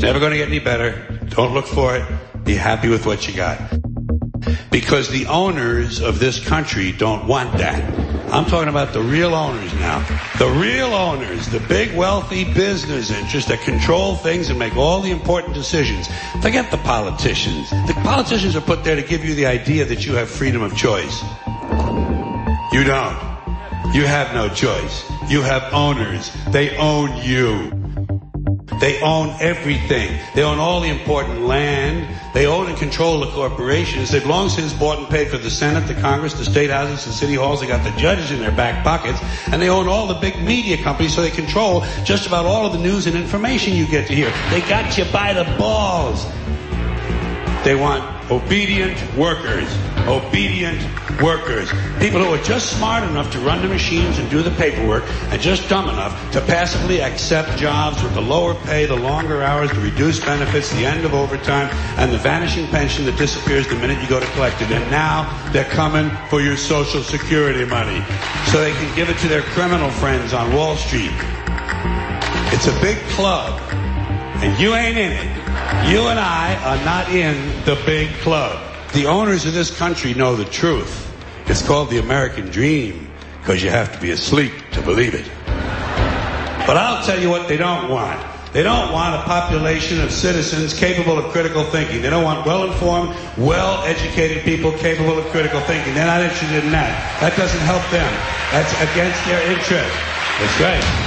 never going to get any better. Don't look for it. Be happy with what you got. Because the owners of this country don't want that. I'm talking about the real owners now. The real owners, the big wealthy business interests that control things and make all the important decisions. Forget the politicians. The politicians are put there to give you the idea that you have freedom of choice. You don't. You have no choice. You have owners. They own you. They own everything. They own all the important land. They own and control the corporations. They've long since bought and paid for the Senate, the Congress, the state houses, the city halls. They got the judges in their back pockets. And they own all the big media companies, so they control just about all of the news and information you get to hear. They got you by the balls. They want obedient workers. Obedient workers. People who are just smart enough to run the machines and do the paperwork and just dumb enough to passively accept jobs with the lower pay, the longer hours, the reduced benefits, the end of overtime, and the vanishing pension that disappears the minute you go to collect it. And now they're coming for your Social Security money so they can give it to their criminal friends on Wall Street. It's a big club, and you ain't in it. You and I are not in the big club. The owners of this country know the truth. It's called the American dream because you have to be asleep to believe it. But I'll tell you what they don't want. They don't want a population of citizens capable of critical thinking. They don't want well-informed, well-educated people capable of critical thinking. They're not interested in that. That doesn't help them. That's against their interest. That's right.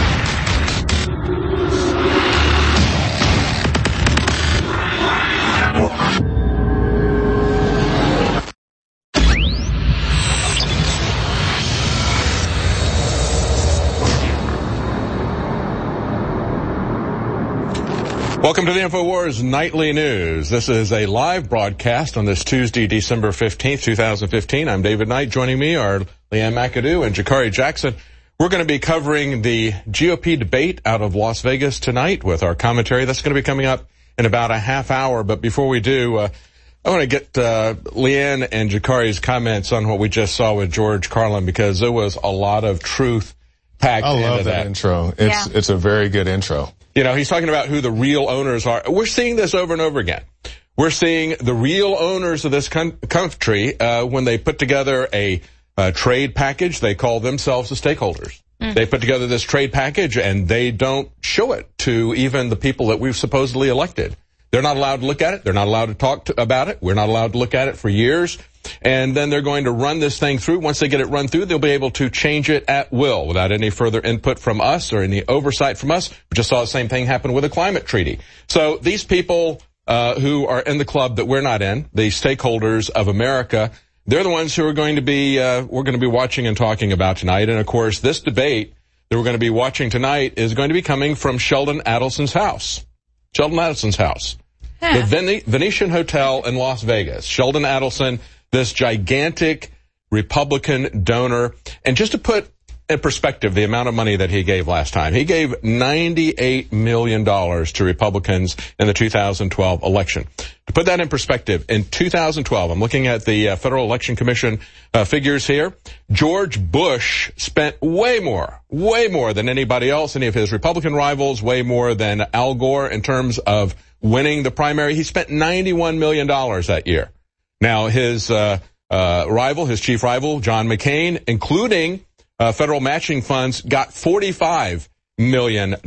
Welcome to the InfoWars Nightly News. This is a live broadcast on this Tuesday, December 15th, 2015. I'm David Knight. Joining me are Leanne McAdoo and Jakari Jackson. We're going to be covering the GOP debate out of Las Vegas tonight with our commentary. That's going to be coming up in about a half hour. But before we do, I want to get Leanne and Jakari's comments on what we just saw with George Carlin, because there was a lot of truth packed into that. I love that intro. It's a very good intro. You know, he's talking about who the real owners are. We're seeing this over and over again. We're seeing the real owners of this country, when they put together a trade package, they call themselves the stakeholders. They put together this trade package and they don't show it to even the people that we've supposedly elected. They're not allowed to look at it. They're not allowed to talk about it. We're not allowed to look at it for years. And then they're going to run this thing through. Once they get it run through, they'll be able to change it at will without any further input from us or any oversight from us. We just saw the same thing happen with the climate treaty. So these people who are in the club that we're not in, the stakeholders of America, they're the ones who are going to be we're going to be watching and talking about tonight. And of course, this debate that we're going to be watching tonight is going to be coming from Sheldon Adelson's house. Sheldon Adelson's house. The Venetian Hotel in Las Vegas. Sheldon Adelson, this gigantic Republican donor. And just to put in perspective the amount of money that he gave last time, he gave $98 million to Republicans in the 2012 election. To put that in perspective, in 2012, I'm looking at the Federal Election Commission figures here, George Bush spent way more than anybody else, any of his Republican rivals, way more than Al Gore in terms of winning the primary. He spent $91 million that year. Now, his rival, his chief rival, John McCain, including federal matching funds, got $45 million.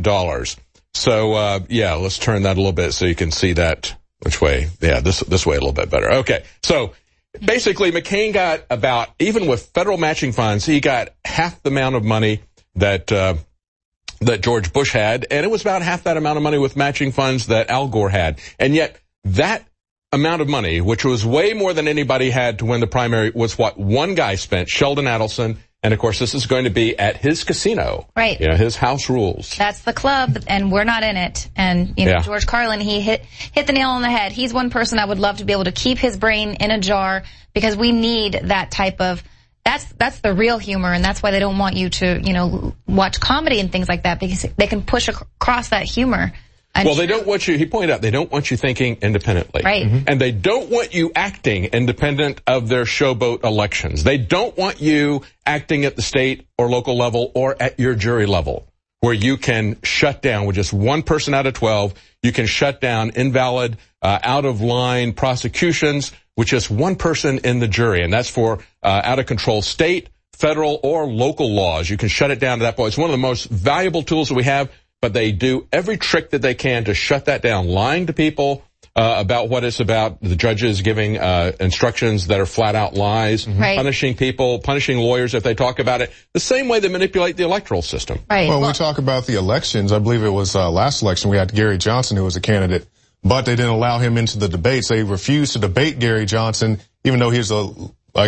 So, yeah, let's turn that a little bit so you can see that. Which way? Yeah, this way a little bit better. Okay. So basically McCain got about, even with federal matching funds, he got half the amount of money that George Bush had, and it was about half that amount of money with matching funds that Al Gore had. And yet that amount of money, which was way more than anybody had to win the primary, was what one guy spent, Sheldon Adelson. And of course, this is going to be at his casino. Right. You know, his house rules. That's the club, and we're not in it. And, you know, George Carlin, he hit the nail on the head. He's one person I would love to be able to keep his brain in a jar, because we need that type of, that's the real humor, and that's why they don't want you to, you know, watch comedy and things like that, because they can push across that humor. Well, they don't want you, he pointed out, they don't want you thinking independently. Right. Mm-hmm. And they don't want you acting independent of their showboat elections. They don't want you acting at the state or local level or at your jury level. where you can shut down with just one person out of 12. You can shut down invalid, out-of-line prosecutions with just one person in the jury. And that's for out-of-control state, federal, or local laws. You can shut it down to that point. It's one of the most valuable tools that we have, but they do every trick that they can to shut that down, lying to people about what it's about, the judges giving instructions that are flat-out lies, punishing people, punishing lawyers if they talk about it, the same way they manipulate the electoral system. Right. Well, we talk about the elections. I believe it was last election we had Gary Johnson, who was a candidate, but they didn't allow him into the debates. They refused to debate Gary Johnson, even though he's the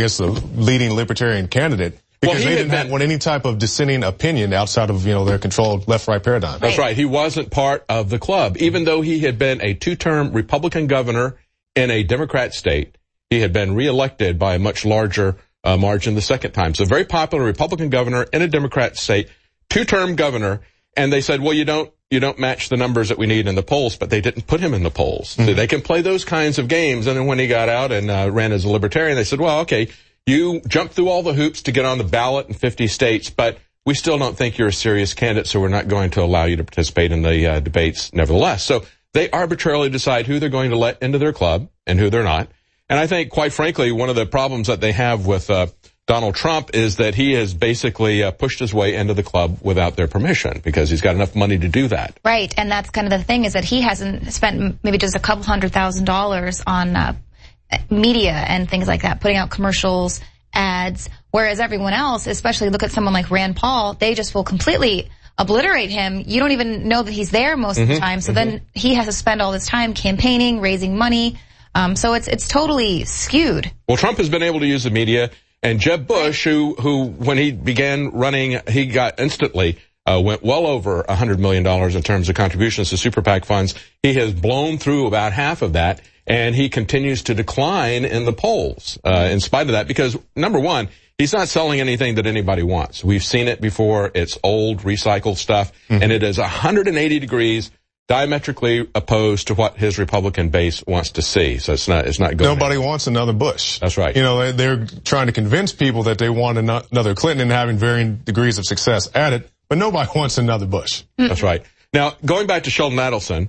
leading libertarian candidate. Because they didn't want any type of dissenting opinion outside of, their controlled left-right paradigm. That's right. He wasn't part of the club. Even though he had been a two-term Republican governor in a Democrat state, he had been reelected by a much larger margin the second time. So very popular Republican governor in a Democrat state, two-term governor, and they said, well, you don't match the numbers that we need in the polls, but they didn't put him in the polls. So they can play those kinds of games. And then when he got out and ran as a libertarian, they said, well, okay, you jumped through all the hoops to get on the ballot in 50 states, but we still don't think you're a serious candidate, so we're not going to allow you to participate in the debates nevertheless. So they arbitrarily decide who they're going to let into their club and who they're not. And I think, quite frankly, one of the problems that they have with Donald Trump is that he has basically pushed his way into the club without their permission because he's got enough money to do that. Right, and that's kind of the thing is that he hasn't spent maybe just a couple $100,000 on media and things like that, putting out commercials, ads, whereas everyone else, especially look at someone like Rand Paul, they just will completely obliterate him. You don't even know that he's there most of the time. So then he has to spend all this time campaigning, raising money. So it's totally skewed. Well, Trump has been able to use the media, and Jeb Bush, who when he began running, he got instantly went well over $100 million in terms of contributions to super PAC funds. He has blown through about half of that. And he continues to decline in the polls in spite of that because, number one, he's not selling anything that anybody wants. We've seen it before. It's old, recycled stuff, and it is 180 degrees diametrically opposed to what his Republican base wants to see. So it's not good. Nobody wants another Bush. That's right. They're trying to convince people that they want another Clinton and having varying degrees of success at it, but nobody wants another Bush. That's right. Now, going back to Sheldon Adelson,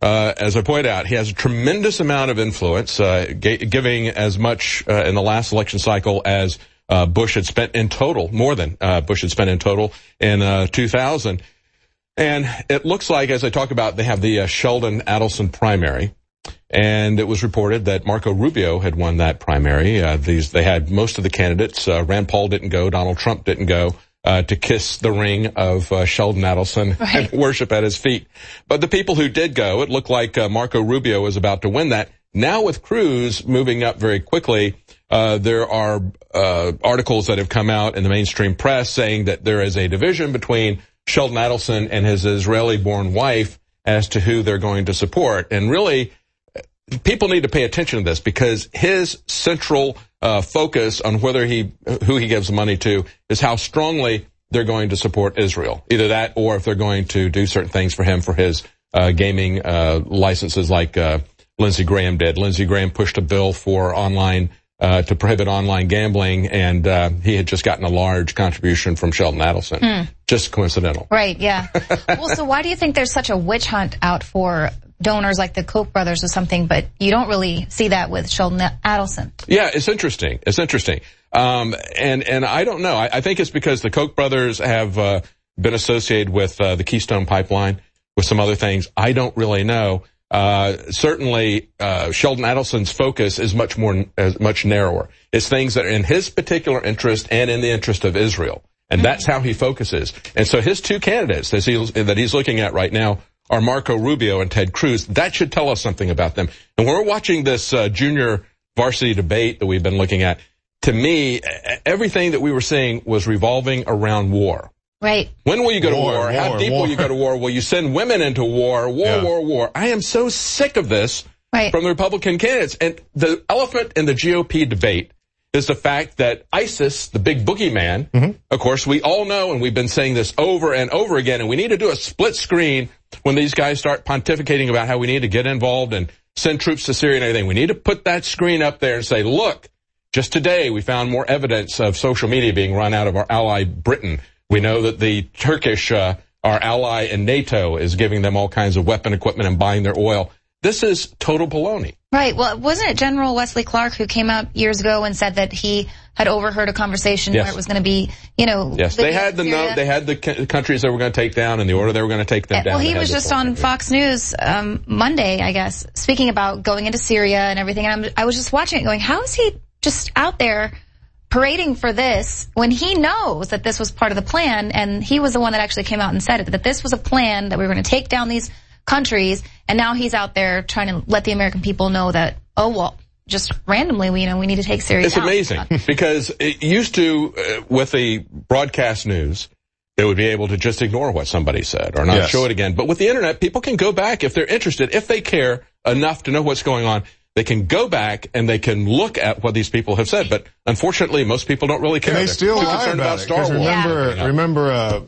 as I pointed out, he has a tremendous amount of influence, giving as much in the last election cycle as Bush had spent in total, more than Bush had spent in total in 2000. And it looks like, as I talk about, they have the Sheldon Adelson primary, and it was reported that Marco Rubio had won that primary. They had most of the candidates. Rand Paul didn't go. Donald Trump didn't go. To kiss the ring of Sheldon Adelson and worship at his feet. But the people who did go, it looked like Marco Rubio was about to win that. Now with Cruz moving up very quickly, there are articles that have come out in the mainstream press saying that there is a division between Sheldon Adelson and his Israeli-born wife as to who they're going to support. And really, people need to pay attention to this because his central focus on who he gives money to is how strongly they're going to support Israel. Either that or if they're going to do certain things for him for his gaming licenses like Lindsey Graham did. Lindsey Graham pushed a bill for to prohibit online gambling, and he had just gotten a large contribution from Sheldon Adelson. Just coincidental. Right, yeah. Well, so why do you think there's such a witch hunt out for donors like the Koch brothers or something, but you don't really see that with Sheldon Adelson? Yeah, it's interesting. And I don't know. I think it's because the Koch brothers have been associated with the Keystone Pipeline, with some other things. I don't really know. Certainly, Sheldon Adelson's focus is much narrower. It's things that are in his particular interest and in the interest of Israel. And that's how he focuses. And so his two candidates that he's looking at right now are Marco Rubio and Ted Cruz. That should tell us something about them. And when we're watching this junior varsity debate that we've been looking at, to me, everything that we were seeing was revolving around war. Right. When will you go to war? How deep will you go to war? Will you send women into war? War. I am so sick of this from the Republican candidates. And the elephant in the GOP debate is the fact that ISIS, the big boogeyman, of course, we all know, and we've been saying this over and over again, and we need to do a split screen when these guys start pontificating about how we need to get involved and send troops to Syria and everything. We need to put that screen up there and say, look, just today we found more evidence of social media being run out of our ally Britain. We know that the Turkish our ally in NATO is giving them all kinds of weapon equipment and buying their oil. This is total baloney. Right. Well, wasn't it General Wesley Clark who came out years ago and said that he had overheard a conversation where it was going to be, Yes, they had the countries they were going to take down and the order they were going to take them down. Well, he was just on Fox News Monday, I guess, speaking about going into Syria and everything. And I was just watching it going, how is he just out there parading for this when he knows that this was part of the plan? And he was the one that actually came out and said it, that this was a plan, that we were going to take down these countries, and now he's out there trying to let the American people know that, oh, well, just randomly, we need to take Syria down. It's amazing because it used to, with the broadcast news, they would be able to just ignore what somebody said or not show it again. But with the internet, people can go back if they're interested, if they care enough to know what's going on. They can go back and they can look at what these people have said. But unfortunately, most people don't really care. And they still lie about it. Star Wars. Remember,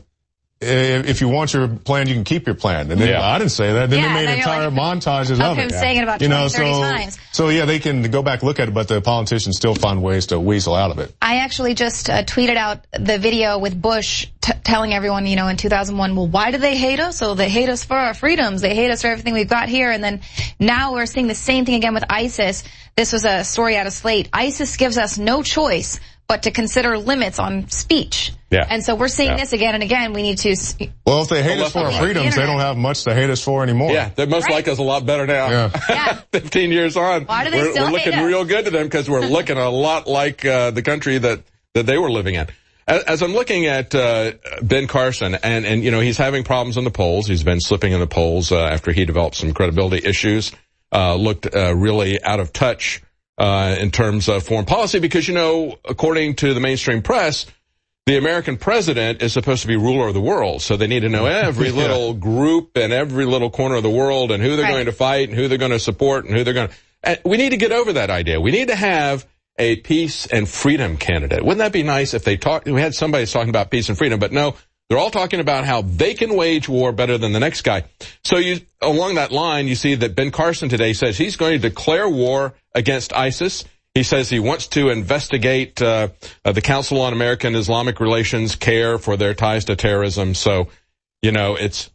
if you want your plan, you can keep your plan. And then, I didn't say that. Then they made entire montages of it. Saying it about 20, 30 times. So yeah, they can go back, look at it, but the politicians still find ways to weasel out of it. I actually just tweeted out the video with Bush telling everyone, in 2001, well, why do they hate us? So they hate us for our freedoms. They hate us for everything we've got here. And then now we're seeing the same thing again with ISIS. This was a story out of Slate. ISIS gives us no choice but to consider limits on speech. Yeah. And so we're seeing this again and again. We need to... Well, if they hate us for our freedoms, they don't have much to hate us for anymore. Yeah, they most like us a lot better now. Yeah. 15 years on. Why do they still hate us? We're looking real good to them because we're looking a lot like the country that they were living in. As I'm looking at Ben Carson, and he's having problems in the polls. He's been slipping in the polls after he developed some credibility issues. Looked really out of touch in terms of foreign policy because, according to the mainstream press, the American president is supposed to be ruler of the world. So they need to know every little group and every little corner of the world and who they're going to fight and who they're going to support and who they're going to... And we need to get over that idea. We need to have a peace and freedom candidate. Wouldn't that be nice if we had somebody talking about peace and freedom, but no, they're all talking about how they can wage war better than the next guy. So along that line, you see that Ben Carson today says he's going to declare war against ISIS. He says he wants to investigate the Council on American Islamic Relations care for their ties to terrorism. So, it's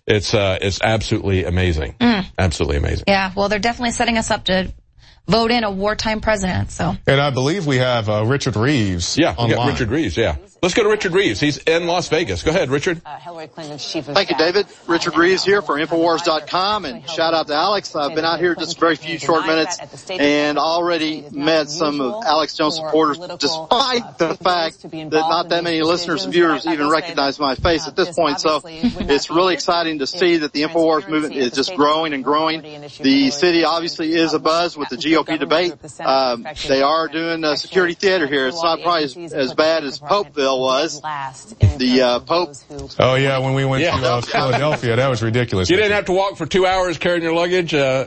absolutely amazing. Absolutely amazing. Yeah, well, they're definitely setting us up to vote in a wartime president. So. And I believe we have Richard Reeves. Yeah, we got Richard Reeves. Yeah. Let's go to Richard Reeves. He's in Las Vegas. Go ahead, Richard. Hillary Clinton's chief of Thank you, David. Richard Reeves here for Infowars.com, and shout out to Alex. I've been out here just a very few short minutes and already met some of Alex Jones supporters, despite the fact that not that many listeners and viewers even recognize my face at this point. So it's really exciting to see that the Infowars movement is just growing and growing. The city obviously is abuzz with the GOP debate. They are doing a security theater here. It's not probably as bad as Popeville was. The Pope. Oh yeah, when we went to Philadelphia, that was ridiculous. You didn't have to walk for 2 hours carrying your luggage. No,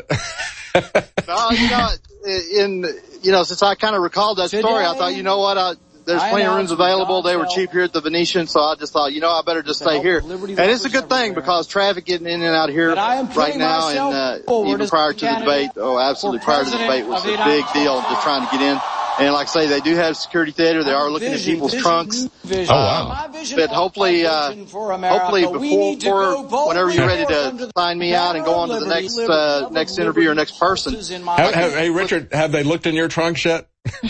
since I kind of recalled that story, I thought, there's plenty of rooms available. They were cheap here at the Venetian, so I just thought, I better just stay here. And it's a good thing because traffic getting in and out here right now, and even prior to the debate, absolutely prior to the debate was a big deal just trying to get in. And like I say, they do have security theater. They are looking at people's trunks. Oh wow! But hopefully before whenever you're ready to sign me out and go on to the next interview or next person. Hey, Richard, have they looked in your trunks yet?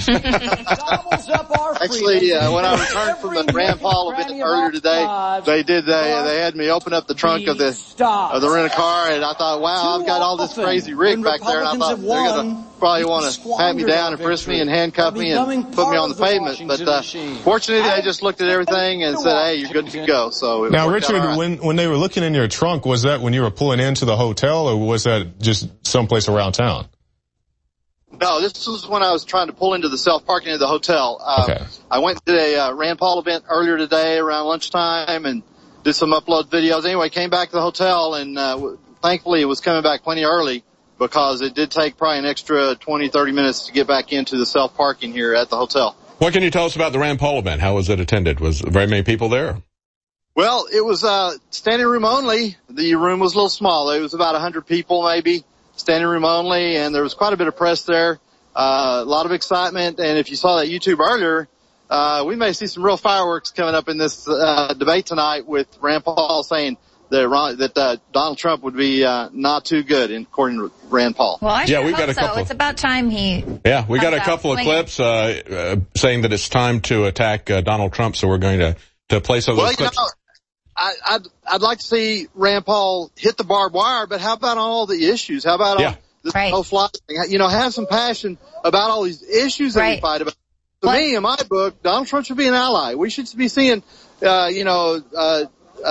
Actually, when I returned from the Rand Paul event earlier today, they did. They had me open up the trunk of the rent-a-car, and I thought, wow, I've got all this crazy rig back there, and I thought they're gonna probably want to pat me down and frisk me and handcuff me and put me on the pavement. But fortunately, they just looked at everything and said, hey, you're good to go. So now, Richard, when they were looking in your trunk, was that when you were pulling into the hotel, or was that just someplace around town? No, this was when I was trying to pull into the self-parking at the hotel. I went to a Rand Paul event earlier today around lunchtime and did some upload videos. Anyway, came back to the hotel, and thankfully it was coming back plenty early because it did take probably an extra 20, 30 minutes to get back into the self-parking here at the hotel. What can you tell us about the Rand Paul event? How was it attended? Was very many people there? Well, it was standing room only. The room was a little small. It was about 100 people maybe. Standing room only, and there was quite a bit of press there, a lot of excitement. And if you saw that YouTube earlier, we may see some real fireworks coming up in this debate tonight with Rand Paul saying that Donald Trump would be not too good, according to Rand Paul. Well, I we've got a couple. It's about time he. Yeah, we got a couple of clips saying that it's time to attack Donald Trump. So we're going to play some of those clips. I'd like to see Rand Paul hit the barbed wire, but how about on all the issues? How about on this whole fly thing? Have some passion about all these issues that we fight about. To me, in my book, Donald Trump should be an ally. We should be seeing, a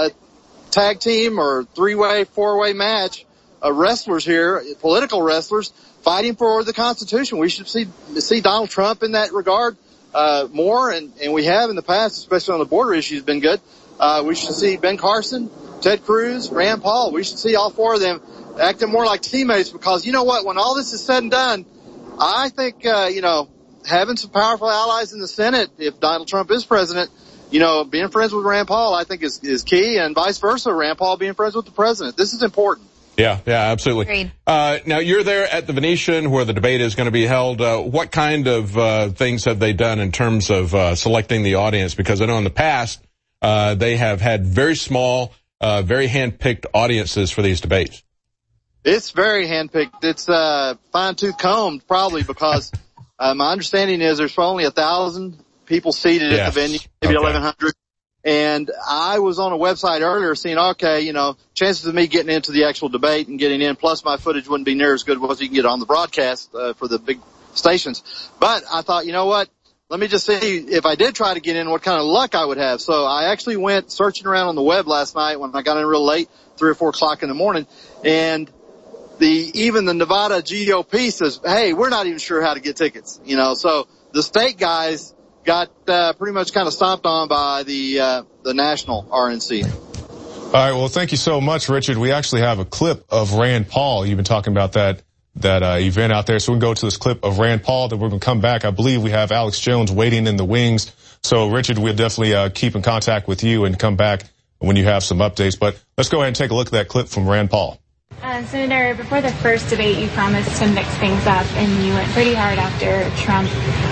tag team or three-way, four-way match of wrestlers here, political wrestlers, fighting for the Constitution. We should see Donald Trump in that regard more, and we have in the past, especially on the border issues, been good. We should see Ben Carson, Ted Cruz, Rand Paul. We should see all four of them acting more like teammates, because you know what? When all this is said and done, I think, having some powerful allies in the Senate, if Donald Trump is president, being friends with Rand Paul, I think is key, and vice versa, Rand Paul being friends with the president. This is important. Yeah, absolutely. Now, you're there at the Venetian where the debate is going to be held. What kind of things have they done in terms of selecting the audience? Because I know in the past, they have had very small, very hand-picked audiences for these debates. It's very hand-picked. It's fine-tooth combed, probably, because my understanding is there's only 1,000 people seated at the venue, maybe 1,100. And I was on a website earlier seeing, chances of me getting into the actual debate and getting in, plus my footage wouldn't be near as good as you can get on the broadcast for the big stations. But I thought, you know what? Let me just see if I did try to get in, what kind of luck I would have. So I actually went searching around on the web last night when I got in real late, 3 or 4 o'clock in the morning, and even the Nevada GOP says, hey, we're not even sure how to get tickets. So the state guys got pretty much kind of stomped on by the national RNC. All right, well, thank you so much, Richard. We actually have a clip of Rand Paul. You've been talking about that event out there. So we can go to this clip of Rand Paul, then we're going to come back. I believe we have Alex Jones waiting in the wings. So, Richard, we'll definitely keep in contact with you and come back when you have some updates. But let's go ahead and take a look at that clip from Rand Paul. Senator, before the first debate, you promised to mix things up, and you went pretty hard after Trump.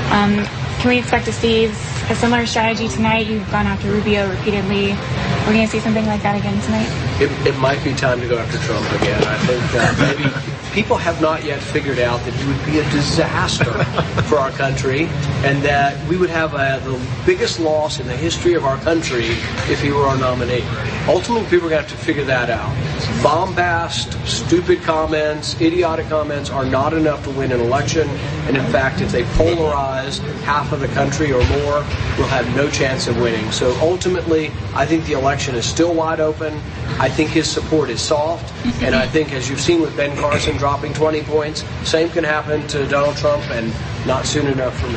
Can we expect to see a similar strategy tonight? You've gone after Rubio repeatedly. We're going to see something like that again tonight? It might be time to go after Trump again. I think maybe people have not yet figured out that he would be a disaster for our country, and that we would have the biggest loss in the history of our country if he were our nominee. Ultimately, people are going to have to figure that out. Bombast, stupid comments, idiotic comments are not enough to win an election, and in fact, if they polarize half of the country or more, we'll have no chance of winning. So ultimately, I think the election is still wide open. I think his support is soft, and I think, as you've seen with Ben Carson dropping 20 points, same can happen to Donald Trump, and not soon enough for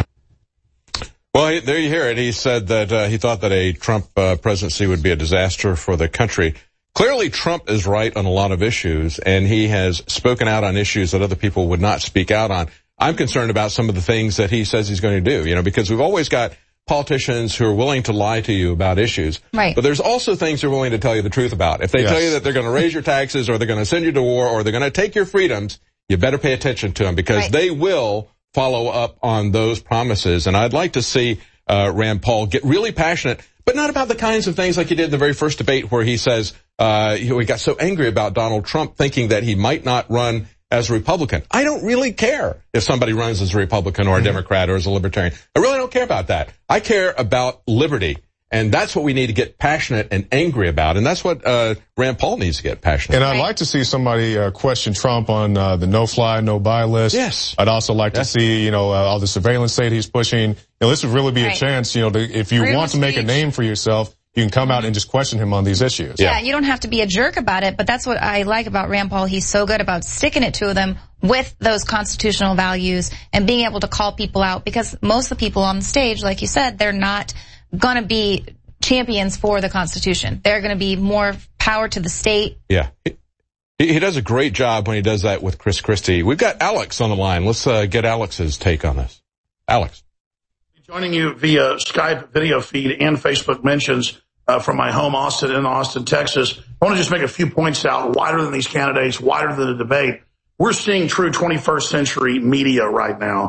me. Well, there you hear it. He said that he thought that a Trump presidency would be a disaster for the country. Clearly, Trump is right on a lot of issues, and he has spoken out on issues that other people would not speak out on. I'm concerned about some of the things that he says he's going to do, because we've always got politicians who are willing to lie to you about issues. Right. But there's also things they're willing to tell you the truth about. If they tell you that they're going to raise your taxes, or they're going to send you to war, or they're going to take your freedoms, you better pay attention to them, because they will follow up on those promises. And I'd like to see Rand Paul get really passionate, but not about the kinds of things like he did in the very first debate, where he says he got so angry about Donald Trump, thinking that he might not run as a Republican. I don't really care if somebody runs as a Republican or a Democrat or as a Libertarian. I really don't care about that. I care about liberty. And that's what we need to get passionate and angry about. And that's what Rand Paul needs to get passionate about. And I'd like to see somebody question Trump on the no-fly, no-buy list. Yes. I'd also like to see, all the surveillance state he's pushing. This would really be a chance, if you want to make a name for yourself, you can come out and just question him on these issues. Yeah, you don't have to be a jerk about it, but that's what I like about Rand Paul. He's so good about sticking it to them with those constitutional values and being able to call people out, because most of the people on the stage, like you said, they're not going to be champions for the Constitution. They're going to be more power to the state. Yeah. He does a great job when he does that with Chris Christie. We've got Alex on the line. Let's get Alex's take on this. Alex. Joining you via Skype video feed and Facebook mentions from my home, Austin, in Austin, Texas. I want to just make a few points out, wider than these candidates, wider than the debate. We're seeing true 21st century media right now.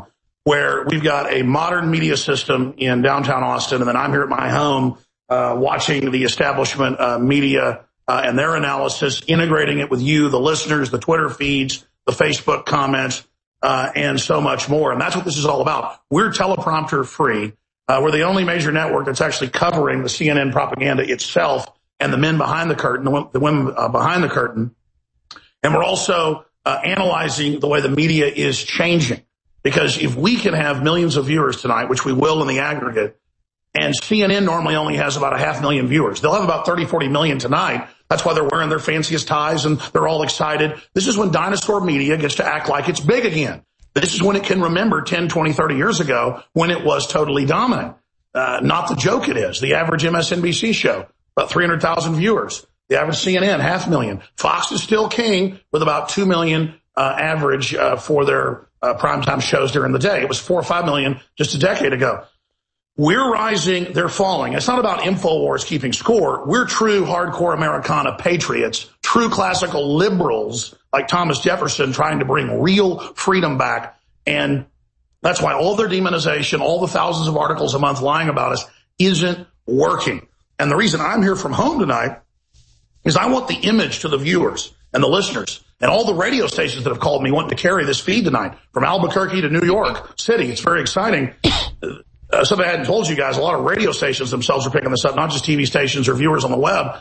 where we've got a modern media system in downtown Austin, and then I'm here at my home watching the establishment media and their analysis, integrating it with you, the listeners, the Twitter feeds, the Facebook comments, and so much more. And that's what this is all about. We're teleprompter free. We're the only major network that's actually covering the CNN propaganda itself and the men behind the curtain, the women behind the curtain. And we're also analyzing the way the media is changing. Because if we can have millions of viewers tonight, which we will in the aggregate, and CNN normally only has about 500,000 viewers. They'll have about 30, 40 million tonight. That's why they're wearing their fanciest ties and they're all excited. This is when dinosaur media gets to act like it's big again. This is when it can remember 10, 20, 30 years ago when it was totally dominant. Not the joke it is. The average MSNBC show, about 300,000 viewers. The average CNN, 500,000. Fox is still king with about 2 million average for their primetime shows during the day. It was 4 or 5 million just a decade ago. We're rising, they're falling. It's not about InfoWars keeping score. We're true hardcore Americana patriots, true classical liberals like Thomas Jefferson trying to bring real freedom back. And that's why all their demonization, all the thousands of articles a month lying about us isn't working. And the reason I'm here from home tonight is I want the image to the viewers and the listeners and all the radio stations that have called me wanting to carry this feed tonight from Albuquerque to New York City. It's very exciting. Something I hadn't told you guys, a lot of radio stations themselves are picking this up, not just TV stations or viewers on the web,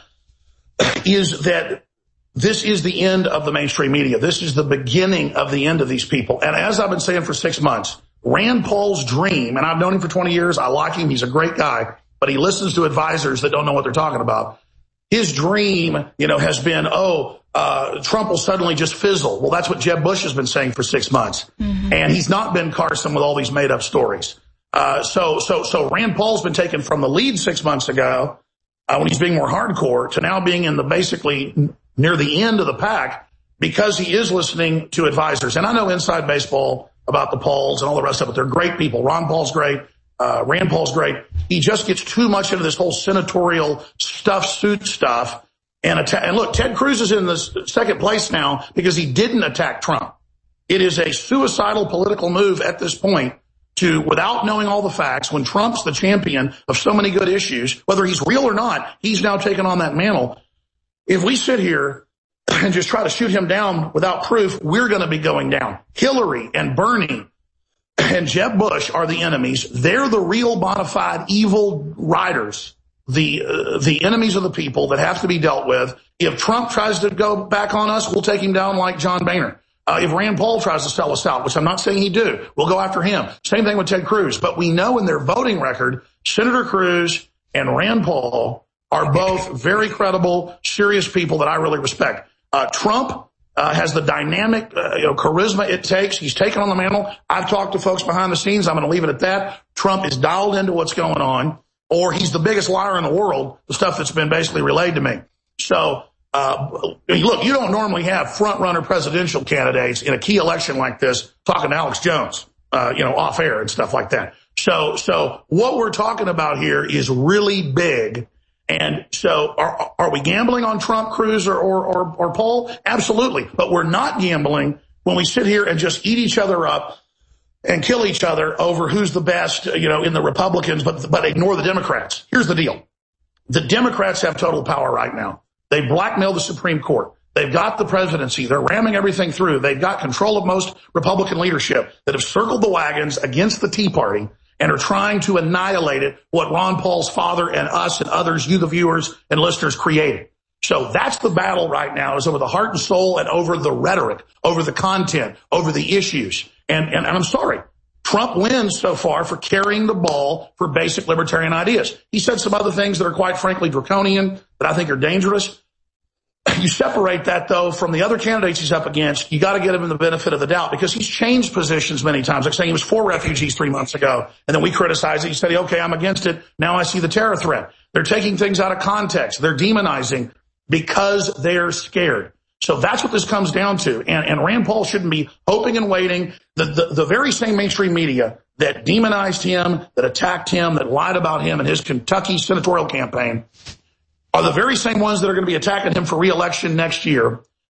is that this is the end of the mainstream media. This is the beginning of the end of these people. And as I've been saying for 6 months, Rand Paul's dream, and I've known him for 20 years, I like him, he's a great guy, but he listens to advisors that don't know what they're talking about. His dream, has been, Trump will suddenly just fizzle. Well, that's what Jeb Bush has been saying for 6 months. Mm-hmm. And he's not Ben Carson with all these made up stories. So Rand Paul's been taken from the lead 6 months ago, when he's being more hardcore, to now being in the basically near the end of the pack because he is listening to advisors. And I know inside baseball about the Pauls and all the rest of it. They're great people. Ron Paul's great. Rand Paul's great. He just gets too much into this whole senatorial suit stuff. And look, Ted Cruz is in the second place now because he didn't attack Trump. It is a suicidal political move at this point to, without knowing all the facts, when Trump's the champion of so many good issues, whether he's real or not, he's now taken on that mantle. If we sit here and just try to shoot him down without proof, we're going to be going down. Hillary and Bernie and Jeb Bush are the enemies. They're the real bona fide evil riders, the enemies of the people that have to be dealt with. If Trump tries to go back on us, we'll take him down like John Boehner. If Rand Paul tries to sell us out, which I'm not saying he do, we'll go after him. Same thing with Ted Cruz. But we know in their voting record, Senator Cruz and Rand Paul are both very credible, serious people that I really respect. Trump has the dynamic, charisma it takes. He's taken on the mantle. I've talked to folks behind the scenes. I'm going to leave it at that. Trump is dialed into what's going on, or he's the biggest liar in the world, the stuff that's been basically relayed to me. So, look, you don't normally have front-runner presidential candidates in a key election like this talking to Alex Jones, off air and stuff like that. So what we're talking about here is really big. And so are we gambling on Trump, Cruz, or Paul? Absolutely. But we're not gambling when we sit here and just eat each other up and kill each other over who's the best, in the Republicans, but ignore the Democrats. Here's the deal. The Democrats have total power right now. They blackmailed the Supreme Court. They've got the presidency. They're ramming everything through. They've got control of most Republican leadership that have circled the wagons against the Tea Party and are trying to annihilate it, what Ron Paul's father and us and others, you the viewers and listeners, created. So that's the battle right now, is over the heart and soul and over the rhetoric, over the content, over the issues. And I'm sorry, Trump wins so far for carrying the ball for basic libertarian ideas. He said some other things that are quite frankly draconian that I think are dangerous. You separate that, though, from the other candidates he's up against. You got to get him the benefit of the doubt because he's changed positions many times. Like saying he was for refugees 3 months ago, and then we criticized it. He said, okay, I'm against it. Now I see the terror threat. They're taking things out of context. They're demonizing because they're scared. So that's what this comes down to. And Rand Paul shouldn't be hoping and waiting. The very same mainstream media that demonized him, that attacked him, that lied about him in his Kentucky senatorial campaign are the very same ones that are going to be attacking him for re-election next year.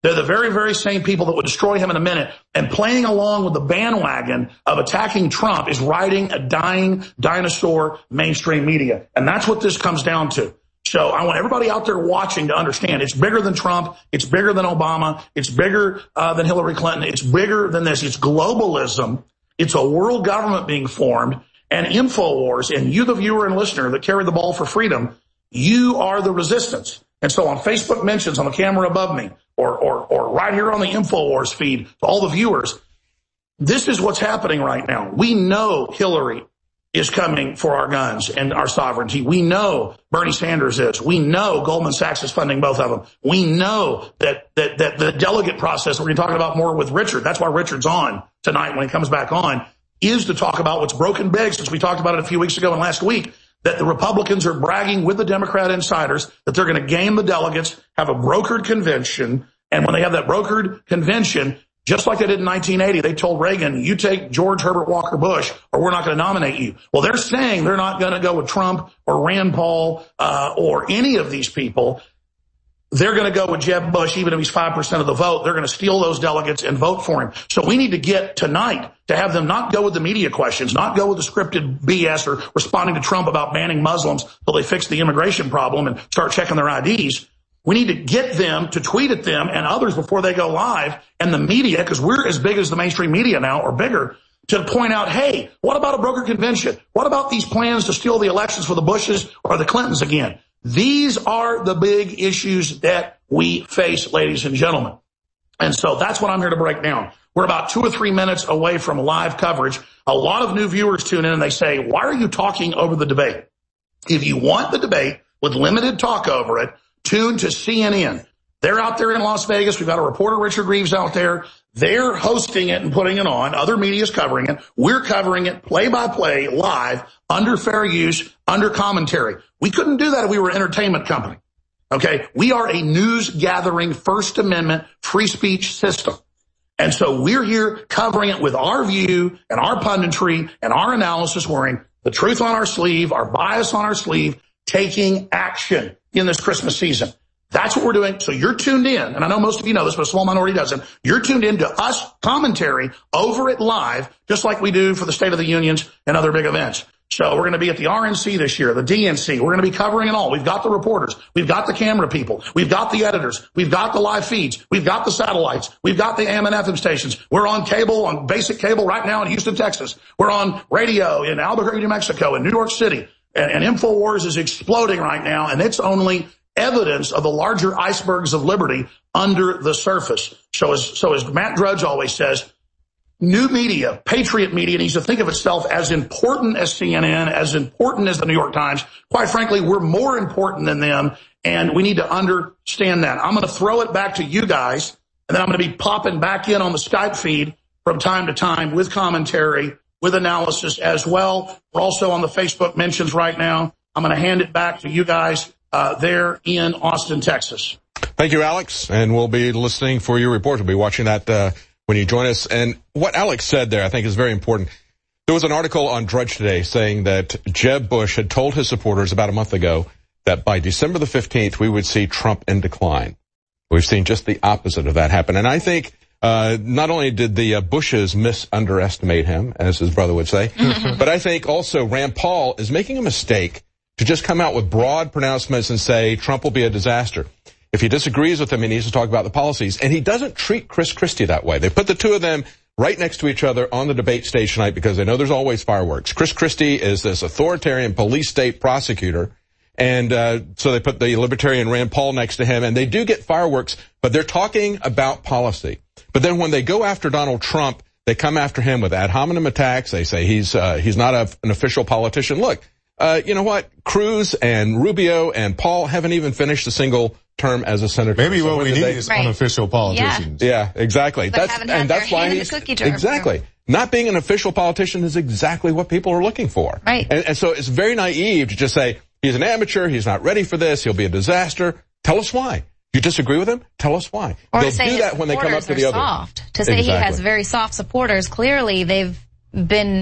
They're the very, very same people that would destroy him in a minute. And playing along with the bandwagon of attacking Trump is riding a dying dinosaur mainstream media. And that's what this comes down to. So I want everybody out there watching to understand it's bigger than Trump. It's bigger than Obama. It's bigger than Hillary Clinton. It's bigger than this. It's globalism. It's a world government being formed. And InfoWars, and you, the viewer and listener that carry the ball for freedom, you are the resistance. And so on Facebook mentions on the camera above me, or right here on the InfoWars feed to all the viewers, this is what's happening right now. We know Hillary is coming for our guns and our sovereignty. We know Bernie Sanders is. We know Goldman Sachs is funding both of them. We know that the delegate process, we're going to talk about more with Richard. That's why Richard's on tonight when he comes back on, is to talk about what's broken big, since we talked about it a few weeks ago and last week, that the Republicans are bragging with the Democrat insiders that they're going to game the delegates, have a brokered convention, and when they have that brokered convention, just like they did in 1980, they told Reagan, you take George Herbert Walker Bush or we're not going to nominate you. Well, they're saying they're not going to go with Trump or Rand Paul or any of these people. They're going to go with Jeb Bush, even if he's 5% of the vote. They're going to steal those delegates and vote for him. So we need to get tonight to have them not go with the media questions, not go with the scripted BS or responding to Trump about banning Muslims till they fix the immigration problem and start checking their IDs. We need to get them to tweet at them and others before they go live, and the media, because we're as big as the mainstream media now, or bigger, to point out, hey, what about a brokered convention? What about these plans to steal the elections for the Bushes or the Clintons again? These are the big issues that we face, ladies and gentlemen. And so that's what I'm here to break down. We're about 2 or 3 minutes away from live coverage. A lot of new viewers tune in and they say, why are you talking over the debate? If you want the debate with limited talk over it, tune to CNN. They're out there in Las Vegas. We've got a reporter, Richard Reeves, out there. They're hosting it and putting it on. Other media's covering it. We're covering it play-by-play, live, under fair use, under commentary. We couldn't do that if we were an entertainment company. Okay? We are a news-gathering, First Amendment, free speech system. And so we're here covering it with our view and our punditry and our analysis, wearing the truth on our sleeve, our bias on our sleeve, taking action in this Christmas season. That's what we're doing. So you're tuned in, and I know most of you know this, but a small minority doesn't. You're tuned in to us commentary over it live, just like we do for the State of the Unions and other big events. So we're going to be at the RNC this year, the DNC. We're going to be covering it all. We've got the reporters. We've got the camera people. We've got the editors. We've got the live feeds. We've got the satellites. We've got the AM and FM stations. We're on cable, on basic cable right now in Houston, Texas. We're on radio in Albuquerque, New Mexico, in New York City. And InfoWars is exploding right now, and it's only evidence of the larger icebergs of liberty under the surface. So as Matt Drudge always says, new media, patriot media, needs to think of itself as important as CNN, as important as the New York Times. Quite frankly, we're more important than them, and we need to understand that. I'm going to throw it back to you guys, and then I'm going to be popping back in on the Skype feed from time to time with commentary, with analysis as well. We're also on the Facebook mentions right now. I'm going to hand it back to you guys there in Austin, Texas. Thank you, Alex. And we'll be listening for your report. We'll be watching that when you join us. And what Alex said there, I think, is very important. There was an article on Drudge today saying that Jeb Bush had told his supporters about a month ago that by December the 15th, we would see Trump in decline. We've seen just the opposite of that happen. And I think not only did the Bushes underestimate him, as his brother would say, but I think also Rand Paul is making a mistake to just come out with broad pronouncements and say Trump will be a disaster. If he disagrees with him, he needs to talk about the policies. And he doesn't treat Chris Christie that way. They put the two of them right next to each other on the debate stage tonight because they know there's always fireworks. Chris Christie is this authoritarian police state prosecutor. And so they put the libertarian Rand Paul next to him, and they do get fireworks, but they're talking about policy. But then when they go after Donald Trump, they come after him with ad hominem attacks. They say he's not an official politician. Look, you know what? Cruz and Rubio and Paul haven't even finished a single term as a senator. Maybe so what we need is unofficial politicians. Yeah, exactly. That's why he's exactly. Not being an official politician is exactly what people are looking for. Right. And so it's very naive to just say he's an amateur, he's not ready for this, he'll be a disaster. Tell us why. You disagree with him? Tell us why. Or they'll to say do that when they come up to the other. Soft. To say he has very soft supporters, clearly they've been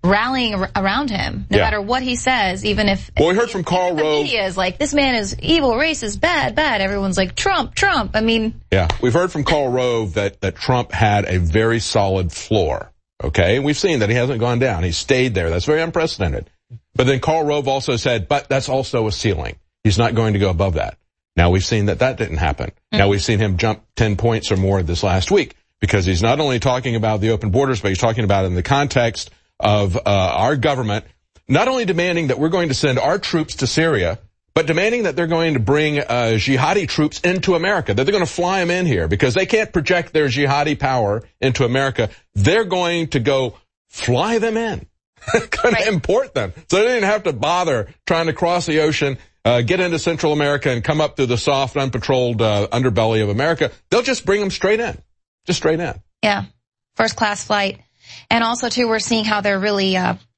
rallying around him, no matter what he says, even if... Well, we heard from Karl Rove. The media is like, this man is evil, racist, bad. Everyone's like, Trump. I mean... Yeah, we've heard from Karl Rove that Trump had a very solid floor, okay? And we've seen that he hasn't gone down. He's stayed there. That's very unprecedented. But then Karl Rove also said, but that's also a ceiling. He's not going to go above that. Now we've seen that didn't happen. Now we've seen him jump 10 points or more this last week because he's not only talking about the open borders, but he's talking about it in the context of our government not only demanding that we're going to send our troops to Syria, but demanding that they're going to bring jihadi troops into America, that they're going to fly them in here because they can't project their jihadi power into America. They're going to go fly them in, going to import them. So they didn't have to bother trying to cross the ocean, get into Central America and come up through the soft, unpatrolled underbelly of America. They'll just bring them straight in, just straight in. Yeah, first class flight. And also, too, we're seeing how they're really,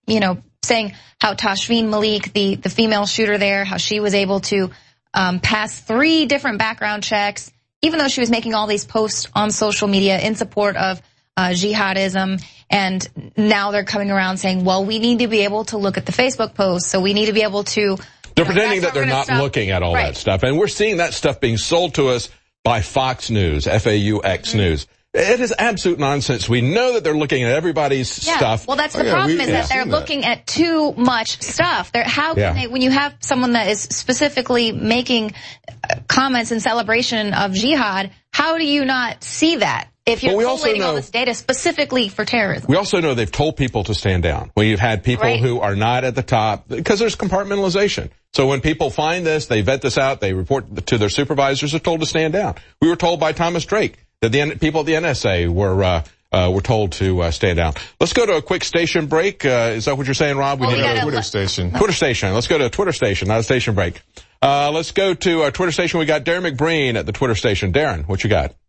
saying how Tashfeen Malik, the female shooter there, how she was able to pass 3 different background checks, even though she was making all these posts on social media in support of jihadism. And now they're coming around saying, well, we need to be able to look at the Facebook posts, so we need to be able to... They're pretending that they're not looking at all that stuff. And we're seeing that stuff being sold to us by Fox News, FAUX News. It is absolute nonsense. We know that they're looking at everybody's stuff. Well, that's the problem is that they're looking at too much stuff. How can they, when you have someone that is specifically making comments in celebration of jihad, how do you not see that? If you're collating all this data specifically for terrorism. We also know they've told people to stand down. When you've had people who are not at the top, because there's compartmentalization. So when people find this, they vet this out, they report to their supervisors, are told to stand down. We were told by Thomas Drake that the people at the NSA were told to stand down. Let's go to a quick station break. Is that what you're saying, Rob? We need a Twitter station. Twitter station. Let's go to a Twitter station, not a station break. Let's go to a Twitter station. We got Darren McBreen at the Twitter station. Darren, what you got?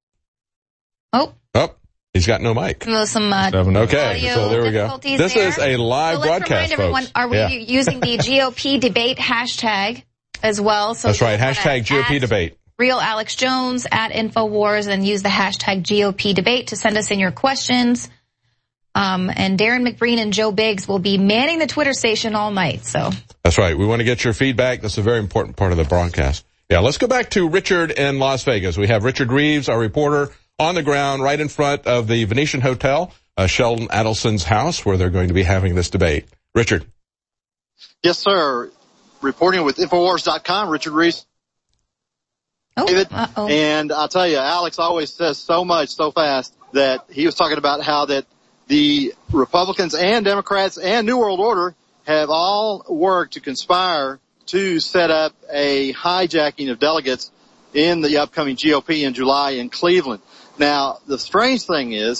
Oh, he's got no mic. Okay, so there we go. This is a live broadcast, folks. Everyone, are we using the GOP debate hashtag as well? So that's right, hashtag GOP debate. Real Alex Jones at InfoWars, and use the hashtag GOP debate to send us in your questions. And Darren McBreen and Joe Biggs will be manning the Twitter station all night. So that's right. We want to get your feedback. That's a very important part of the broadcast. Yeah, let's go back to Richard in Las Vegas. We have Richard Reeves, our reporter, on the ground right in front of the Venetian Hotel, Sheldon Adelson's house, where they're going to be having this debate. Richard. Yes, sir. Reporting with Infowars.com, Richard Reeves. David. And I'll tell you, Alex always says so much so fast that he was talking about how that the Republicans and Democrats and New World Order have all worked to conspire to set up a hijacking of delegates in the upcoming GOP in July in Cleveland. Now, the strange thing is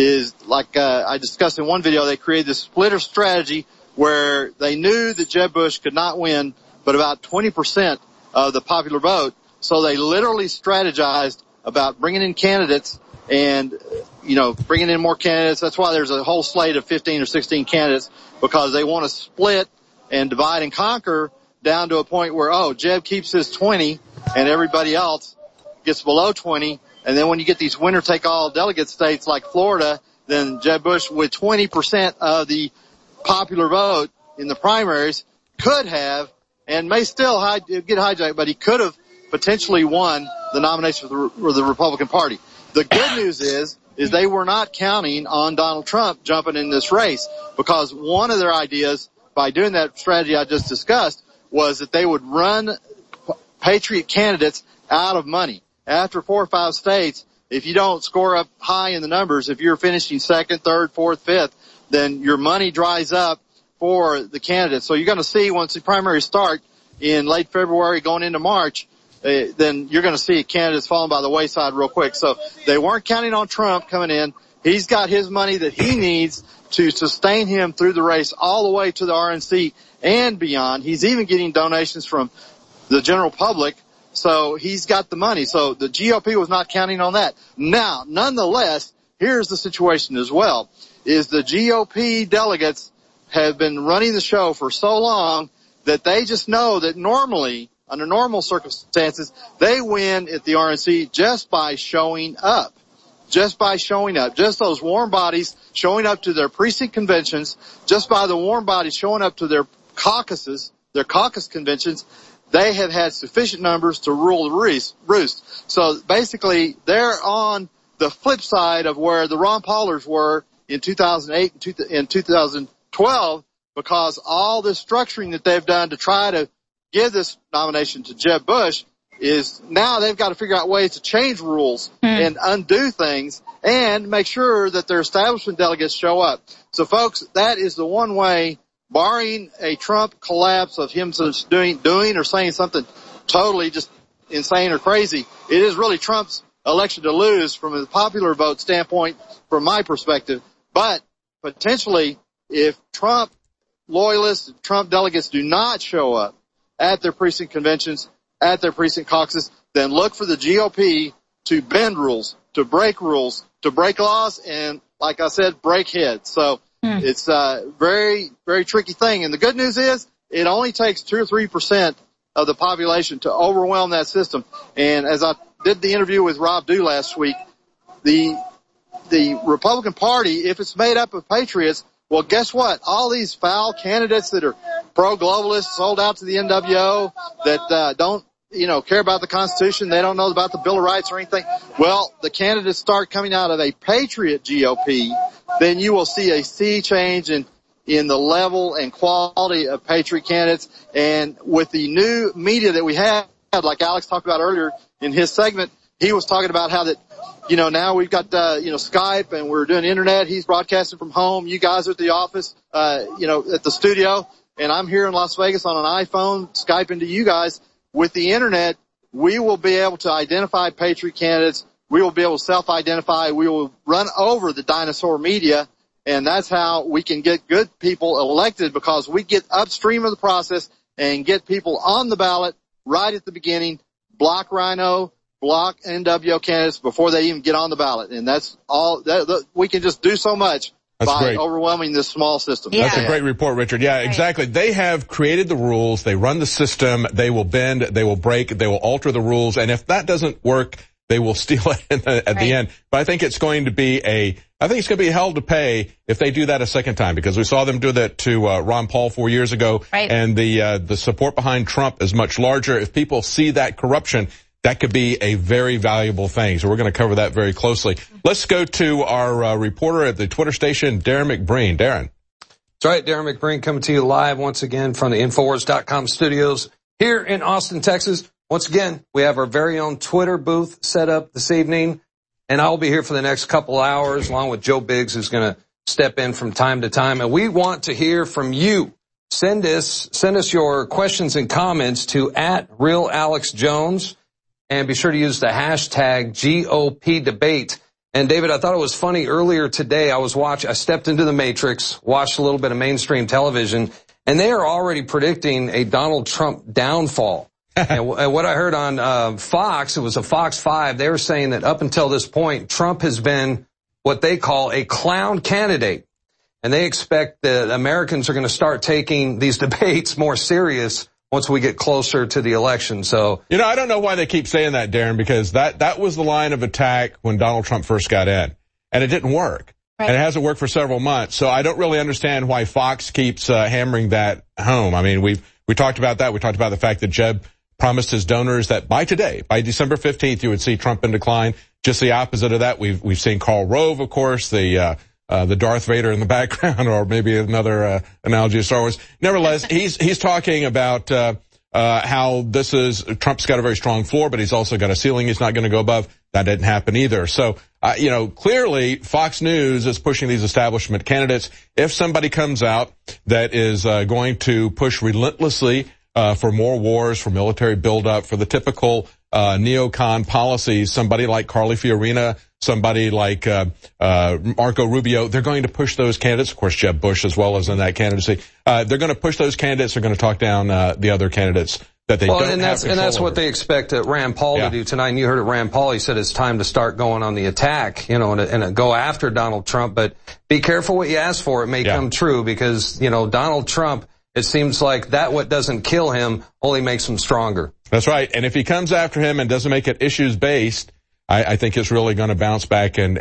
like I discussed in one video, they created this splitter strategy where they knew that Jeb Bush could not win but about 20% of the popular vote. So they literally strategized about bringing in candidates and, bringing in more candidates. That's why there's a whole slate of 15 or 16 candidates, because they want to split and divide and conquer down to a point where, Jeb keeps his 20 and everybody else gets below 20. And then when you get these winner-take-all delegate states like Florida, then Jeb Bush, with 20% of the popular vote in the primaries, could have and may still get hijacked, but he could have potentially won the nomination for the Republican Party. The good news is they were not counting on Donald Trump jumping in this race, because one of their ideas by doing that strategy I just discussed was that they would run Patriot candidates out of money. After 4 or 5 states, if you don't score up high in the numbers, if you're finishing second, third, fourth, fifth, then your money dries up for the candidates. So you're going to see once the primaries start in late February going into March, then you're going to see candidates falling by the wayside real quick. So they weren't counting on Trump coming in. He's got his money that he needs to sustain him through the race all the way to the RNC and beyond. He's even getting donations from the general public. So he's got the money. So the GOP was not counting on that. Now, nonetheless, here's the situation as well, is the GOP delegates have been running the show for so long that they just know that normally, under normal circumstances, they win at the RNC just by showing up. just by showing up, just those warm bodies showing up to their precinct conventions, just by the warm bodies showing up to their caucuses, their caucus conventions, they have had sufficient numbers to rule the roost. So basically, they're on the flip side of where the Ron Paulers were in 2008 and 2012, because all this structuring that they've done to try to give this nomination to Jeb Bush is now they've got to figure out ways to change rules and undo things and make sure that their establishment delegates show up. So, folks, that is the one way, barring a Trump collapse of him doing or saying something totally just insane or crazy, it is really Trump's election to lose from a popular vote standpoint, from my perspective. But potentially, if Trump loyalists, Trump delegates do not show up at their precinct conventions, at their precinct caucuses, then look for the GOP to bend rules, to break laws, and, like I said, break heads. So it's a very, very tricky thing. And the good news is it only takes 2 or 3% of the population to overwhelm that system. And as I did the interview with Rob Dew last week, the Republican Party, if it's made up of patriots, well, guess what? All these foul candidates that are pro-globalist, sold out to the NWO, that don't, care about the Constitution, they don't know about the Bill of Rights or anything. Well, the candidates start coming out of a patriot GOP, then you will see a sea change in the level and quality of patriot candidates. And with the new media that we have, like Alex talked about earlier in his segment, he was talking about how that, now we've got, Skype and we're doing internet. He's broadcasting from home. You guys are at the office, at the studio. And I'm here in Las Vegas on an iPhone, Skyping to you guys. With the internet, we will be able to identify patriot candidates. We will be able to self-identify. We will run over the dinosaur media. And that's how we can get good people elected, because we get upstream of the process and get people on the ballot right at the beginning, block Rhino, block NWO candidates before they even get on the ballot. And that's all we can just do so much. That's by overwhelming this small system. Yeah. That's a great report, Richard. Yeah, exactly. They have created the rules. They run the system. They will bend. They will break. They will alter the rules. And if that doesn't work, they will steal it at the end. But I think it's going to be a hell to pay if they do that a second time, because we saw them do that to Ron Paul 4 years ago. Right. And the support behind Trump is much larger. If people see that corruption, that could be a very valuable thing. So we're going to cover that very closely. Let's go to our reporter at the Twitter station, Darren McBreen. Darren. That's right. Darren McBreen coming to you live once again from the Infowars.com studios here in Austin, Texas. Once again, we have our very own Twitter booth set up this evening, and I'll be here for the next couple hours along with Joe Biggs, who's going to step in from time to time. And we want to hear from you. Send us your questions and comments to @RealAlexJones. And be sure to use the hashtag GOP debate. And David, I thought it was funny earlier today. I stepped into the Matrix, watched a little bit of mainstream television, and they are already predicting a Donald Trump downfall. And what I heard on Fox, it was a Fox 5, they were saying that up until this point, Trump has been what they call a clown candidate. And they expect that Americans are going to start taking these debates more serious once we get closer to the election. So, I don't know why they keep saying that, Darren, because that was the line of attack when Donald Trump first got in, and it didn't work. Right. And it hasn't worked for several months. So I don't really understand why Fox keeps hammering that home. I mean, we talked about that. We talked about the fact that Jeb promised his donors that by December 15th, you would see Trump in decline. Just the opposite of that. We've seen Karl Rove, of course, the Darth Vader in the background, or maybe another analogy of Star Wars. Nevertheless, he's talking about how Trump's got a very strong floor, but he's also got a ceiling he's not going to go above. That didn't happen either. So, clearly Fox News is pushing these establishment candidates. If somebody comes out that is going to push relentlessly for more wars, for military buildup, for the typical neocon policies, somebody like Carly Fiorina, somebody like Marco Rubio, they're going to push those candidates. Of course, Jeb Bush as well as in that candidacy. They're going to push those candidates. They're going to talk down the other candidates that they don't have control over. And that's what they expect Rand Paul to do tonight. And you heard it, Rand Paul. He said it's time to start going on the attack, and go after Donald Trump. But be careful what you ask for. It may come true, because Donald Trump, it seems like that what doesn't kill him only makes him stronger. That's right. And if he comes after him and doesn't make it issues based, I think it's really going to bounce back and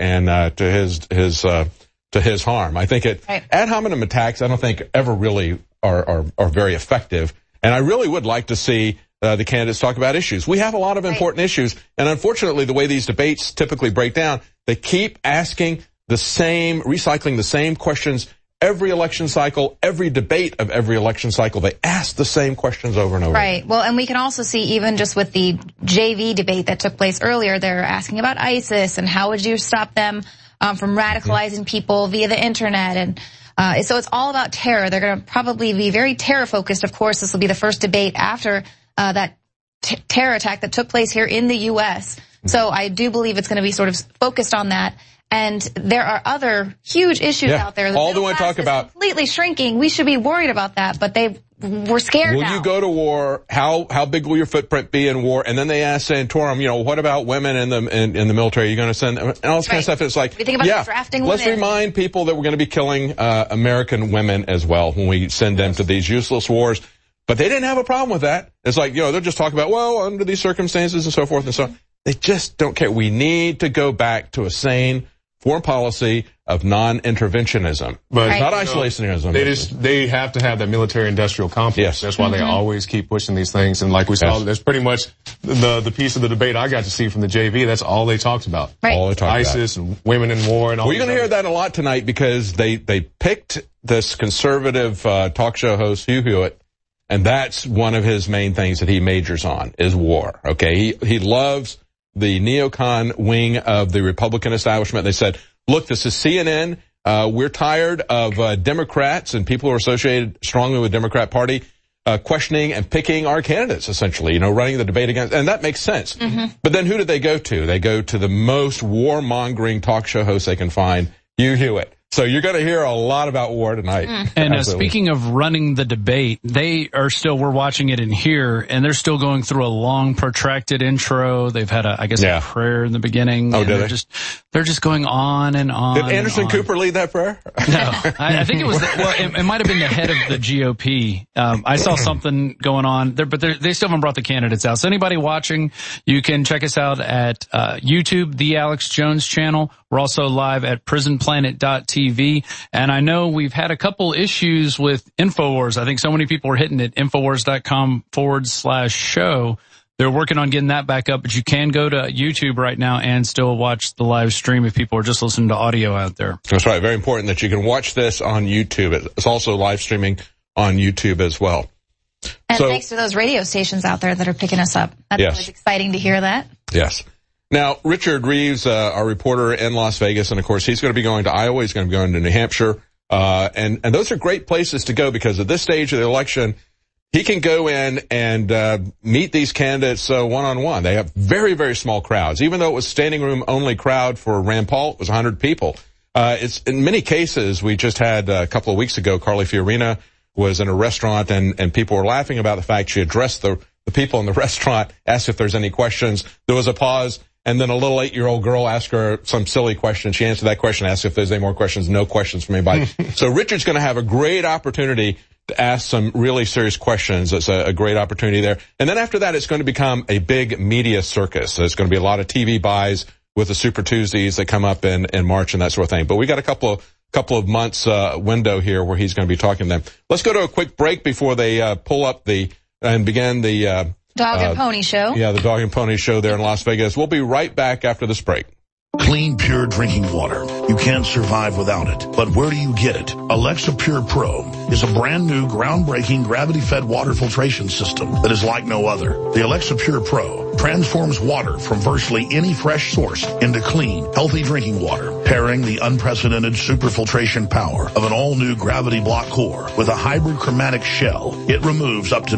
to his harm. I think ad hominem attacks, I don't think ever really are very effective. And I really would like to see the candidates talk about issues. We have a lot of important issues, and unfortunately, the way these debates typically break down, they keep asking recycling the same questions every election cycle, every debate of every election cycle. They ask the same questions over and over. Right. Well, and we can also see even just with the JV debate that took place earlier, they're asking about ISIS and how would you stop them from radicalizing people via the internet. And so it's all about terror. They're going to probably be very terror focused. Of course, this will be the first debate after that terror attack that took place here in the U.S. So I do believe it's going to be sort of focused on that. And there are other huge issues out there. All they want to talk about completely shrinking. We should be worried about that, but we're scared now. Will you go to war? How big will your footprint be in war? And then they ask Santorum, what about women in the military? Are you going to send and all this kind of stuff? It's like, we think about drafting women. Let's remind people that we're going to be killing American women as well when we send them to these useless wars. But they didn't have a problem with that. It's like, they're just talking about, well, under these circumstances and so forth and so on. They just don't care. We need to go back to a sane foreign policy of non-interventionism, but not isolationism. They have to have that military-industrial complex. Yes. That's why they always keep pushing these things. And like we saw, that's pretty much the piece of the debate I got to see from the JV. That's all they talked about. Right. All they talked ISIS about. And women in war and all. Well, you're going to hear that a lot tonight because they picked this conservative talk show host, Hugh Hewitt, and that's one of his main things that he majors on is war. Okay, he loves the neocon wing of the Republican establishment. They said, look, this is CNN. We're tired of Democrats and people who are associated strongly with the Democrat Party questioning and picking our candidates, essentially, running the debate against. And that makes sense. But then who did they go to? They go to the most warmongering talk show host they can find, Hugh Hewitt. So you're going to hear a lot about war tonight. And speaking of running the debate, we're watching it in here, and they're still going through a long, protracted intro. They've had a prayer in the beginning. Oh, did they? They're just going on and on. Did Anderson Cooper lead that prayer? No. I think it was, it might have been the head of the GOP. I saw something going on there, but they still haven't brought the candidates out. So anybody watching, you can check us out at YouTube, The Alex Jones Channel. We're also live at prisonplanet.tv. And I know we've had a couple issues with InfoWars. I think so many people are hitting it, Infowars.com/show. They're working on getting that back up, but you can go to YouTube right now and still watch the live stream if people are just listening to audio out there. That's right. Very important that you can watch this on YouTube. It's also live streaming on YouTube as well. And thanks to those radio stations out there that are picking us up. That's always exciting to hear that. Yes. Now, Richard Reeves, our reporter in Las Vegas, and of course he's going to be going to Iowa, he's going to be going to New Hampshire, and those are great places to go because at this stage of the election, he can go in and meet these candidates one-on-one. They have very, very small crowds. Even though it was standing room only crowd for Rand Paul, it was 100 people. It's in many cases, we just had a couple of weeks ago, Carly Fiorina was in a restaurant and people were laughing about the fact she addressed the people in the restaurant, asked if there's any questions. There was a pause. And then a little 8-year-old girl asked her some silly question. She answered that question, asked if there's any more questions. No questions from anybody. So Richard's going to have a great opportunity to ask some really serious questions. It's a great opportunity there. And then after that, it's going to become a big media circus. There's going to be a lot of TV buys with the Super Tuesdays that come up in March and that sort of thing. But we got a couple of months window here where he's going to be talking to them. Let's go to a quick break before they pull up and begin the Dog and Pony Show. Yeah, the Dog and Pony Show there in Las Vegas. We'll be right back after this break. Clean, pure drinking water. You can't survive without it. But where do you get it? Alexa Pure Pro is a brand new, groundbreaking, gravity-fed water filtration system that is like no other. The Alexa Pure Pro transforms water from virtually any fresh source into clean, healthy drinking water, pairing the unprecedented superfiltration power of an all-new gravity block core with a hybrid chromatic shell. It removes up to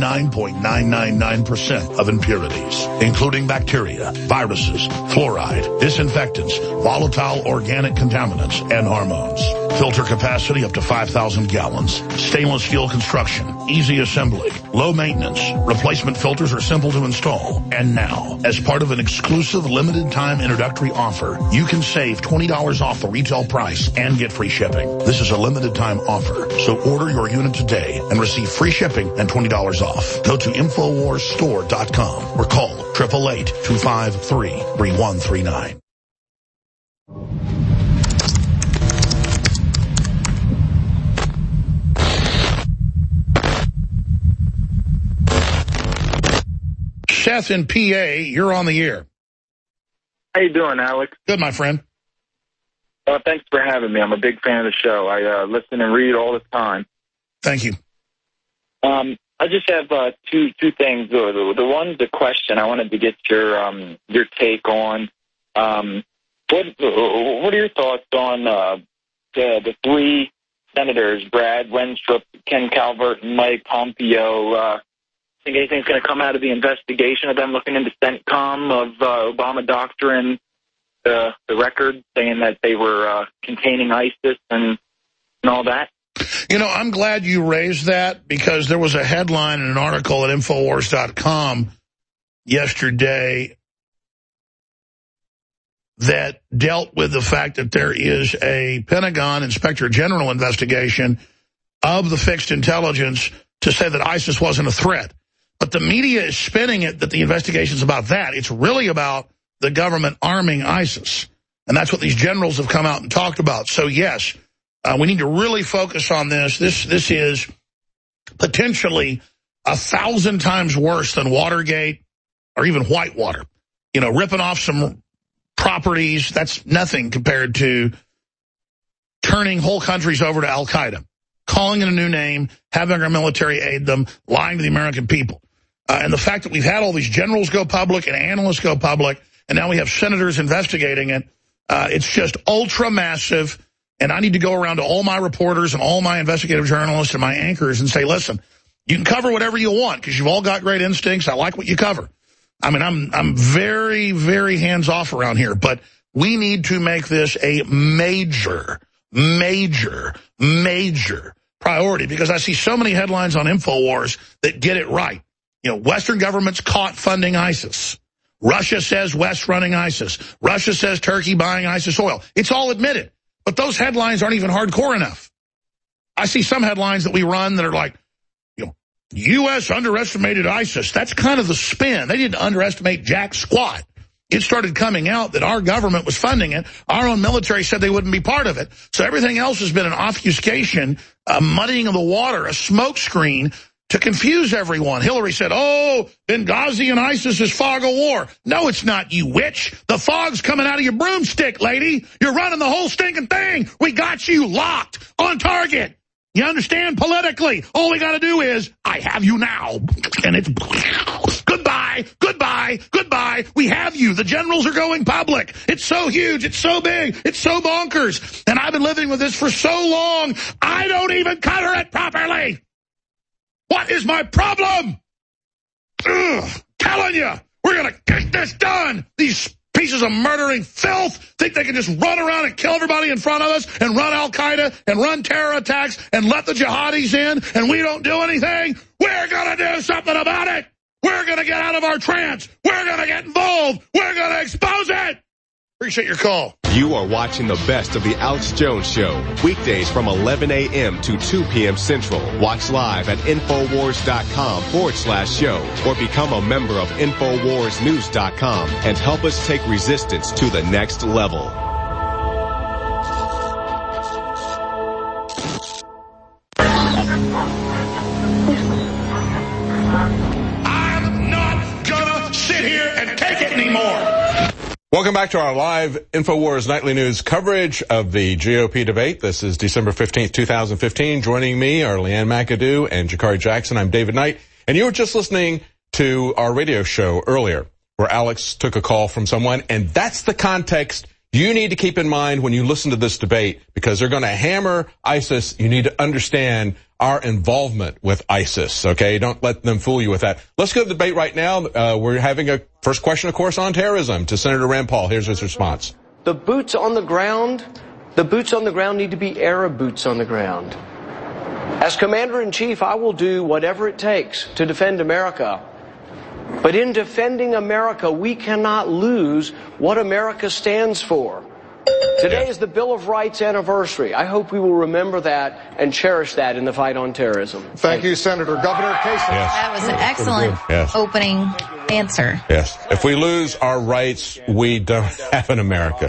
99.999% of impurities, including bacteria, viruses, fluoride, disinfectants, volatile organic contaminants, and hormones. Filter capacity up to 5,000 gallons. Stainless steel construction, easy assembly, low maintenance. Replacement filters are simple to install And now, as part of an exclusive limited-time introductory offer, you can save $20 off the retail price and get free shipping. This is a limited-time offer, so order your unit today and receive free shipping and $20 off. Go to InfoWarsStore.com or call 888-253-3139. Seth in PA, you're on the air. How you doing, Alex? Good, my friend. Thanks for having me. I'm a big fan of the show. I listen and read all the time. Thank you. I just have two things. The one's a question I wanted to get your take on. What are your thoughts on the three senators, Brad Wenstrup, Ken Calvert, and Mike Pompeo? Think anything's going to come out of the investigation of them looking into CENTCOM of Obama doctrine, the record saying that they were containing ISIS and all that? You know, I'm glad you raised that because there was a headline in an article at Infowars.com yesterday that dealt with the fact that there is a Pentagon Inspector General investigation of the fixed intelligence to say that ISIS wasn't a threat. But the media is spinning it that the investigation's about that. It's really about the government arming ISIS. And that's what these generals have come out and talked about. So, yes, we need to really focus on this. This is potentially 1,000 times worse than Watergate or even Whitewater. You know, ripping off some properties, that's nothing compared to turning whole countries over to Al-Qaeda, calling it a new name, having our military aid them, lying to the American people. And the fact that we've had all these generals go public and analysts go public, and now we have senators investigating it, it's just ultra massive. And I need to go around to all my reporters and all my investigative journalists and my anchors and say, listen, you can cover whatever you want because you've all got great instincts. I like what you cover. I mean, I'm very, very hands off around here, but we need to make this a major priority because I see so many headlines on InfoWars that get it right. You know, Western governments caught funding ISIS. Russia says West running ISIS. Russia says Turkey buying ISIS oil. It's all admitted. But those headlines aren't even hardcore enough. I see some headlines that we run that are like, you know, U.S. underestimated ISIS. That's kind of the spin. They didn't underestimate jack squat. It started coming out that our government was funding it. Our own military said they wouldn't be part of it. So everything else has been an obfuscation, a muddying of the water, a smokescreen to confuse everyone. Hillary said, oh, Benghazi and ISIS is fog of war. No, it's not, you witch. The fog's coming out of your broomstick, lady. You're running the whole stinking thing. We got you locked on target. You understand? Politically, all we got to do is, I have you now. And it's goodbye, goodbye, goodbye. We have you. The generals are going public. It's so huge. It's so big. It's so bonkers. And I've been living with this for so long, I don't even cover it properly. What is my problem? Telling you, we're going to get this done. These pieces of murdering filth think they can just run around and kill everybody in front of us and run Al-Qaeda and run terror attacks and let the jihadis in and we don't do anything. We're going to do something about it. We're going to get out of our trance. We're going to get involved. We're going to expose it. Appreciate your call. You are watching the best of the Alex Jones Show. Weekdays from 11 a.m. to 2 p.m. Central. Watch live at Infowars.com/show or become a member of InfoWarsNews.com and help us take resistance to the next level. I'm not gonna sit here and take it anymore. Welcome back to our live InfoWars Nightly News coverage of the GOP debate. This is December 15th, 2015. Joining me are Leanne McAdoo and Jakari Jackson. I'm David Knight. And you were just listening to our radio show earlier where Alex took a call from someone. And that's the context you need to keep in mind when you listen to this debate because they're going to hammer ISIS. You need to understand our involvement with ISIS, okay? Don't let them fool you with that. Let's go to the debate right now. We're having a first question, of course, on terrorism to Senator Rand Paul. Here's his response. The boots on the ground need to be Arab boots on the ground. As Commander-in-Chief, I will do whatever it takes to defend America. But in defending America, we cannot lose what America stands for. Today is the Bill of Rights anniversary. I hope we will remember that and cherish that in the fight on terrorism. Thank you, Senator. Governor Kasich. Yes. That was an excellent opening answer. Yes. If we lose our rights, we don't have an America.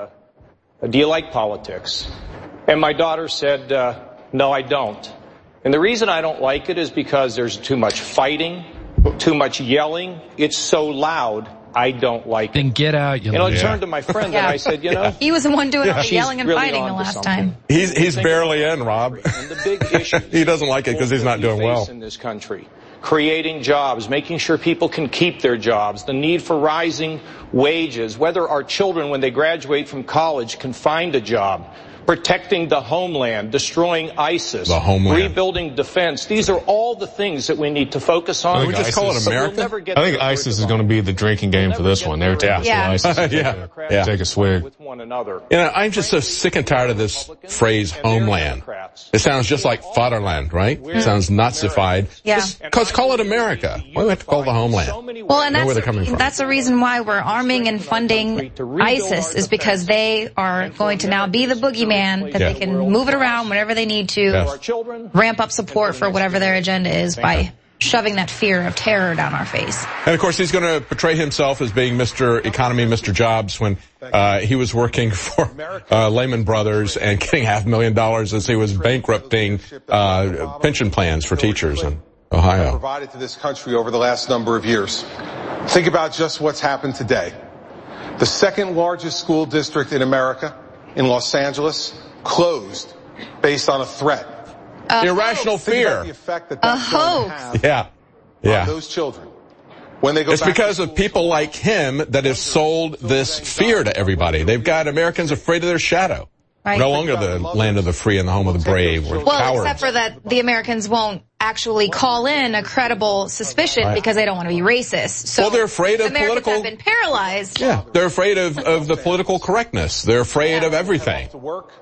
Do you like politics? And my daughter said, no, I don't. And the reason I don't like it is because there's too much fighting, too much yelling. It's so loud. I don't like it. Then get out, you I turned to my friend and I said, he was the one doing all the she's yelling and really fighting the last time. He's barely in, Rob. And the big issue he doesn't like it because he's not doing well. In this country, creating jobs, making sure people can keep their jobs, the need for rising wages, whether our children, when they graduate from college, can find a job, protecting the homeland, destroying ISIS, rebuilding defense. These are all the things that we need to focus on. We just call it America. I think ISIS is going to be the drinking game for this one. Every time ISIS take a swig. You know, I'm just so sick and tired of this phrase homeland. It sounds just like fatherland, right? It sounds Nazified. Yeah. Just call it America. Why do we have to call it the homeland? Well, and that's the reason why we're arming and funding ISIS, is because they are going to now be the boogeyman, that they can move it around whenever they need to, ramp up support for whatever their agenda is by shoving that fear of terror down our face. And of course, he's going to portray himself as being Mr. Economy, Mr. Jobs, when he was working for Lehman Brothers and getting $500,000 as he was bankrupting pension plans for teachers in Ohio. Provided to this country over the last number of years. Think about just what's happened today. The second largest school district in America, in Los Angeles, closed based on a threat. Irrational fear. A hoax. Yeah. On those children. When they go it's because of people like him that have sold this fear to everybody. They've got Americans afraid of their shadow. Right. No longer the land of the free and the home of the brave. We're cowards. Except for that the Americans won't actually call in a credible suspicion because they don't want to be racist. So they're afraid of Americans political. have been paralyzed. Yeah, they're afraid of the political correctness. They're afraid of everything. To work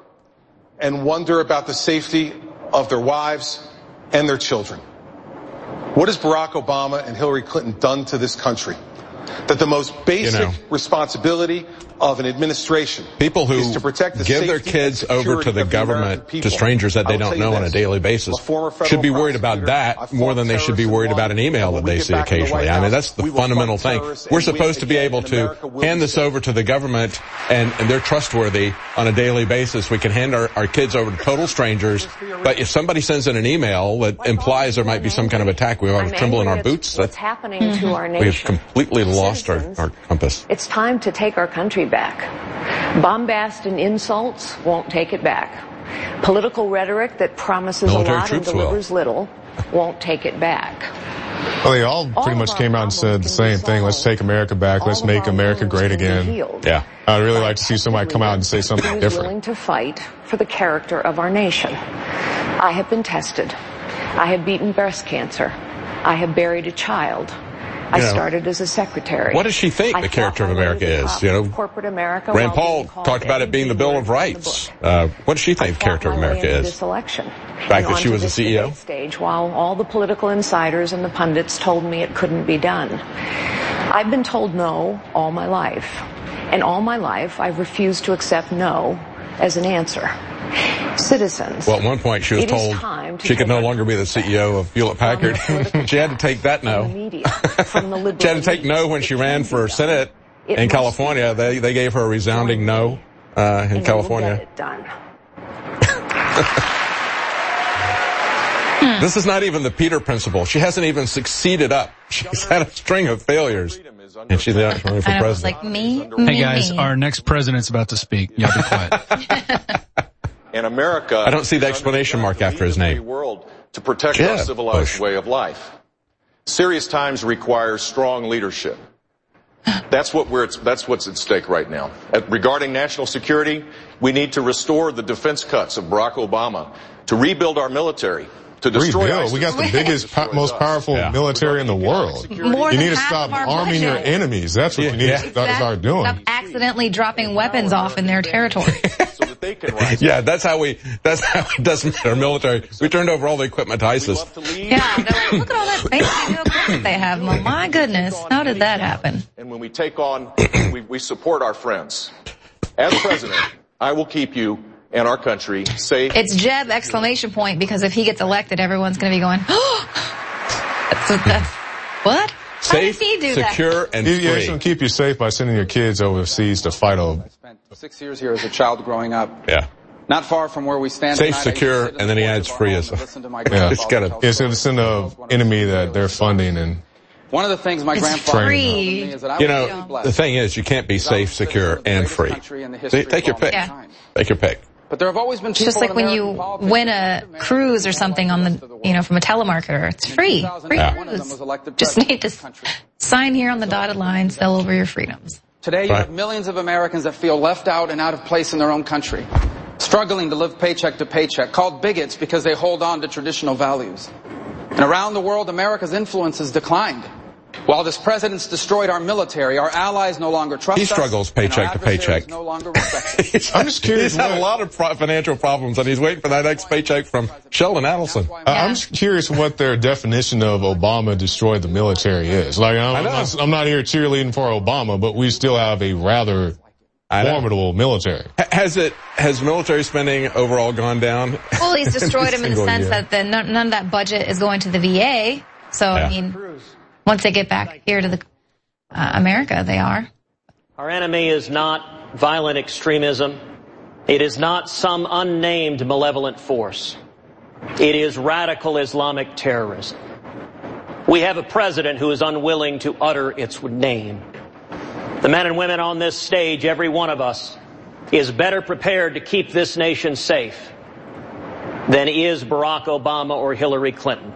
and wonder about the safety of their wives and their children. What has Barack Obama and Hillary Clinton done to this country? That the most basic responsibility of an administration people who is to protect the give their kids over to the government, to strangers that they don't know on a daily basis, should be worried about that more than they should be worried about an email that they see occasionally. I mean, that's the fundamental thing. We're supposed to be able to hand this over to the government, and they're trustworthy on a daily basis. We can hand our kids over to total strangers, but if somebody sends in an email that implies there might be some kind of attack, we ought to tremble in our boots. What's happening to our nation? We have completely lost our compass. It's time to take our country back. Bombast and insults won't take it back. Political rhetoric that promises a lot and delivers little won't take it back. Well, they all pretty much came out and said the same thing. Let's take America back. Let's make America great again. Yeah. I'd really like to see somebody come out and say something different. Willing to fight for the character of our nation. I have been tested. I have beaten breast cancer. I have buried a child. I started as a secretary. What does she think the character of America is? You know, corporate America. Rand Paul talked about it being the Bill of Rights. What does she think the character of America is? This election. The fact that she was a CEO? Stage, while all the political insiders and the pundits told me it couldn't be done. I've been told no all my life. And all my life, I've refused to accept no as an answer. Citizens. Well, at one point she was told she could no longer be the CEO of Hewlett Packard. She had to take that no. She had to take no when she ran for Senate in California. They gave her a resounding no in California. This is not even the Peter principle. She hasn't even succeeded up. She's had a string of failures. And she's running for president. Like me. Hey guys, our next president's about to speak. Y'all be quiet. In America, I don't see the explanation mark after his name. World to protect our civilized way of life. Serious times require strong leadership. That's what's at stake right now. Regarding national security, we need to restore the defense cuts of Barack Obama, to rebuild our military, to destroy ISIS. We got the biggest, most powerful military in the world. You need to stop arming your enemies. That's what you need to start doing. Stop accidentally dropping weapons off in their territory. that they can rise. Yeah, that's how it doesn't matter. Military. We turned over all the equipment to ISIS. Yeah, they're like, look at all that fancy new equipment they have. Well, my goodness, how did that happen? And when we take on, we support our friends. As president, I will keep you and our country safe. It's Jeb exclamation point, because if he gets elected, everyone's going to be going, what? Safe, how did he do secure, that? and free. Yeah, it's going to keep you safe by sending your kids overseas to fight over. I spent 6 years here as a child growing up. Yeah. Not far from where we stand. Safe, secure, and then he adds free as well. Yeah. It's going to send an enemy that they're funding. And one of the things my grandfather told me is that I was blessed. The thing is, you can't be safe, secure, and free. Take your pick. Yeah. Take your pick. But there have always been people. It's just like when you win a cruise or something on the, from a telemarketer. It's free. Free cruise. Just need to sign here on the dotted line, sell over your freedoms. Today, you have millions of Americans that feel left out and out of place in their own country, struggling to live paycheck to paycheck, called bigots because they hold on to traditional values. And around the world, America's influence has declined. While this president's destroyed our military, our allies no longer trust us. He struggles paycheck to paycheck. No longer respect us. I'm just curious. He's had a lot of financial problems, and he's waiting for that next paycheck from Sheldon Adelson. I'm just curious what their definition of Obama destroyed the military is. Like, I'm not here cheerleading for Obama, but we still have a rather formidable military. Has military spending overall gone down? Well, he's destroyed him in the sense that none of that budget is going to the VA. So, I mean, once they get back here to the America, they are. Our enemy is not violent extremism. It is not some unnamed malevolent force. It is radical Islamic terrorism. We have a president who is unwilling to utter its name. The men and women on this stage, every one of us, is better prepared to keep this nation safe than is Barack Obama or Hillary Clinton.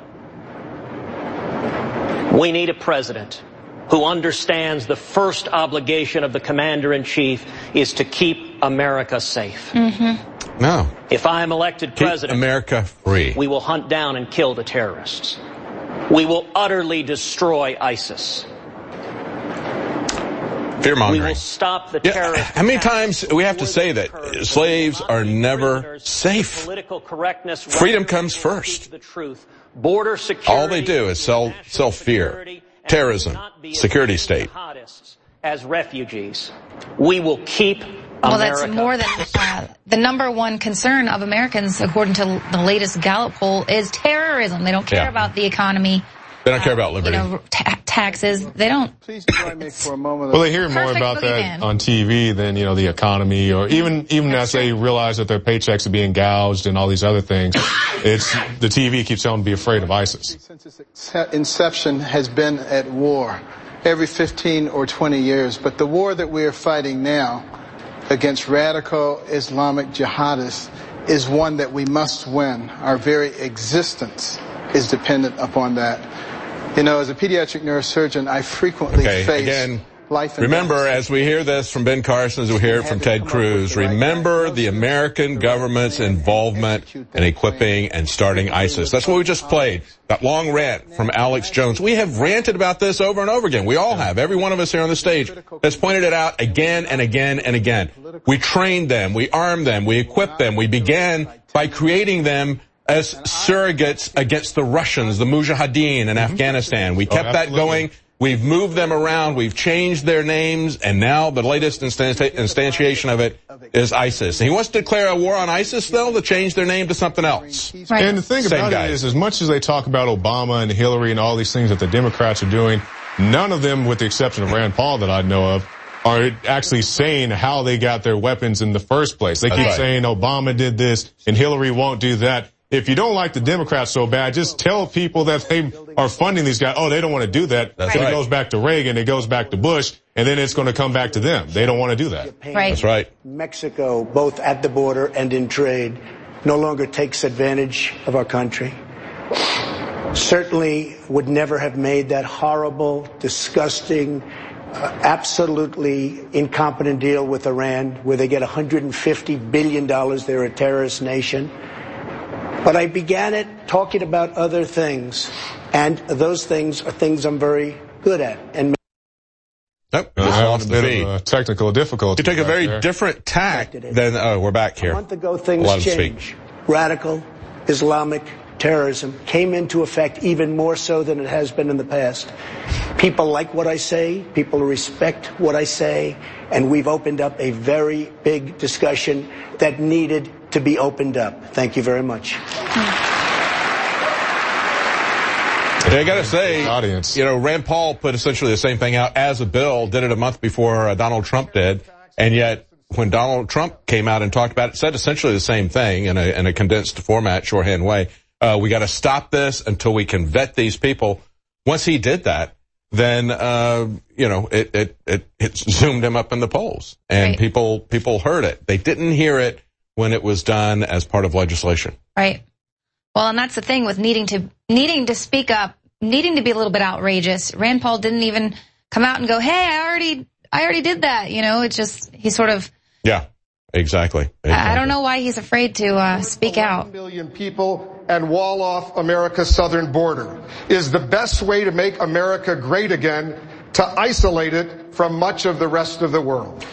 We need a president who understands the first obligation of the commander-in-chief is to keep America safe. Mm-hmm. No. If I am elected president, keep America free. We will hunt down and kill the terrorists. We will utterly destroy ISIS. Fear-mongering. We will stop the terrorists. How many times we have to say that slaves are never safe? Political correctness. Freedom comes first. The truth. Border security. All they do is sell fear, terrorism, security state. As refugees, we will keep America. Well, that's more than the number one concern of Americans, according to the latest Gallup poll, is terrorism. They don't care about the economy. They don't care about liberty. Taxes. They don't. Please join me for a moment. Well, they hear more about that on TV than, the economy, or even as they realize that their paychecks are being gouged and all these other things. It's the TV keeps telling them to be afraid of ISIS. Since its inception has been at war every 15 or 20 years. But the war that we are fighting now against radical Islamic jihadists is one that we must win. Our very existence is dependent upon that. As a pediatric neurosurgeon, I frequently face life and remember, as we hear this from Ben Carson, as we hear it from Ted Cruz, remember the American government's involvement in equipping and starting ISIS. That's what we just played. That long rant from Alex Jones. We have ranted about this over and over again. We all have. Every one of us here on the stage has pointed it out again and again and again. We trained them. We armed them. We equipped them. We began by creating them as surrogates against the Russians, the Mujahideen in Afghanistan. We kept that going. We've moved them around. We've changed their names. And now the latest instantiation of it is ISIS. And he wants to declare a war on ISIS, though, to change their name to something else. Right. And the thing about it is, as much as they talk about Obama and Hillary and all these things that the Democrats are doing, none of them, with the exception of Rand Paul that I know of, are actually saying how they got their weapons in the first place. They keep saying Obama did this and Hillary won't do that. If you don't like the Democrats so bad, just tell people that they are funding these guys. Oh, they don't want to do that. That's right. It goes back to Reagan. It goes back to Bush. And then it's going to come back to them. They don't want to do that. Right. That's right. Mexico, both at the border and in trade, no longer takes advantage of our country. Certainly would never have made that horrible, disgusting, absolutely incompetent deal with Iran, where they get $150 billion. They're a terrorist nation. But I began it talking about other things, and those things are things I'm very good at. And this lost the feed. Technical difficulty. You take a very different tack than, we're back here. A month ago, things changed. Radical Islamic terrorism came into effect even more so than it has been in the past. People like what I say, people respect what I say, and we've opened up a very big discussion that needed to be opened up. Thank you very much. I got to say, Rand Paul put essentially the same thing out as a bill, did it a month before Donald Trump did, and yet when Donald Trump came out and talked about it, said essentially the same thing in a condensed format, shorthand way. We got to stop this until we can vet these people. Once he did that, then it zoomed him up in the polls, and people heard it. They didn't hear it when it was done as part of legislation. Right. Well, and that's the thing with needing to speak up, needing to be a little bit outrageous. Rand Paul didn't even come out and go, "Hey, I already did that." It's just he sort of. Yeah, exactly. I don't know why he's afraid to speak out. 1 million people and wall off America's southern border is the best way to make America great again, to isolate it from much of the rest of the world.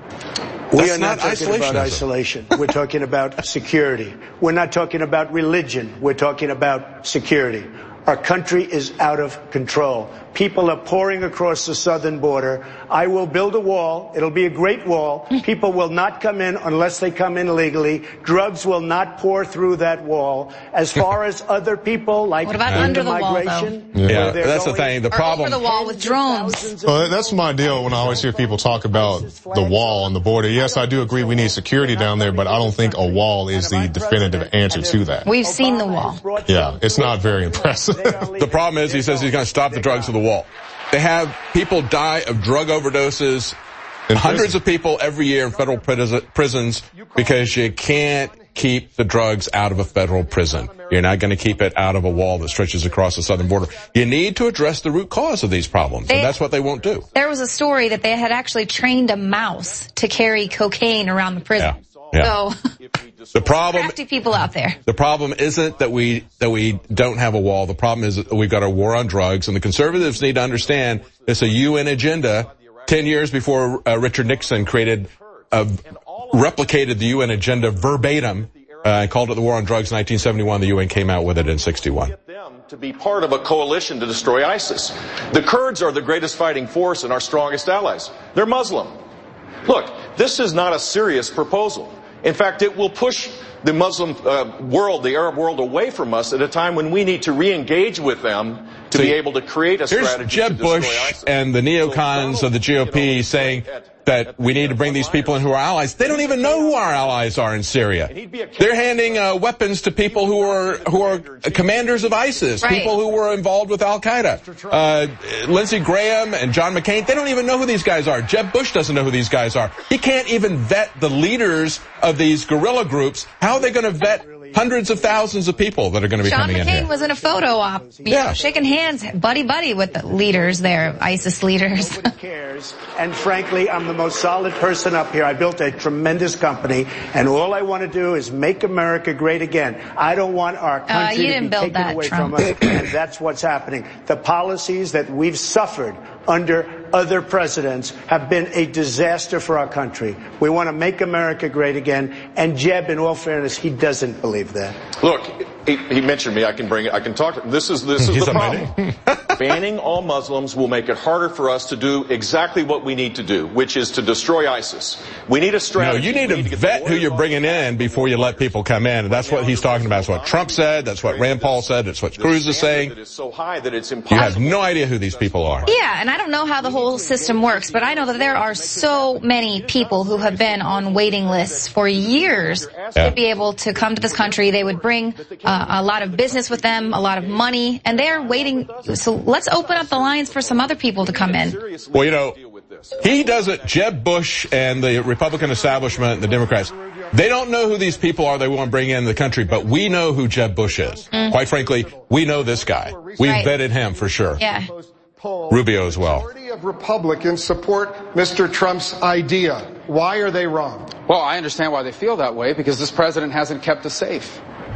We are not talking about isolation. We're talking about security. We're not talking about religion. We're talking about security. Our country is out of control. People are pouring across the southern border. I will build a wall. It'll be a great wall. People will not come in unless they come in legally. Drugs will not pour through that wall. As far as other people, like what about under the migration, wall, though? Yeah, that's the thing. The problem. Over the wall with drones. Well, that's my deal when I always hear people talk about the wall on the border. Yes, I do agree we need security down there, but I don't think a wall is the definitive answer to that. We've seen the wall. Yeah, it's not very impressive. The problem is, he says he's going to stop the drugs with the wall. They have people die of drug overdoses, hundreds of people every year in federal prisons because you can't keep the drugs out of a federal prison. You're not going to keep it out of a wall that stretches across the southern border. You need to address the root cause of these problems, and that's what they won't do. There was a story that they had actually trained a mouse to carry cocaine around the prison. Yeah. So the problem, crafty people out there. The problem isn't that we don't have a wall. The problem is that we've got a war on drugs, and the conservatives need to understand it's a UN agenda. 10 years before Richard Nixon replicated the UN agenda verbatim and called it the war on drugs in 1971. The UN came out with it in 61. To be part of a coalition to destroy ISIS. The Kurds are the greatest fighting force and our strongest allies. They're Muslim. Look, this is not a serious proposal. In fact, it will push the Muslim world, the Arab world, away from us at a time when we need to re-engage with them to be able to create a strategy. Here's Jeb Bush and the neocons of the GOP saying that we need to bring these people in who are allies. They don't even know who our allies are in Syria. They're handing weapons to people who are commanders of ISIS, people who were involved with Al-Qaeda. Lindsey Graham and John McCain, they don't even know who these guys are. Jeb Bush doesn't know who these guys are. He can't even vet the leaders of these guerrilla groups. How are they going to vet hundreds of thousands of people that are going to be coming in here? John McCain was in a photo op, shaking hands, buddy with the leaders there, ISIS leaders. Nobody cares. And frankly, I'm the most solid person up here. I built a tremendous company, and all I want to do is make America great again. I don't want our country to be taken away from us, and that's what's happening. The policies that we've suffered under other presidents have been a disaster for our country. We want to make America great again, and Jeb, in all fairness, he doesn't believe that. Look, he mentioned me. I can talk to him. This is the problem. Banning all Muslims will make it harder for us to do exactly what we need to do, which is to destroy ISIS. We need a strategy. No, you need to vet who you're bringing in before you let people come in. And that's what he's talking about. That's what Trump said. That's what Rand Paul said. That's what Cruz is saying. It is so high that it's impossible. You have no idea who these people are. Yeah, and I don't know how the whole system works, but I know that there are so many people who have been on waiting lists for years to be able to come to this country. They would bring a lot of business with them, a lot of money, and they're waiting. So let's open up the lines for some other people to come in. Well, you know, he doesn't. Jeb Bush and the Republican establishment, the Democrats, they don't know who these people are they want to bring in the country, but we know who Jeb Bush is. Quite frankly, we know this guy. We've vetted him for sure. Yeah. Rubio as well. The majority of Republicans support Mr. Trump's idea. Why are they wrong? Well, I understand why they feel that way, because this president hasn't kept us safe.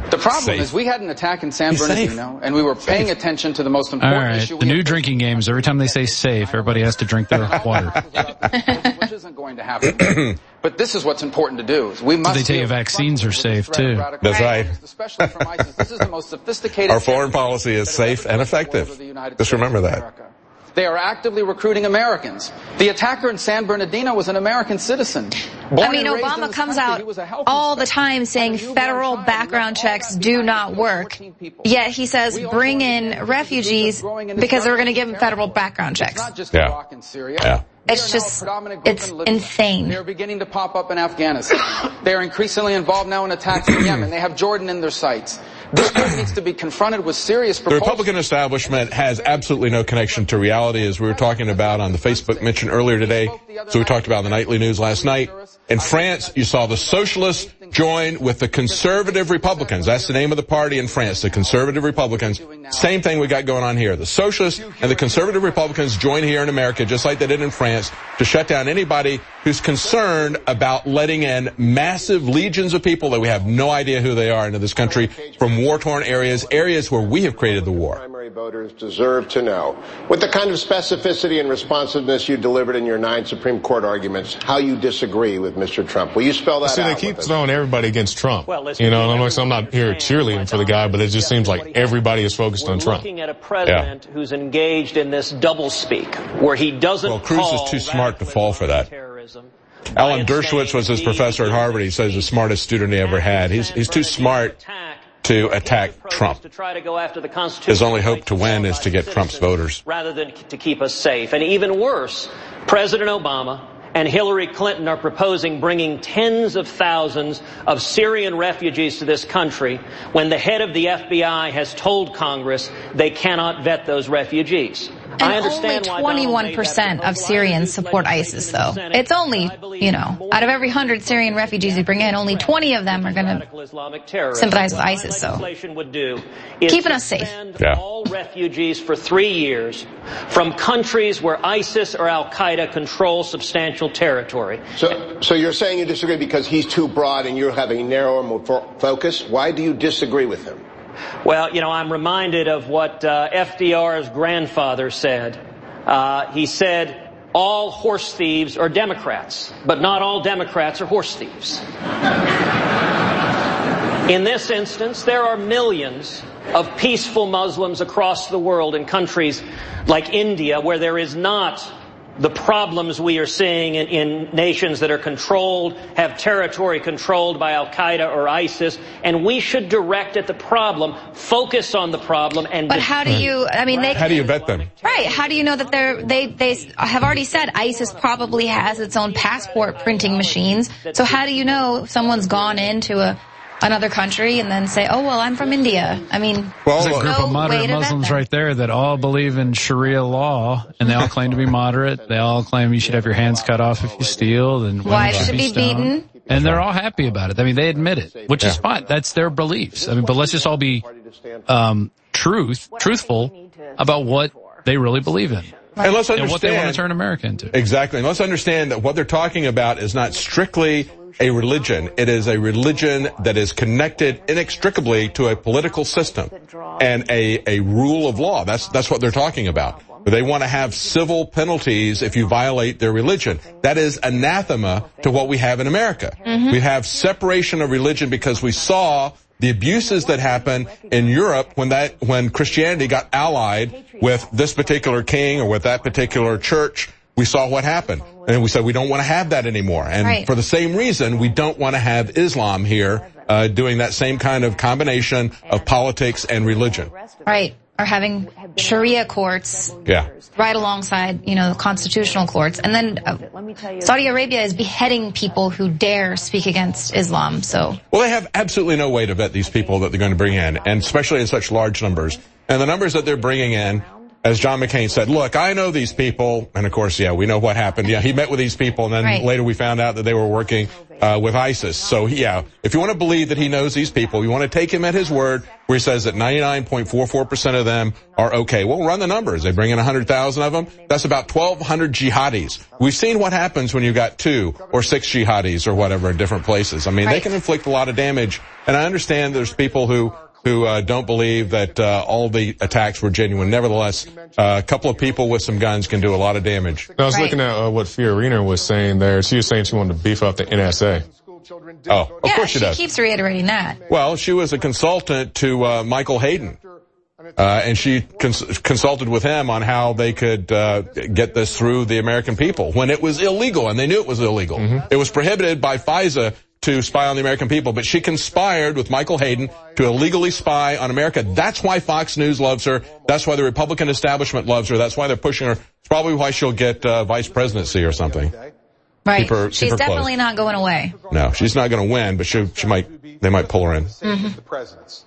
The problem is we had an attack in San Bernardino, and we were paying attention to the most important issue. The new drinking games, every time they say safe, everybody has to drink their water. Which isn't going to happen. But this is what's important to do. We must they tell you vaccines are safe, too. That's right. Especially from ISIS. This is the most sophisticated... Our foreign policy is safe and effective. Just remember that. They are actively recruiting Americans. The attacker in San Bernardino was an American citizen. Obama comes out all the time saying federal background checks do not work. Yet he says bring in refugees because they're going to give them federal background checks. It's not just Iraq and Syria. Yeah. It's just, it's insane. They're beginning to pop up in Afghanistan. They're increasingly involved now in attacks in Yemen. They have Jordan in their sights. This group needs to be confronted with serious proposals. The Republican establishment has absolutely no connection to reality, as we were talking about on the Facebook mention earlier today. So we talked about the nightly news last night. In France, you saw the socialists join with the conservative Republicans. That's the name of the party in France, the conservative Republicans. Same thing we got going on here. The socialists and the conservative Republicans join here in America, just like they did in France, to shut down anybody who's concerned about letting in massive legions of people that we have no idea who they are into this country from war-torn areas where we have created the war. Primary voters deserve to know, with the kind of specificity and responsiveness you delivered in your 9 Supreme Court arguments, how you disagree with Mr. Trump. Will you spell that out? See, they keep throwing everybody against Trump. You know, and I'm not here cheerleading for the guy, but it just seems like everybody is focused on Trump. Looking at a president who's engaged in this doublespeak, where he doesn't. Well, Cruz is too smart to fall for that. Alan Dershowitz was his professor at Harvard. He says the smartest student he ever had. He's too smart to attack Trump. His only hope to win is to get Trump's voters. Rather than to keep us safe. And even worse, President Obama and Hillary Clinton are proposing bringing tens of thousands of Syrian refugees to this country when the head of the FBI has told Congress they cannot vet those refugees. And only 21% of Syrians support ISIS, though. It's only, out of every 100 Syrian refugees we bring in, only 20 of them are going to sympathize with ISIS, so keeping us safe. All refugees for 3 years from countries where ISIS or Al-Qaeda control substantial territory. So you're saying you disagree because he's too broad and you're having narrower focus? Why do you disagree with him? Well, I'm reminded of what FDR's grandfather said. He said, all horse thieves are Democrats, but not all Democrats are horse thieves. In this instance, there are millions of peaceful Muslims across the world in countries like India where there is not the problems we are seeing in nations that are have territory controlled by Al-Qaeda or ISIS, and we should direct at the problem, focus on the problem, and... But how do you, how do you vet them? Right, how do you know that they have already said ISIS probably has its own passport printing machines, so how do you know someone's gone into another country and then say, oh, well, I'm from India? There's a group of moderate Muslims right there that all believe in Sharia law, and they all claim to be moderate. They all claim you should have your hands cut off if you steal, and wives should be beaten. And they're all happy about it. They admit it, which is fine. That's their beliefs. But let's just all be truthful about what they really believe in. And let's understand and what they want to turn America into. Exactly. And let's understand that what they're talking about is not strictly a religion. It is a religion that is connected inextricably to a political system and a rule of law. That's what they're talking about. They want to have civil penalties if you violate their religion. That is anathema to what we have in America. Mm-hmm. We have separation of religion because we saw the abuses that happened in Europe when Christianity got allied with this particular king or with that particular church. We saw what happened. And we said we don't want to have that anymore. And for the same reason, we don't want to have Islam here doing that same kind of combination of politics and religion. Right. Or having Sharia courts right alongside, the constitutional courts. And then Saudi Arabia is beheading people who dare speak against Islam. Well, they have absolutely no way to vet these people that they're going to bring in, and especially in such large numbers. And the numbers that they're bringing in as John McCain said, look, I know these people. And of course, yeah, we know what happened. Yeah, he met with these people, and then later we found out that they were working with ISIS. So yeah, if you want to believe that he knows these people, you want to take him at his word, where he says that 99.44% of them are okay. Well, run the numbers. They bring in 100,000 of them. That's about 1,200 jihadis. We've seen what happens when you've got 2 or 6 jihadis or whatever in different places. I mean, they can inflict a lot of damage. And I understand there's people who don't believe that all the attacks were genuine. Nevertheless, a couple of people with some guns can do a lot of damage. I was looking at what Fiorina was saying there. She was saying she wanted to beef up the NSA. Oh, of course she does. She keeps reiterating that. Well, she was a consultant to Michael Hayden, and she consulted with him on how they could get this through the American people when it was illegal, and they knew it was illegal. It was prohibited by FISA to spy on the American people, but she conspired with Michael Hayden to illegally spy on America. That's why Fox News loves her. That's why the Republican establishment loves her. That's why they're pushing her. It's probably why she'll get vice presidency or something. Right. Keep She's her definitely close. not going away. No, she's not going to win, but they might pull her in. The presidents.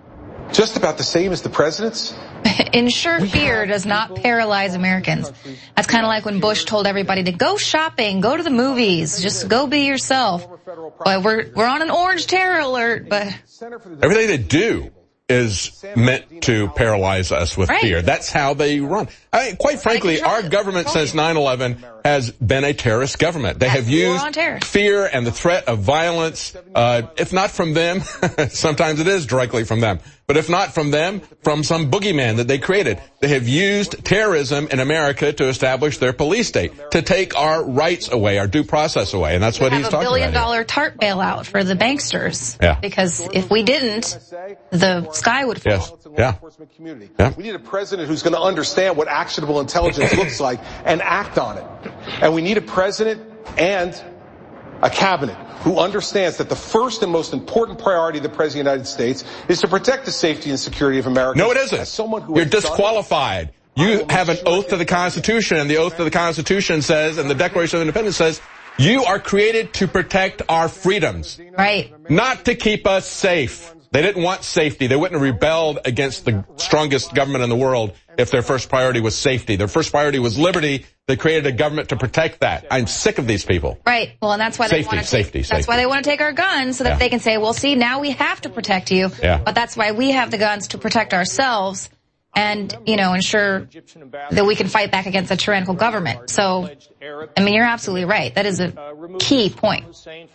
Just about the same as the presidents? Ensure fear does not paralyze Americans. That's kind of like when Bush told everybody to go shopping, go to the movies, just go be yourself. But we're on an orange terror alert, but everything they do is meant to paralyze us with fear. That's how they run. I mean, quite frankly, our government since 9/11 has been a terrorist government. They have used fear and the threat of violence, if not from them, sometimes it is directly from them, but if not from them, from some boogeyman that they created. They have used terrorism in America to establish their police state, to take our rights away, our due process away, and that's what he's talking about. $1 billion TARP bailout for the banksters. Yeah. Because if we didn't, the sky would fall. Yes. Yeah. We need a president who's going to understand what actionable intelligence looks like and act on it. And we need a president and a cabinet who understands that the first and most important priority of the President of the United States is to protect the safety and security of America. No, it isn't. You're disqualified. You have an oath to the Constitution, and the oath to the Constitution says, and the Declaration of Independence says, you are created to protect our freedoms. Right. Not to keep us safe. They didn't want safety. They wouldn't have rebelled against the strongest government in the world if their first priority was safety. Their first priority was liberty. They created a government to protect that. I'm sick of these people. Right. Well, and that's why they want to that's why they want to take our guns so that they can say, well, see, now we have to protect you. Yeah. But that's why we have the guns to protect ourselves and, ensure that we can fight back against a tyrannical government. So, I mean, you're absolutely right. That is a key point.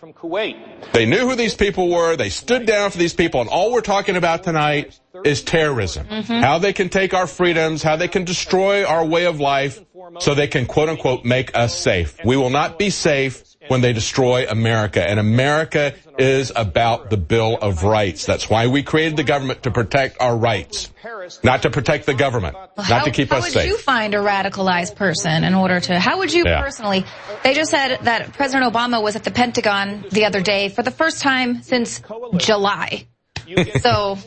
They knew who these people were. They stood down for these people. And all we're talking about tonight is terrorism. How they can take our freedoms, how they can destroy our way of life so they can, quote unquote, make us safe. We will not be safe when they destroy America. And America is about the Bill of Rights. That's why we created the government, to protect our rights, not to protect the government, not to keep us safe. How would you find a radicalized person in order to, how would you personally, they just said that President Obama was at the Pentagon the other day for the first time since July. So,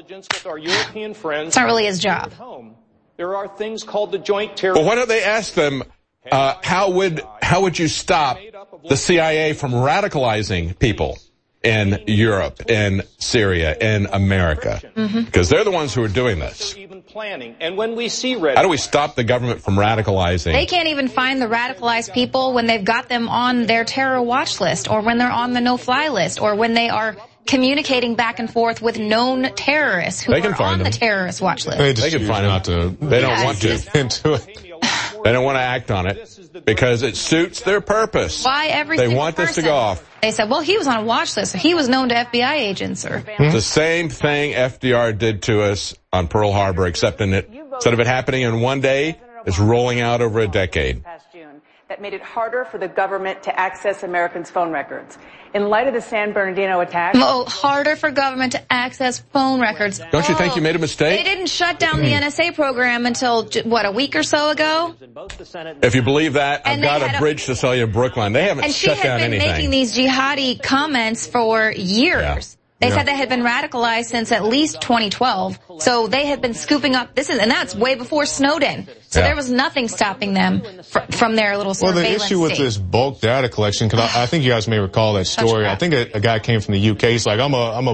it's not really his job. There are things called the Joint Terror. Well, why don't they ask them, how would you stop the CIA from radicalizing people in Europe, in Syria, in America? Because they're the ones who are doing this. And when we see how do we stop the government from radicalizing? They can't even find the radicalized people when they've got them on their terror watch list, or when they're on the no-fly list, or when they are communicating back and forth with known terrorists who are on the terrorist watch list. They can find out to. They don't want to. Into it. They don't want to act on it because it suits their purpose. Why every They want this to go off. They said, well, he was on a watch list, so he was known to FBI agents. Or the same thing FDR did to us on Pearl Harbor, except instead of it happening in one day, it's rolling out over a decade. That made it harder for the government to access Americans' phone records. In light of the San Bernardino attack... harder for government to access phone records. Don't you think you made a mistake? They didn't shut down the NSA program until, a week or so ago? If you believe that, I've got a bridge to sell you in Brooklyn. They haven't shut down anything. And she had been making these jihadi comments for years. Yeah. They said they had been radicalized since at least 2012. So they had been scooping up and that's way before Snowden. So there was nothing stopping them from their little surveillance Well, the issue with this bulk data collection, because I think you guys may recall that story. I think a guy came from the UK. He's like, I'm a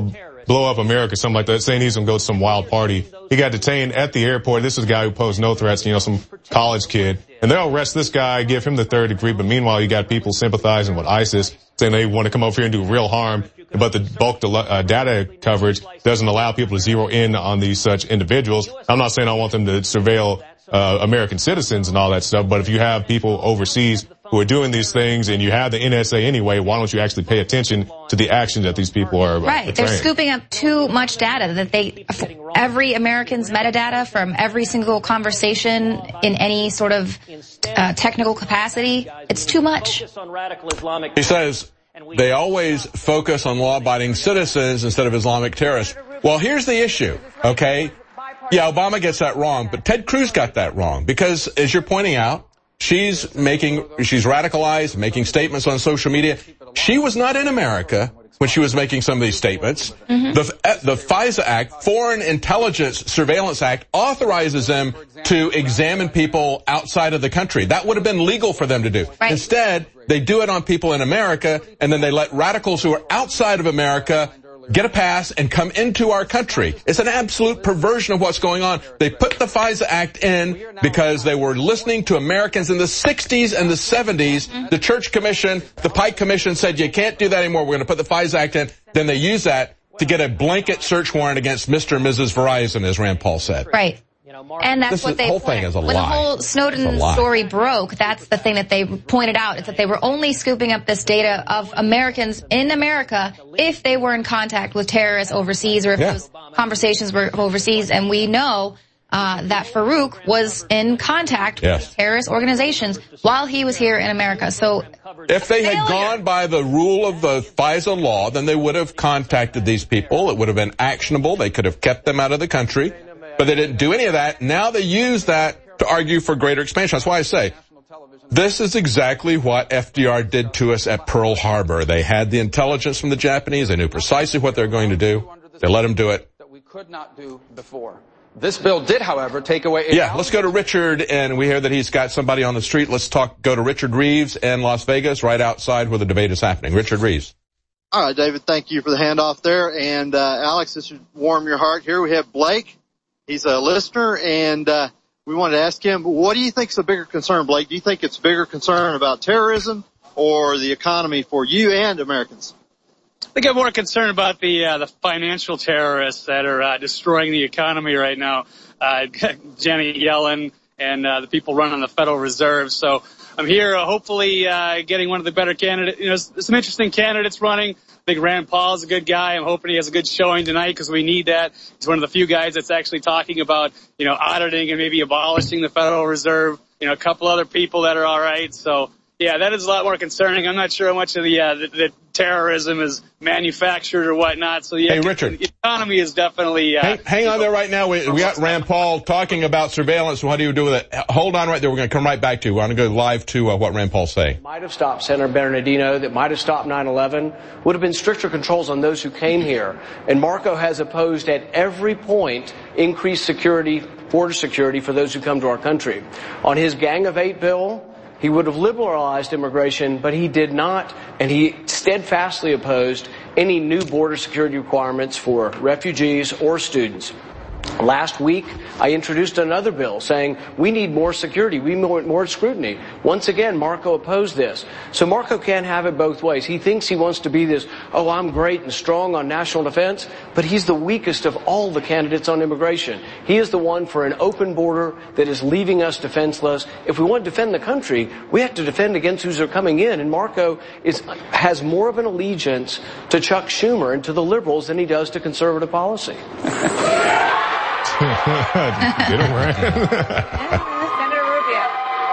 blow up America, something like that, saying he's going to go to some wild party. He got detained at the airport. This is a guy who posed no threats, some college kid. And they'll arrest this guy, give him the third degree, but meanwhile you got people sympathizing with ISIS, saying they want to come over here and do real harm. But the bulk data coverage doesn't allow people to zero in on these such individuals. I'm not saying I want them to surveil American citizens and all that stuff, but if you have people overseas who are doing these things and you have the NSA anyway, why don't you actually pay attention to the actions that these people are Right. They're scooping up too much data that every American's metadata from every single conversation in any sort of technical capacity. It's too much. He says they always focus on law-abiding citizens instead of Islamic terrorists. Well, here's the issue, okay? Yeah, Obama gets that wrong, but Ted Cruz got that wrong because, as you're pointing out, she's radicalized, making statements on social media. She was not in America when she was making some of these statements. Mm-hmm. The FISA Act, Foreign Intelligence Surveillance Act, authorizes them to examine people outside of the country. That would have been legal for them to do. Right. Instead, they do it on people in America, and then they let radicals who are outside of America get a pass and come into our country. It's an absolute perversion of what's going on. They put the FISA Act in because they were listening to Americans in the 60s and the 70s. The Church Commission, the Pike Commission said you can't do that anymore. We're going to put the FISA Act in. Then they use that to get a blanket search warrant against Mr. and Mrs. Verizon, as Rand Paul said. Right. And that's what they whole thing is a when lie. the whole Snowden story broke, that's the thing that they pointed out. It's that they were only scooping up this data of Americans in America if they were in contact with terrorists overseas or if those conversations were overseas. And we know that Farouk was in contact with terrorist organizations while he was here in America. So if they had gone by the rule of the FISA law, then they would have contacted these people. It would have been actionable. They could have kept them out of the country. But they didn't do any of that. Now they use that to argue for greater expansion. That's why I say this is exactly what FDR did to us at Pearl Harbor. They had the intelligence from the Japanese. They knew precisely what they were going to do. They let them do it. That we could not do before. This bill did, however, take away... let's go to Richard, and we hear that he's got somebody on the street. Let's go to Richard Reeves in Las Vegas, right outside where the debate is happening. Richard Reeves. All right, David, thank you for the handoff there. And Alex, this should warm your heart. Here we have Blake. He's a listener, and we wanted to ask him, what do you think is a bigger concern, Blake? Do you think it's a bigger concern about terrorism or the economy for you and Americans? I think I'm more concerned about the financial terrorists that are destroying the economy right now. Janet Yellen and the people running the Federal Reserve. So I'm here hopefully getting one of the better candidates. There's some interesting candidates running. I think Rand Paul is a good guy. I'm hoping he has a good showing tonight because we need that. He's one of the few guys that's actually talking about, auditing and maybe abolishing the Federal Reserve. A couple other people that are all right. So, yeah, that is a lot more concerning. I'm not sure how much of the terrorism is manufactured or whatnot. So, yeah, hey, Richard. The economy is definitely... hang on there right now. We got Rand Paul talking about surveillance. What do you do with it? Hold on right there. We're going to come right back to you. We're going to go live to what Rand Paul's saying. Might have stopped Senator Bernardino, that might have stopped 9/11, would have been stricter controls on those who came here. And Marco has opposed at every point increased security, border security for those who come to our country. On his Gang of Eight bill, he would have liberalized immigration, but he did not, and he steadfastly opposed any new border security requirements for refugees or students. Last week, I introduced another bill saying we need more security, we need more scrutiny. Once again, Marco opposed this. So Marco can't have it both ways. He thinks he wants to be this, I'm great and strong on national defense, but he's the weakest of all the candidates on immigration. He is the one for an open border that is leaving us defenseless. If we want to defend the country, we have to defend against who's coming in. And Marco has more of an allegiance to Chuck Schumer and to the liberals than he does to conservative policy. Get around. Senator Rubio.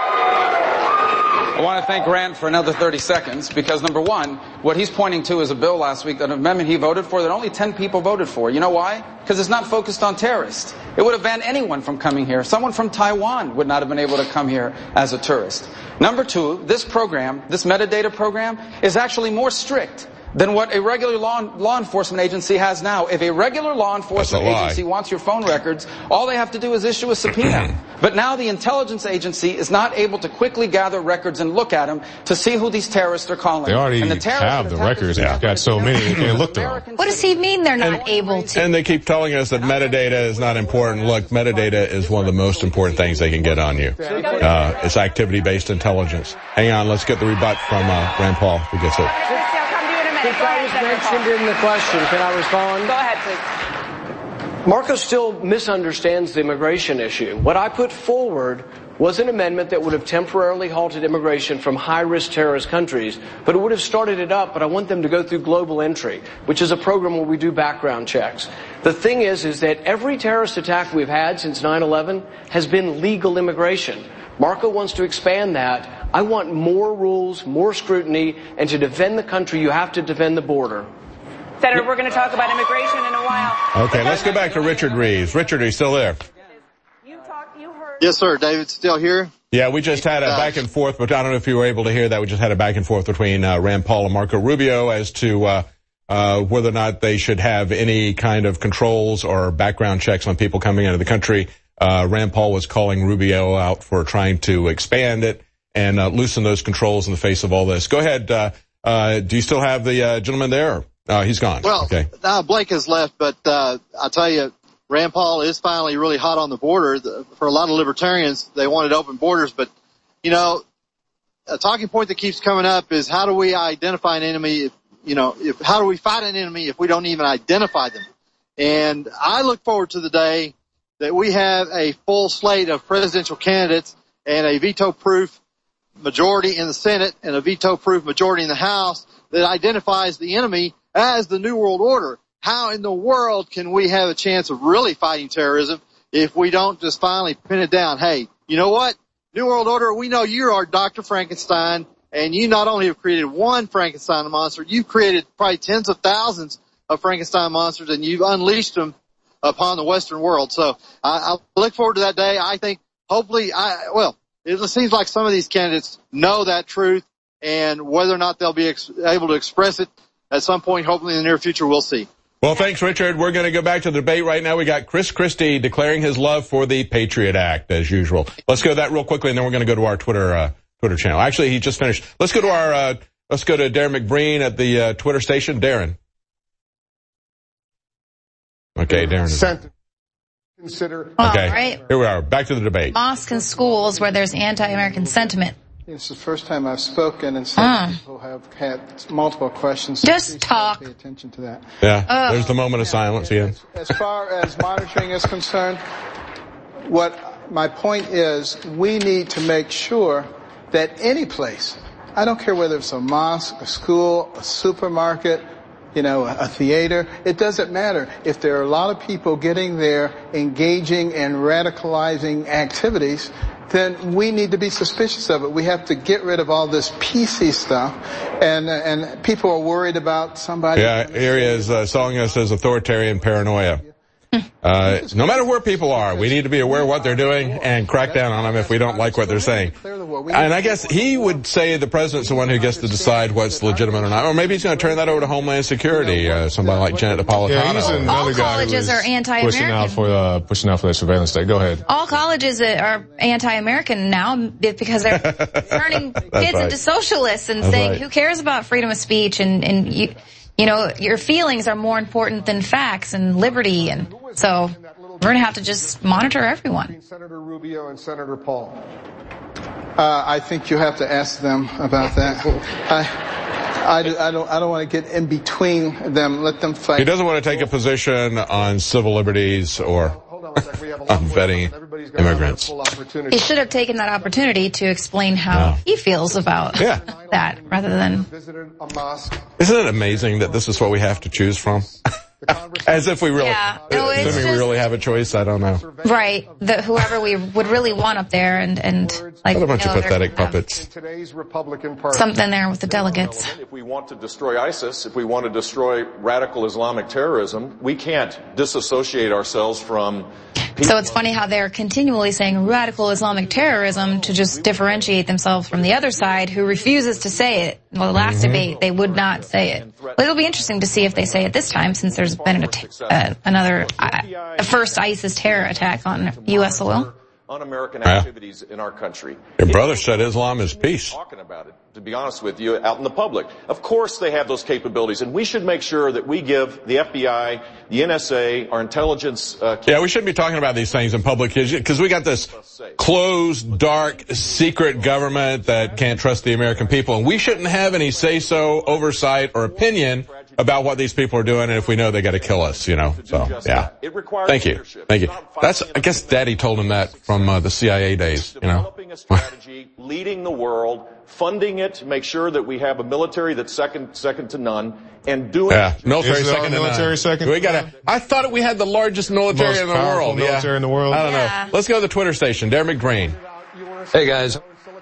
I want to thank Rand for another 30 seconds because, number one, what he's pointing to is a bill last week, an amendment he voted for that only 10 people voted for. You know why? Because it's not focused on terrorists. It would have banned anyone from coming here. Someone from Taiwan would not have been able to come here as a tourist. Number two, this program, this metadata program, is actually more strict than what a regular law enforcement agency has now. If a regular law enforcement agency wants your phone records, all they have to do is issue a subpoena. But now the intelligence agency is not able to quickly gather records and look at them to see who these terrorists are calling. They already have the records. They've got so many, they can't look through them. What does he mean they're not able to? And they keep telling us that metadata is not important. Look, metadata is one of the most important things they can get on you. It's activity-based intelligence. Hang on, let's get the rebut from Rand Paul who gets it. Since I was mentioned in the question, can I respond? Go ahead, please. Marco still misunderstands the immigration issue. What I put forward was an amendment that would have temporarily halted immigration from high-risk terrorist countries, but it would have started it up, but I want them to go through global entry, which is a program where we do background checks. The thing is that every terrorist attack we've had since 9/11 has been legal immigration. Marco wants to expand that. I want more rules, more scrutiny, and to defend the country, you have to defend the border. Senator, we're going to talk about immigration in a while. Okay, let's go back to Richard Reeves. Richard, are you still there? Yes, sir. David's still here. Yeah, we just had a back and forth, but I don't know if you were able to hear that. We just had a back and forth between Rand Paul and Marco Rubio as to whether or not they should have any kind of controls or background checks on people coming into the country. Rand Paul was calling Rubio out for trying to expand it and loosen those controls in the face of all this. Go ahead. Do you still have the gentleman there? He's gone. Well, okay. Blake has left, but I'll tell you, Rand Paul is finally really hot on the border. For a lot of libertarians, they wanted open borders, but, you know, a talking point that keeps coming up is how do we identify an enemy, how do we fight an enemy if we don't even identify them? And I look forward to the day that we have a full slate of presidential candidates and a veto-proof majority in the Senate and a veto-proof majority in the House that identifies the enemy as the New World Order. How in the world can we have a chance of really fighting terrorism if we don't just finally pin it down? Hey, you know what? New World Order, we know you are Dr. Frankenstein, and you not only have created one Frankenstein monster, you've created probably tens of thousands of Frankenstein monsters, and you've unleashed them upon the Western world. So I look forward to that day. I think hopefully, it seems like some of these candidates know that truth, and whether or not they'll be able to express it at some point, hopefully in the near future, we'll see. Well, thanks, Richard. We're going to go back to the debate right now. We got Chris Christie declaring his love for the Patriot Act, as usual. Let's go to that real quickly, and then we're going to go to our Twitter channel. Actually, he just finished. Let's go to Darren McBreen at the Twitter station. Darren. Okay, Darren. Consider. Okay, right. Here we are. Back to the debate. Mosques and schools where there's anti-American sentiment. It's the first time I've spoken, and some people have had multiple questions. So just talk. Pay attention to that. Yeah, there's the moment of silence again. As far as monitoring is concerned, what my point is, we need to make sure that any place, I don't care whether it's a mosque, a school, a supermarket, a theater, it doesn't matter. If there are a lot of people getting there, engaging in radicalizing activities, then we need to be suspicious of it. We have to get rid of all this PC stuff, and people are worried about somebody. Yeah, here he is selling us as authoritarian paranoia. No matter where people are, we need to be aware of what they're doing and crack down on them if we don't like what they're saying. And I guess he would say the president's the one who gets to decide what's legitimate or not. Or maybe he's going to turn that over to Homeland Security, somebody like Janet Napolitano. Yeah, he's another guy colleges are anti-American. Pushing out for that surveillance state. Go ahead. All colleges are anti-American now because they're turning kids into socialists and saying, who cares about freedom of speech and your feelings are more important than facts and liberty. And so we're going to have to just monitor everyone. Senator Rubio and Senator Paul. I think you have to ask them about that. I don't want to get in between them. Let them fight. He doesn't want to take a position on civil liberties or on vetting immigrants. He should have taken that opportunity to explain how he feels about that rather than... Isn't it amazing that this is what we have to choose from? As if we really, assuming we really have a choice, I don't know. Right, whoever we would really want up there and like... What a bunch of pathetic puppets. Something there with the delegates. If we want to destroy ISIS, if we want to destroy radical Islamic terrorism, we can't disassociate ourselves from So it's funny how they're continually saying radical Islamic terrorism to just differentiate themselves from the other side who refuses to say it. Well, the last debate, they would not say it. But it'll be interesting to see if they say it this time, since there's been a first ISIS terror attack on U.S. soil. Un-American activities in our country. Your brother said Islam is peace. Talking about it, to be honest with you, out in the public. Of course they have those capabilities, and we should make sure that we give the FBI, the NSA, our intelligence... Yeah, we shouldn't be talking about these things in public, because we got this closed, dark, secret government that can't trust the American people, and we shouldn't have any say-so, oversight, or opinion about what these people are doing, and if we know they got to kill us, So, yeah. Thank you. That's, I guess Daddy told him that from the CIA days, Developing a strategy, leading the world, funding it, make sure that we have a military that's second to none, and doing military second to none. We I thought we had the largest military in the world. Military in the world. I don't know. Let's go to the Twitter station. Darren McBrain. Hey guys.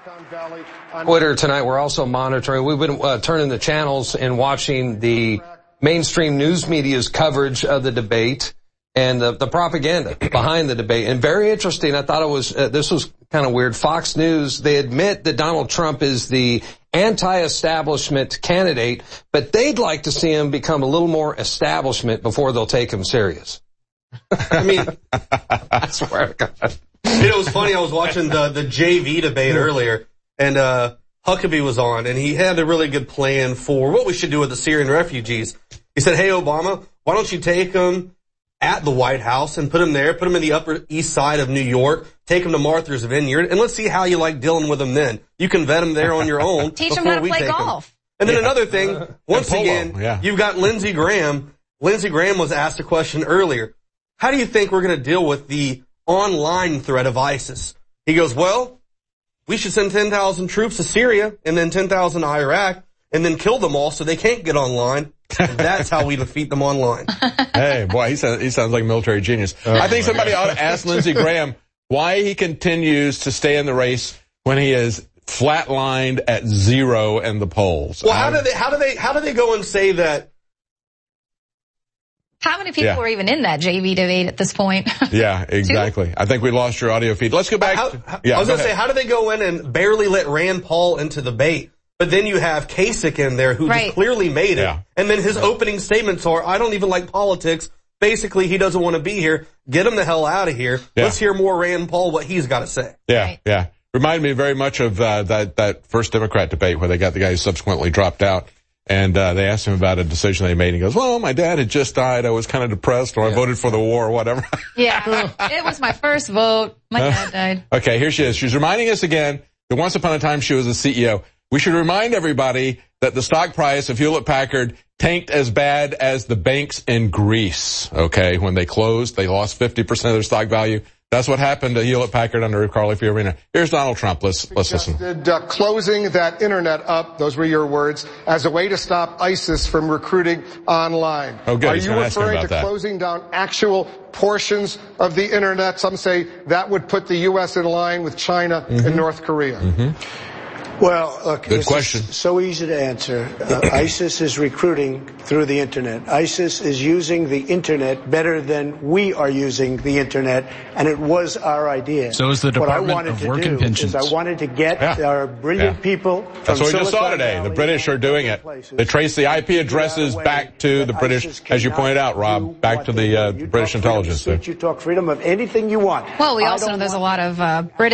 Twitter tonight, we're also monitoring. We've been turning the channels and watching the mainstream news media's coverage of the debate and the propaganda behind the debate. And very interesting. I thought it was this was kind of weird. Fox News, they admit that Donald Trump is the anti-establishment candidate, but they'd like to see him become a little more establishment before they'll take him serious. I mean, I swear to God. It was funny. I was watching the JV debate earlier, and Huckabee was on, and he had a really good plan for what we should do with the Syrian refugees. He said, hey, Obama, why don't you take them at the White House and put them there, put them in the Upper East Side of New York, take them to Martha's Vineyard, and let's see how you like dealing with them then. You can vet them there on your own. Teach them how to play golf. And then another thing, once again, you've got Lindsey Graham. Lindsey Graham was asked a question earlier. How do you think we're going to deal with the online threat of ISIS? He goes, well, we should send 10,000 troops to Syria and then 10,000 to Iraq and then kill them all so they can't get online. And that's how we defeat them online. Hey, boy, he sounds like a military genius. I think somebody ought to ask Lindsey Graham why he continues to stay in the race when he is flatlined at 0 in the polls. Well, how do they go and say that? How many people are even in that JV debate at this point? Yeah, exactly. I think we lost your audio feed. Let's go back. I was going to say, how do they go in and barely let Rand Paul into the debate? But then you have Kasich in there who just clearly made it. Yeah. And then his opening statements are, I don't even like politics. Basically, he doesn't want to be here. Get him the hell out of here. Yeah. Let's hear more Rand Paul, what he's got to say. Yeah, yeah. Reminded me very much of that first Democrat debate where they got the guy who subsequently dropped out. And they asked him about a decision they made. And he goes, well, my dad had just died. I was kind of depressed, or I voted for the war or whatever. Yeah, it was my first vote. My dad died. Okay, here she is. She's reminding us again that once upon a time she was a CEO. We should remind everybody that the stock price of Hewlett-Packard tanked as bad as the banks in Greece. Okay, when they closed, they lost 50% of their stock value. That's what happened to Hewlett-Packard under Carly Fiorina. Here's Donald Trump. Let's listen. Closing that internet up, those were your words, as a way to stop ISIS from recruiting online. Oh, good. Are you referring to closing down actual portions of the internet? Some say that would put the U.S. in line with China and North Korea. Well, look, good question. So easy to answer. ISIS is recruiting through the internet. ISIS is using the internet better than we are using the internet, and it was our idea. So is the Department of Work and Pensions. I wanted to get our brilliant people from That's what we just saw today. The British are doing it. They trace the IP addresses back to the British, as you pointed out, Rob, back to the British intelligence. You talk freedom of anything you want. Well, we also know there's a lot of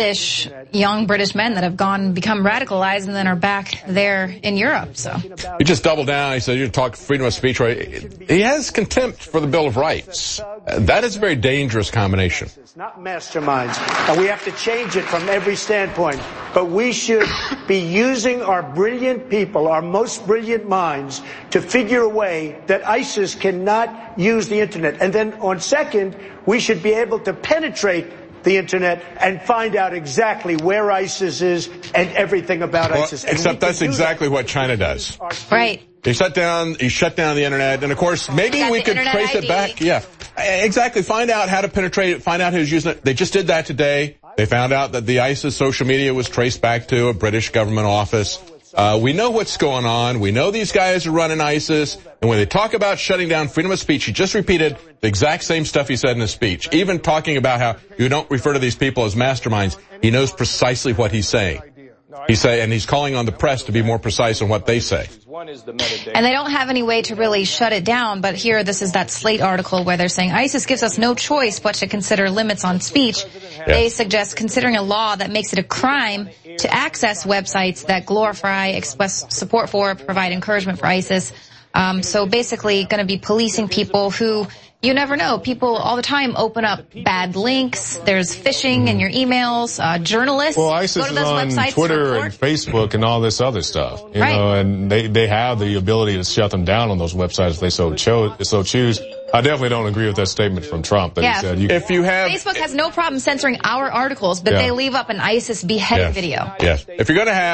young British men that have become radicalized and then are back there in Europe. So he just doubled down. He said, you talk freedom of speech, right? He has contempt for the Bill of Rights. That is a very dangerous combination. It's not masterminds, and we have to change it from every standpoint. But we should be using our brilliant people, our most brilliant minds, to figure a way that ISIS cannot use the internet. And then on second, we should be able to penetrate the internet and find out exactly where ISIS is and everything about ISIS. Except that's exactly what China does. Right. He shut down the internet, and of course, maybe we could trace it back. Yeah, exactly. Find out how to penetrate it, find out who's using it. They just did that today. They found out that the ISIS social media was traced back to a British government office. We know what's going on. We know these guys are running ISIS. And when they talk about shutting down freedom of speech, he just repeated the exact same stuff he said in his speech. Even talking about how you don't refer to these people as masterminds, he knows precisely what he's saying. And he's calling on the press to be more precise on what they say. And they don't have any way to really shut it down, but here, this is that Slate article where they're saying ISIS gives us no choice but to consider limits on speech. Yeah. They suggest considering a law that makes it a crime to access websites that glorify, express support for, provide encouragement for ISIS. So basically going to be policing people who, you never know, people all the time open up bad links. There's phishing in your emails. Journalists well, ISIS go to those is on websites Twitter and Facebook and all this other stuff. You know, and they have the ability to shut them down on those websites if they so choose. I definitely don't agree with that statement from Trump that he said. Facebook has no problem censoring our articles, but they leave up an ISIS beheading video. Yes. If you're going to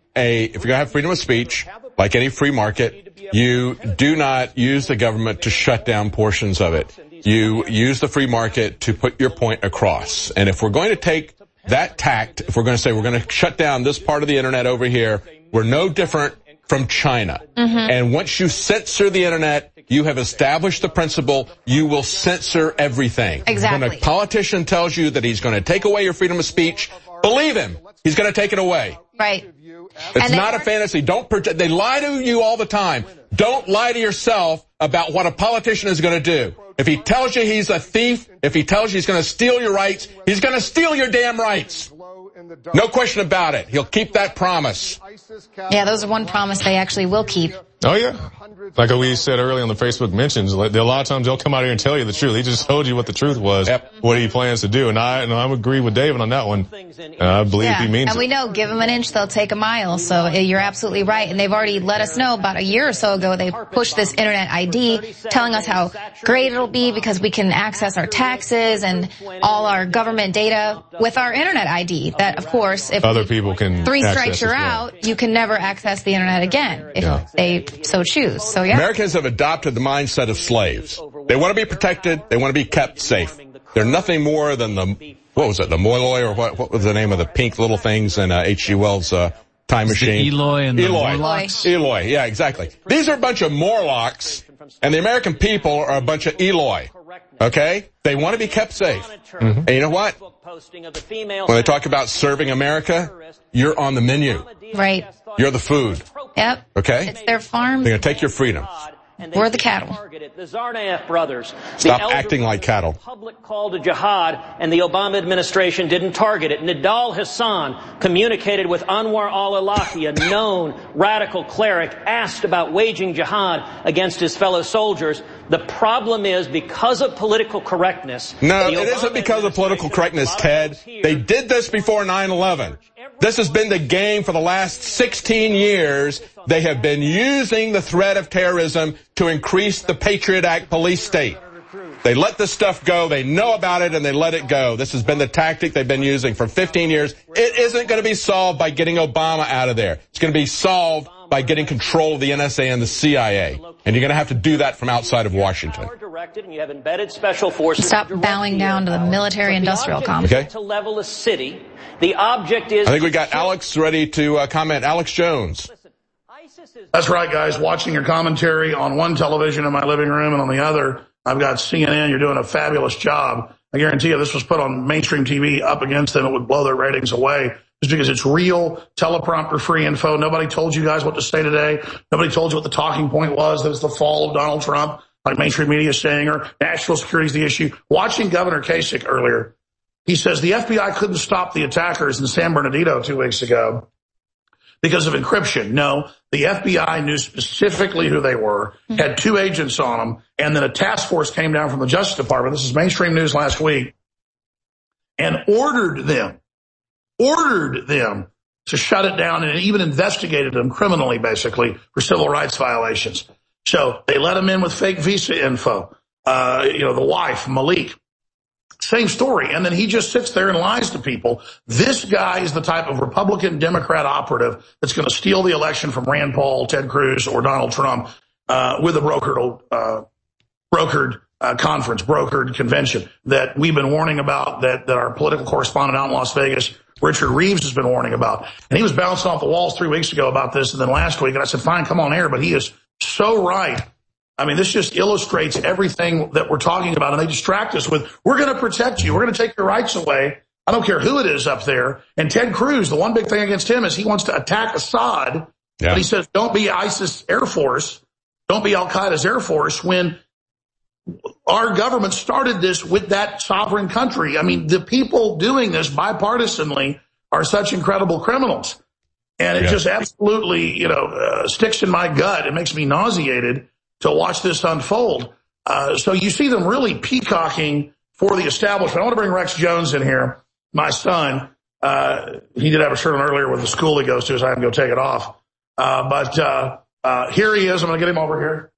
have freedom of speech, like any free market, you do not use the government to shut down portions of it. You use the free market to put your point across. And if we're going to take that tact, if we're going to say we're going to shut down this part of the internet over here, we're no different from China. Mm-hmm. And once you censor the internet, you have established the principle you will censor everything. Exactly. When a politician tells you that he's going to take away your freedom of speech, believe him. He's going to take it away. Right. It's not a fantasy. They lie to you all the time. Don't lie to yourself about what a politician is going to do. If he tells you he's a thief, if he tells you he's going to steal your rights, he's going to steal your damn rights. No question about it. He'll keep that promise. Yeah, those are one promise they actually will keep. Oh, yeah. Like we said earlier on the Facebook mentions, a lot of times they'll come out here and tell you the truth. He just told you what the truth was, what he plans to do. And I agree with David on that one. I believe he means it. And we know, give them an inch, they'll take a mile. So you're absolutely right. And they've already let us know about a year or so ago, they pushed this internet ID, telling us how great it'll be because we can access our taxes and all our government data with our internet ID. That, of course, if other people can 3 strikes you're out, you can never access the internet again if they so choose. So yeah. Americans have adopted the mindset of slaves. They want to be protected. They want to be kept safe. They're nothing more than the Moloi, or what was the name of the pink little things in H.G. Wells' Time Machine? Eloi and the Morlocks? Eloi, yeah, exactly. These are a bunch of Morlocks, and the American people are a bunch of Eloi. Okay? They want to be kept safe. Mm-hmm. And you know what? When they talk about serving America, you're on the menu. Right. You're the food. Yep. Okay? It's their farm. They're going to take your freedom. We're the cattle. The Tsarnaev brothers. Stop acting like cattle. Public call to jihad, and the Obama administration didn't target it. Nidal Hassan communicated with Anwar al-Awlaki, a known radical cleric, asked about waging jihad against his fellow soldiers. The problem is, because of political correctness... No, it isn't because of political correctness, Ted. They did this before 9/11. This has been the game for the last 16 years. They have been using the threat of terrorism to increase the Patriot Act police state. They let this stuff go. They know about it, and they let it go. This has been the tactic they've been using for 15 years. It isn't going to be solved by getting Obama out of there. It's going to be solved by getting control of the NSA and the CIA. And you're going to have to do that from outside of Washington. You have embedded special forces. Stop bowing down to the military-industrial complex. Okay. To level a city. The object is... I think we got Alex ready to comment. Alex Jones. That's right, guys. Watching your commentary on one television in my living room, and on the other, I've got CNN. You're doing a fabulous job. I guarantee you this was put on mainstream TV up against them. It would blow their ratings away just because it's real, teleprompter-free info. Nobody told you guys what to say today. Nobody told you what the talking point was. That it's the fall of Donald Trump, like mainstream media is saying, or national security is the issue. Watching Governor Kasich earlier, he says the FBI couldn't stop the attackers in San Bernardino 2 weeks ago because of encryption. No, the FBI knew specifically who they were, had 2 agents on them, and then a task force came down from the Justice Department. This is mainstream news last week, and ordered them to shut it down, and even investigated them criminally, basically, for civil rights violations. So they let him in with fake visa info. The wife, Malik. Same story. And then he just sits there and lies to people. This guy is the type of Republican Democrat operative that's going to steal the election from Rand Paul, Ted Cruz, or Donald Trump with a brokered conference, brokered convention that we've been warning about, that our political correspondent out in Las Vegas, Richard Reeves, has been warning about. And he was bouncing off the walls 3 weeks ago about this, and then last week, and I said, fine, come on air, but he is so right. I mean, this just illustrates everything that we're talking about, and they distract us with, we're going to protect you, we're going to take your rights away. I don't care who it is up there. And Ted Cruz, the one big thing against him is he wants to attack Assad, but he says, don't be ISIS Air Force, don't be Al-Qaeda's Air Force, when our government started this with that sovereign country. I mean, the people doing this bipartisanly are such incredible criminals. And it just absolutely, sticks in my gut. It makes me nauseated to watch this unfold. So you see them really peacocking for the establishment. I want to bring Rex Jones in here, my son. He did have a shirt on earlier with the school he goes to, so I can go take it off. But here he is. I'm going to get him over here.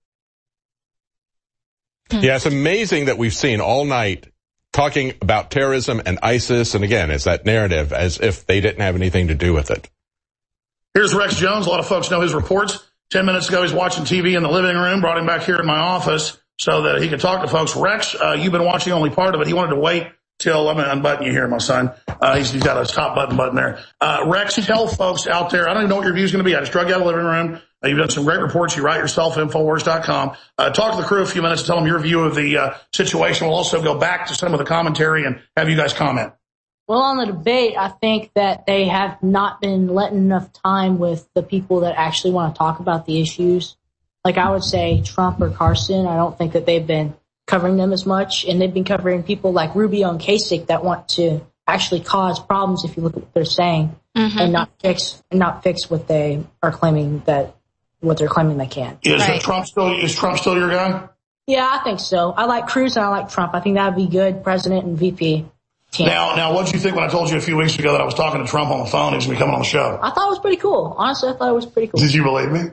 Yeah, it's amazing that we've seen all night talking about terrorism and ISIS, and again, it's that narrative as if they didn't have anything to do with it. Here's Rex Jones. A lot of folks know his reports. 10 minutes ago, he's watching TV in the living room, brought him back here in my office so that he could talk to folks. Rex, you've been watching only part of it. He wanted to wait till, let me unbutton you here, my son. He's got a top button there. Rex, tell folks out there, I don't even know what your view's going to be. I just drug you out of the living room. You've done some great reports. You write yourself, Infowars.com. Talk to the crew a few minutes and tell them your view of the situation. We'll also go back to some of the commentary and have you guys comment. Well, on the debate, I think that they have not been letting enough time with the people that actually want to talk about the issues. Like I would say Trump or Carson, I don't think that they've been covering them as much. And they've been covering people like Rubio and Kasich that want to actually cause problems if you look at what they're saying and not fix what they are claiming what they're claiming they can. Is Trump still your guy? Yeah, I think so. I like Cruz and I like Trump. I think that would be good, president and VP. Now, what did you think when I told you a few weeks ago that I was talking to Trump on the phone? He was going to be coming on the show. I thought it was pretty cool. Honestly, I thought it was pretty cool. Did you believe me?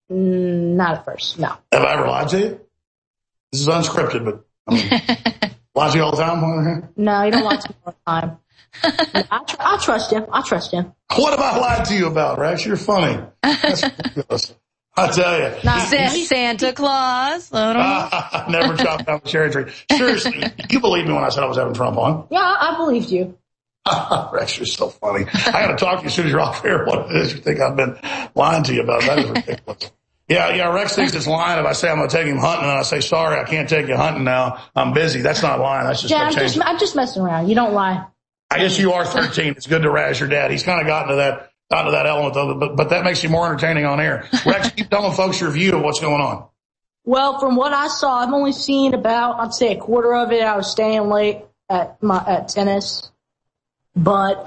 Not at first, no. Have I ever lied to you? This is unscripted, but I mean, lie to you all the time? No, you don't lie to me all the time. I trust him. I trust him. What have I lied to you about, Rex? You're funny. That's ridiculous. I tell you. Santa Claus. I never chopped down the cherry tree. Seriously, you believed me when I said I was having Trump on? Yeah, I believed you. Rex, you're so funny. I got to talk to you as soon as you're off air what it is you think I've been lying to you about. That is ridiculous. Yeah, Rex thinks it's lying if I say I'm going to take him hunting and I say, sorry, I can't take you hunting now. I'm busy. That's not lying. That's just I'm just messing around. You don't lie. I guess you are 13. It's good to razz your dad. He's kind of gotten to that element, though, but that makes you more entertaining on air. Rex, keep telling folks your view of what's going on. Well, from what I saw, I've only seen about, I'd say, a quarter of it. I was staying late at tennis. But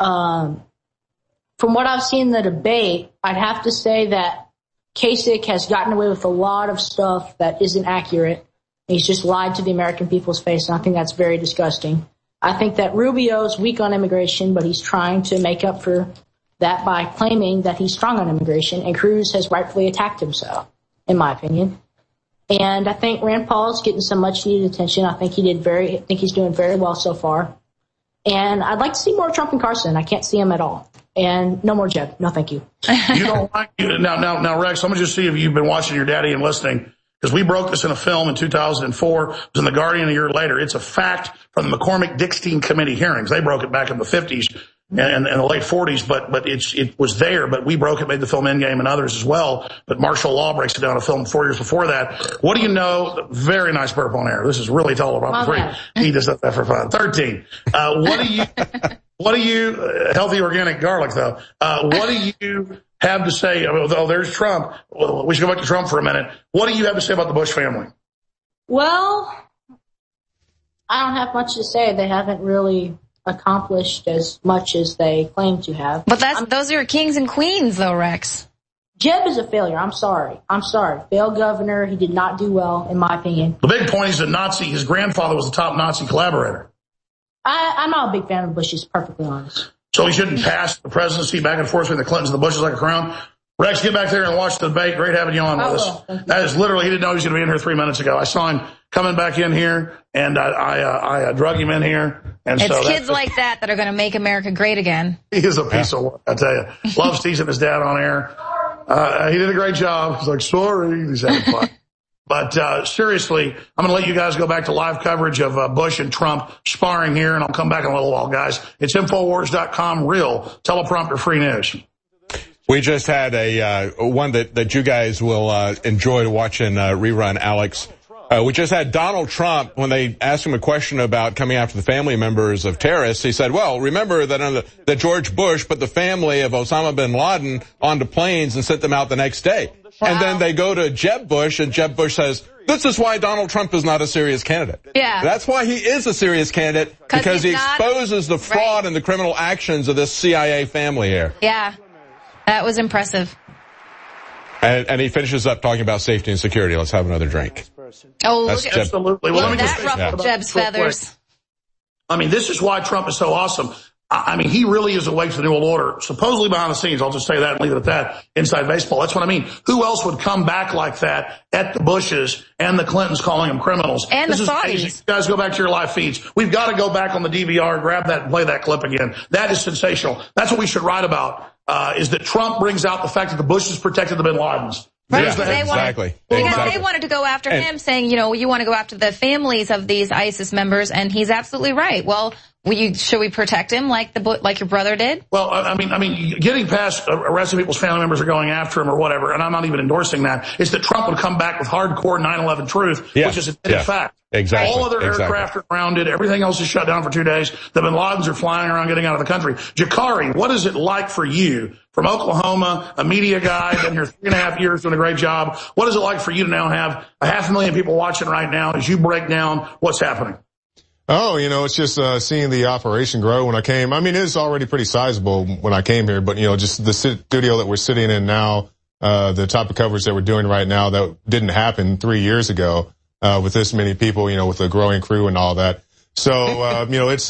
from what I've seen in the debate, I'd have to say that Kasich has gotten away with a lot of stuff that isn't accurate. He's just lied to the American people's face, and I think that's very disgusting. I think that Rubio's weak on immigration, but he's trying to make up for that by claiming that he's strong on immigration, and Cruz has rightfully attacked him so, in my opinion. And I think Rand Paul's getting some much needed attention. I think he's doing very well so far. And I'd like to see more Trump and Carson. I can't see him at all. And no more Jeb. No, thank you. You don't like now, Rex, let me just see if you've been watching your daddy and listening. Because we broke this in a film in 2004. It was in The Guardian a year later. It's a fact from the McCormick-Dickstein Committee hearings. They broke it back in the 50s and the late 40s, but it was there. But we broke it, made the film Endgame and others as well. But martial law breaks it down, a film 4 years before that. What do you know? Very nice burp on air. This is really total about free. He does that for fun. 13. What do you, healthy organic garlic though, what do you have to say? Oh, there's Trump. Well, we should go back to Trump for a minute. What do you have to say about the Bush family? Well, I don't have much to say. They haven't really accomplished as much as they claim to have. But those are your kings and queens though, Rex. Jeb is a failure. I'm sorry. Failed governor. He did not do well, in my opinion. The big point is a Nazi. His grandfather was the top Nazi collaborator. I'm not a big fan of Bush, to be perfectly honest. So he shouldn't pass the presidency back and forth between the Clintons and the Bushes like a crown? Rex, get back there and watch the debate. Great having you on with us. That is literally, he didn't know he was going to be in here 3 minutes ago. I saw him coming back in here, and I drug him in here. And it's kids like that are going to make America great again. He is a piece of work, I tell you. Loves teasing his dad on air. He did a great job. He's like, sorry. He's having fun. But seriously, I'm going to let you guys go back to live coverage of Bush and Trump sparring here, and I'll come back in a little while, guys. It's Infowars.com, real teleprompter free news. We just had a one that you guys will enjoy watching rerun, Alex. We just had Donald Trump, when they asked him a question about coming after the family members of terrorists, he said, well, remember that George Bush put the family of Osama bin Laden onto planes and sent them out the next day. Wow. And then they go to Jeb Bush, and Jeb Bush says, this is why Donald Trump is not a serious candidate. Yeah. That's why he is a serious candidate, because he exposes the fraud and the criminal actions of this CIA family here. Yeah. That was impressive. And he finishes up talking about safety and security. Let's have another drink. Oh, that's look, absolutely. Well, look, that ruffled Jeb's feathers. I mean, this is why Trump is so awesome. I mean, he really is awake to the New World Order, supposedly behind the scenes. I'll just say that and leave it at that. Inside baseball. That's what I mean. Who else would come back like that at the Bushes and the Clintons calling them criminals? And this the is Saudis. amazing. You guys go back to your live feeds. We've got to go back on the DVR, grab that and play that clip again. That is sensational. That's what we should write about, is that Trump brings out the fact that the Bushes protected the bin Ladens. Right, yeah, exactly. They wanted to go after him, saying, you know, you want to go after the families of these ISIS members, and he's absolutely right. Well, should we protect him like your brother did? Well, I mean, getting past arresting people's family members or going after him or whatever, and I'm not even endorsing that, is that Trump would come back with hardcore 9/11 truth, which is a fact. Exactly. All other aircraft are grounded. Everything else is shut down for 2 days. The bin Ladens are flying around getting out of the country. Jakari, what is it like for you from Oklahoma, a media guy, been here 3.5 years doing a great job? What is it like for you to now have 500,000 people watching right now as you break down what's happening? Oh, you know, it's just seeing the operation grow. When I came, I mean, it's already pretty sizable when I came here, but, you know, just the studio that we're sitting in now, the type of coverage that we're doing right now that didn't happen 3 years ago. With this many people, you know, with a growing crew and all that. So, you know, it's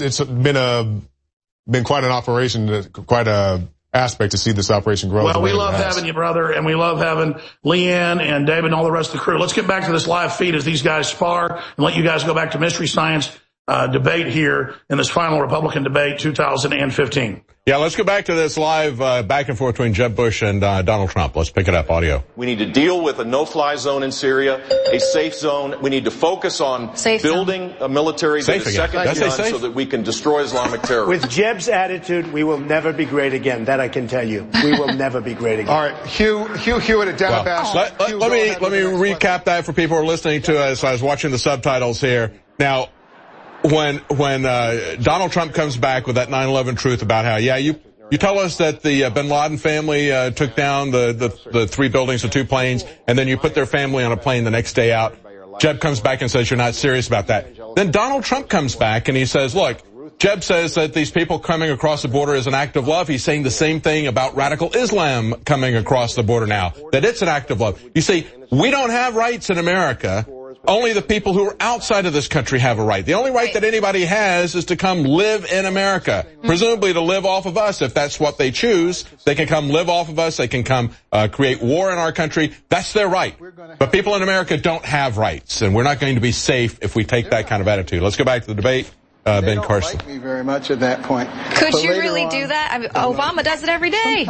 been quite an operation, quite a aspect to see this operation grow. Well, we love having you, brother, and we love having Leanne and David and all the rest of the crew. Let's get back to this live feed as these guys spar and let you guys go back to Mystery Science debate here in this final Republican debate 2015. Yeah, let's go back to this live back and forth between Jeb Bush and Donald Trump. Let's pick it up, audio. We need to deal with a no-fly zone in Syria, a safe zone. We need to focus on building a military that is second to none so that we can destroy Islamic terror. With Jeb's attitude, we will never be great again. That I can tell you. We will never be great again. All right, Hugh Hewitt at Democrats. Let me recap that for people who are listening to us. I was watching the subtitles here. Now, when Donald Trump comes back with that 9/11 truth about how, you tell us that the bin Laden family took down the 3 buildings, the 2 planes, and then you put their family on a plane the next day out. Jeb comes back and says you're not serious about that. Then Donald Trump comes back and he says, look, Jeb says that these people coming across the border is an act of love. He's saying the same thing about radical Islam coming across the border now, that it's an act of love. You see, we don't have rights in America. Only the people who are outside of this country have a right. The only right that anybody has is to come live in America, presumably to live off of us. If that's what they choose, they can come live off of us. They can come create war in our country. That's their right. But people in America don't have rights, and we're not going to be safe if we take that kind of attitude. Let's go back to the debate. Ben Carson. Like me very much at that point. Could you really do that? I mean, Obama does it every day.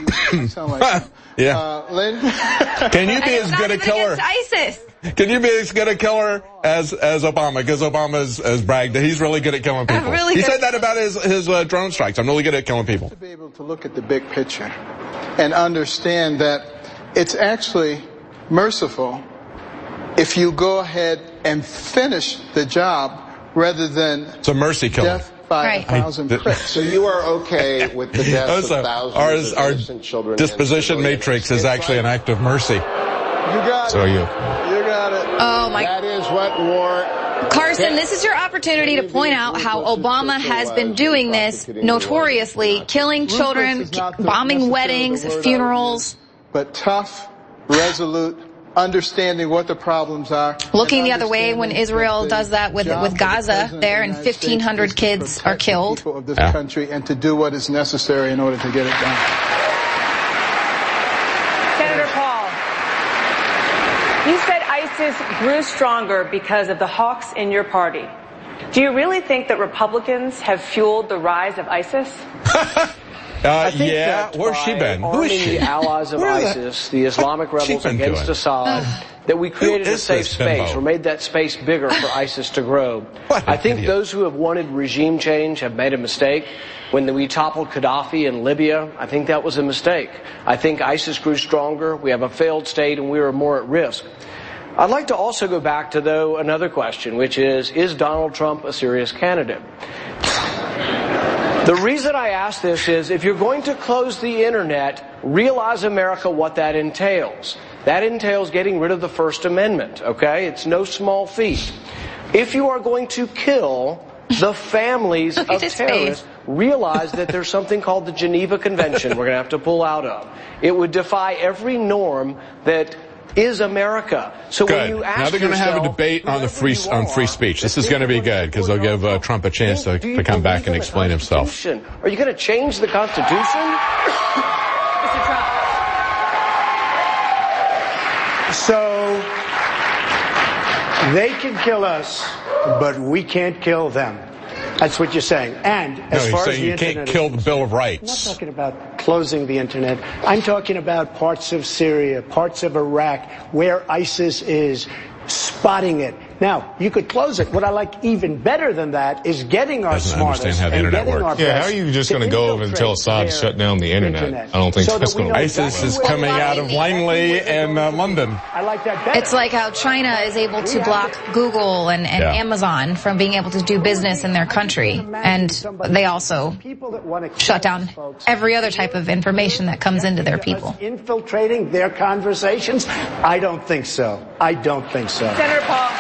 Can you be as good a killer? ISIS. Can you be as good a killer as Obama? Because Obama has bragged that he's really good at killing people. He said that about his drone strikes. I'm really good at killing people. To be able to look at the big picture and understand that it's actually merciful if you go ahead and finish the job rather than it's a mercy killing. Death by 1,000 pricks. So you are okay with the deaths of thousands of innocent children? Our disposition matrix is actually an act of mercy. You got it. So you got it. Oh my. That is what war. Carson, this is your opportunity to point out how Obama has been doing this notoriously, killing children, bombing weddings, funerals. But tough, resolute, understanding what the problems are. Looking the other way when Israel does that with Gaza there, and 1,500 kids are killed. Of this country, and to do what is necessary in order to get it done. Senator Paul, you said ISIS grew stronger because of the hawks in your party. Do you really think that Republicans have fueled the rise of ISIS? Yeah, where's she been? Who is she? The allies of ISIS, the Islamic rebels against Assad, that we created a safe space or made that space bigger for ISIS to grow. I think those who have wanted regime change have made a mistake. When we toppled Gaddafi in Libya, I think that was a mistake. I think ISIS grew stronger. We have a failed state and we are more at risk. I'd like to also go back to, though, another question, which is Donald Trump a serious candidate? The reason I ask this is if you're going to close the internet, realize, America, what that entails. That entails getting rid of the First Amendment, okay? It's no small feat. If you are going to kill the families of terrorists, realize that there's something called the Geneva Convention we're going to have to pull out of. It would defy every norm that is America. So good. When you ask now they're going to have a debate on free speech. This is going to be good because they'll give Trump a chance to come back and explain himself. Are you going to change the Constitution? Mr. Trump. So they can kill us, but we can't kill them. That's what you're saying. And as far as the you can't kill the Bill of Rights. I'm not talking about closing the internet. I'm talking about parts of Syria, parts of Iraq, where ISIS is, spotting it. Now, you could close it. What I like even better than that is getting our smartest and getting our best. Yeah, how are you just going to go over and tell Assad to shut down the internet? I don't think that's going to work. ISIS is coming out of Langley and London. I like that better. It's like how China is able to block Google and Amazon from being able to do business in their country. And they also shut down every other type of information that comes into their people. Infiltrating their conversations? I don't think so. I don't think so. Senator Paul.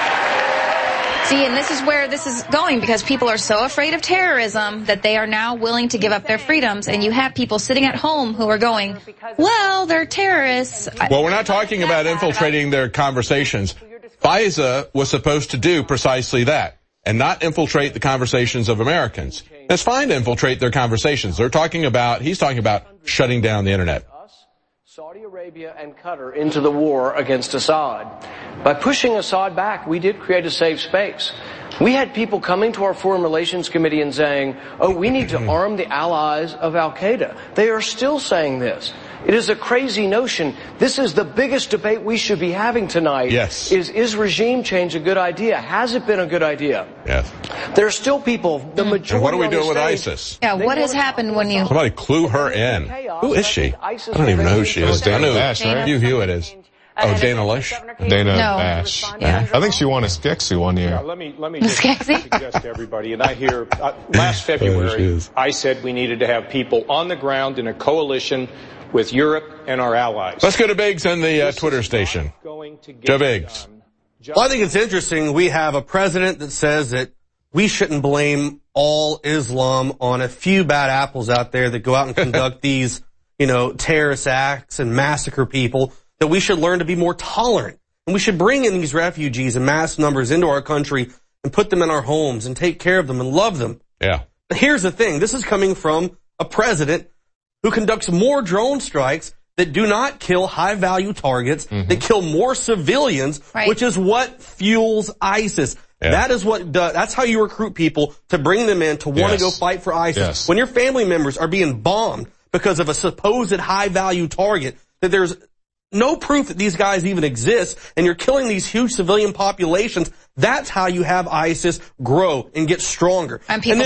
See, and this is where this is going because people are so afraid of terrorism that they are now willing to give up their freedoms. And you have people sitting at home who are going, well, they're terrorists. Well, we're not talking about infiltrating their conversations. FISA was supposed to do precisely that and not infiltrate the conversations of Americans. It's fine to infiltrate their conversations. He's talking about shutting down the internet. Saudi Arabia and Qatar into the war against Assad. By pushing Assad back, we did create a safe space. We had people coming to our Foreign Relations Committee and saying, we need to arm the allies of Al-Qaeda. They are still saying this. It is a crazy notion. This is the biggest debate we should be having tonight. Yes. Is regime change a good idea? Has it been a good idea? Yes. There are still people, the majority. And what are we doing with ISIS? Yeah, what has happened when you... Somebody clue her in. Who is she? I don't even know who she is. Dana Bash, right? Hugh Hewitt is. Oh, Dana Loesch? Dana Bash. I think she won a Skeksis one year. Let me just suggest to everybody, and I hear, last February, I said we needed to have people on the ground in a coalition with Europe and our allies. Let's go to Biggs and the Twitter station. Joe Biggs. Well, I think it's interesting. We have a president that says that we shouldn't blame all Islam on a few bad apples out there that go out and conduct these, terrorist acts and massacre people, that we should learn to be more tolerant. And we should bring in these refugees in mass numbers into our country and put them in our homes and take care of them and love them. Yeah. But here's the thing. This is coming from a president who conducts more drone strikes that do not kill high-value targets, that kill more civilians, which is what fuels ISIS. Yeah. That is that's how you recruit people to bring them in to want to go fight for ISIS. Yes. When your family members are being bombed because of a supposed high-value target, that there's no proof that these guys even exist, and you're killing these huge civilian populations, that's how you have ISIS grow and get stronger. And people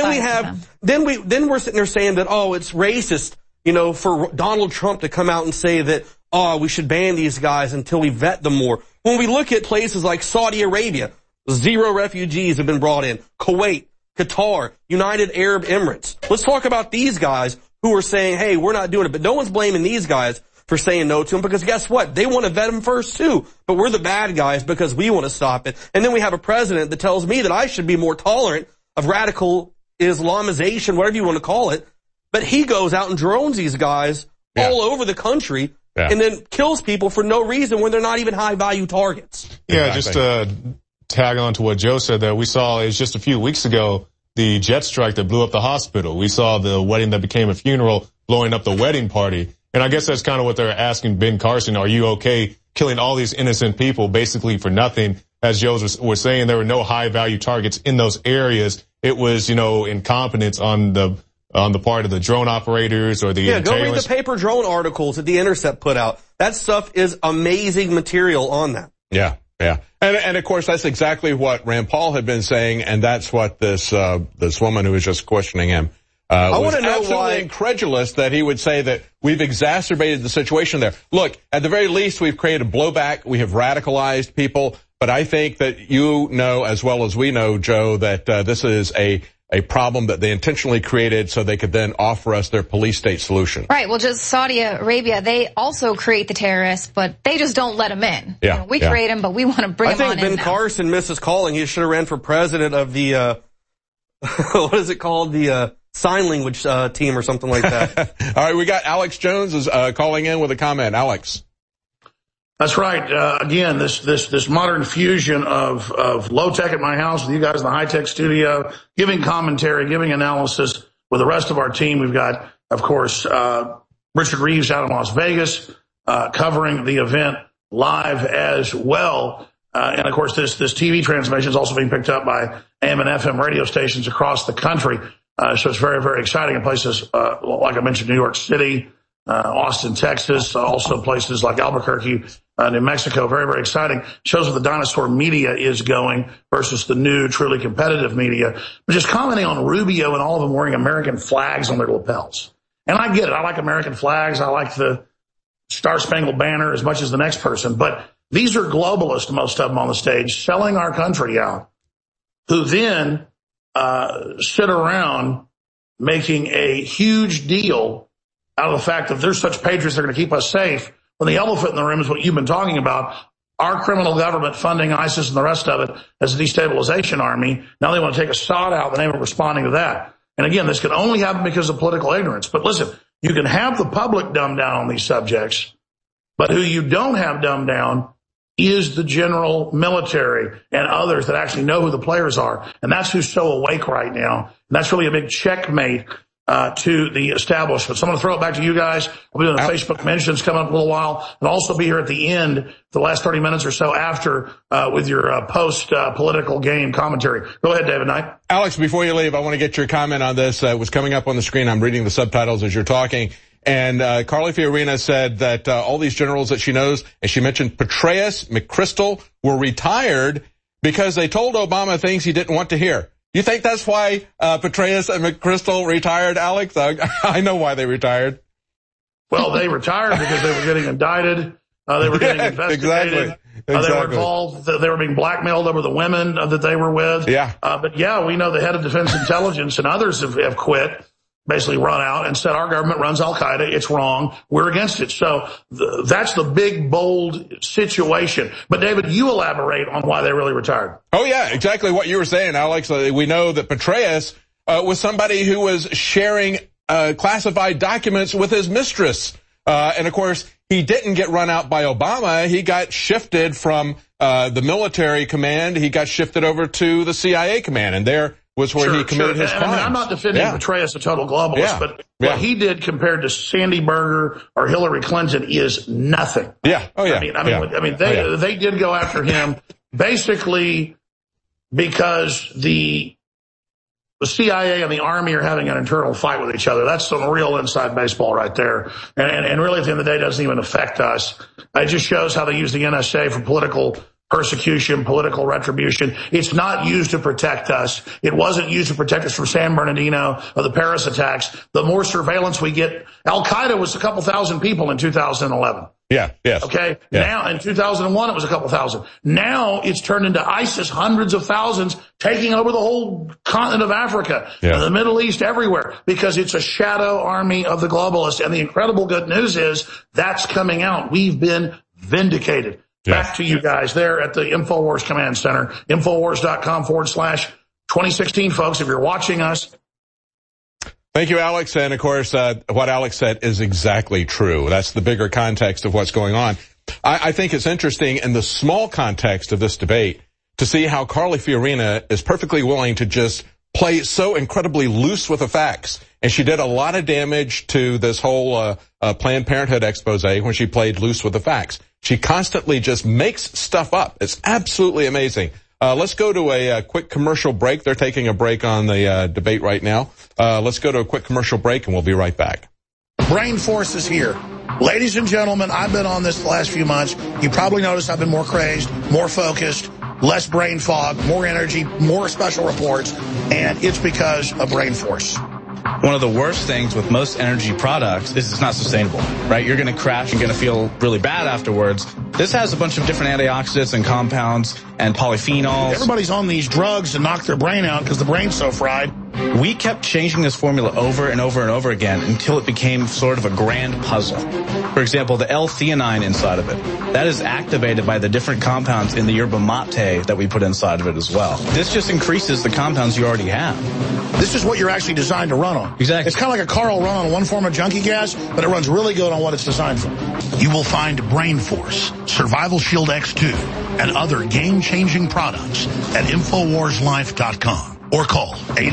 then we're sitting there saying that, it's racist, for Donald Trump to come out and say that, we should ban these guys until we vet them more. When we look at places like Saudi Arabia, 0 refugees have been brought in. Kuwait, Qatar, United Arab Emirates. Let's talk about these guys who are saying, hey, we're not doing it. But no one's blaming these guys for saying no to them, because guess what? They want to vet them first too. But we're the bad guys because we want to stop it. And then we have a president that tells me that I should be more tolerant of radical Islamization, whatever you want to call it. But he goes out and drones these guys all over the country and then kills people for no reason when they're not even high-value targets. Yeah, just to tag on to what Joe said that we saw is just a few weeks ago, the jet strike that blew up the hospital. We saw the wedding that became a funeral blowing up the wedding party. And I guess that's kind of what they're asking Ben Carson. Are you okay killing all these innocent people basically for nothing? As Joe was saying, there were no high value targets in those areas. It was, incompetence on the on the part of the drone operators or the go read the paper drone articles that The Intercept put out. That stuff is amazing material on that. Yeah. And of course, that's exactly what Rand Paul had been saying, and that's what this woman who was just questioning him, I want to know why incredulous that he would say that we've exacerbated the situation there. Look, at the very least, we've created blowback. We have radicalized people. But I think that you know as well as we know, Joe, that this is a problem that they intentionally created so they could then offer us their police state solution. Right. Well, just Saudi Arabia, they also create the terrorists, but they just don't let them in. Yeah. You know, we create them, but we want to bring them on in. I think Ben Carson misses calling. He should have ran for president of the, what is it called? The sign language team or something like that. All right. We got Alex Jones is calling in with a comment. Alex. That's right. Again, this modern fusion of low tech at my house with you guys in the high tech studio, giving commentary, giving analysis with the rest of our team. We've got, of course, Richard Reeves out in Las Vegas, covering the event live as well. And of course, this TV transmission is also being picked up by AM and FM radio stations across the country. So it's very, very exciting in places, like I mentioned, New York City, Austin, Texas, also places like Albuquerque, New Mexico. Very, very exciting. Shows where the dinosaur media is going versus the new, truly competitive media. But just commenting on Rubio and all of them wearing American flags on their lapels. And I get it. I like American flags. I like the Star Spangled Banner as much as the next person. But these are globalists, most of them on the stage, selling our country out, who then sit around making a huge deal out of the fact that there's such patriots that are going to keep us safe, when the elephant in the room is what you've been talking about, our criminal government funding ISIS and the rest of it as a destabilization army. Now they want to take Assad out in the name of responding to that. And again, this can only happen because of political ignorance. But listen, you can have the public dumb down on these subjects, but who you don't have dumbed down is the general military and others that actually know who the players are. And that's who's so awake right now. And that's really a big checkmate to the establishment. So I'm going to throw it back to you guys. I'll be doing the Facebook mentions coming up in a little while, and also be here at the end, the last 30 minutes or so after, with your post-political game commentary. Go ahead, David Knight. Alex, before you leave, I want to get your comment on this. It was coming up on the screen. I'm reading the subtitles as you're talking. And Carly Fiorina said that all these generals that she knows, and she mentioned Petraeus, McChrystal, were retired because they told Obama things he didn't want to hear. You think that's why Petraeus and McChrystal retired, Alex? I know why they retired. Well, they retired because they were getting indicted. They were getting investigated. Exactly. They were involved. They were being blackmailed over the women that they were with. Yeah. But yeah, we know the head of Defense Intelligence and others have quit, basically run out and said our government runs Al-Qaeda. It's wrong. We're against it. So that's the big, bold situation. But David, you elaborate on why they really retired. Oh yeah, exactly what you were saying, Alex. We know that Petraeus was somebody who was sharing classified documents with his mistress. And of course, he didn't get run out by Obama. He got shifted from the military command. He got shifted over to the CIA command, and there was where he committed his crimes. I'm not defending Petraeus, a total globalist, but what he did compared to Sandy Berger or Hillary Clinton is nothing. Yeah. Oh yeah. I mean, they did go after him basically because the CIA and the Army are having an internal fight with each other. That's some real inside baseball right there. And really at the end of the day, it doesn't even affect us. It just shows how they use the NSA for political persecution, political retribution. It's not used to protect us. It wasn't used to protect us from San Bernardino or the Paris attacks. The more surveillance we get, Al-Qaeda was a couple thousand people in 2011. Yeah, yes. Okay. Yeah. Now in 2001, it was a couple thousand. Now it's turned into ISIS, hundreds of thousands, taking over the whole continent of Africa, the Middle East, everywhere, because it's a shadow army of the globalists. And the incredible good news is that's coming out. We've been vindicated. Back to you guys there at the InfoWars Command Center, Infowars.com/2016, folks, if you're watching us. Thank you, Alex. And of course, what Alex said is exactly true. That's the bigger context of what's going on. I think it's interesting in the small context of this debate to see how Carly Fiorina is perfectly willing to just play so incredibly loose with the facts. And she did a lot of damage to this whole Planned Parenthood expose when she played loose with the facts. She constantly just makes stuff up. It's absolutely amazing. Let's go to a quick commercial break. They're taking a break on the debate right now. Let's go to a quick commercial break, and we'll be right back. Brain Force is here. Ladies and gentlemen, I've been on this the last few months. You probably noticed I've been more crazed, more focused, less brain fog, more energy, more special reports, and it's because of Brain Force. One of the worst things with most energy products is it's not sustainable, right? You're going to crash and going to feel really bad afterwards. This has a bunch of different antioxidants and compounds and polyphenols. Everybody's on these drugs to knock their brain out because the brain's so fried. We kept changing this formula over and over and over again until it became sort of a grand puzzle. For example, the L-theanine inside of it, that is activated by the different compounds in the yerba mate that we put inside of it as well. This just increases the compounds you already have. This is what you're actually designed to run on. Exactly. It's kind of like a car will run on one form of junkie gas, but it runs really good on what it's designed for. You will find Brain Force, Survival Shield X2, and other game-changing products at InfoWarsLife.com or call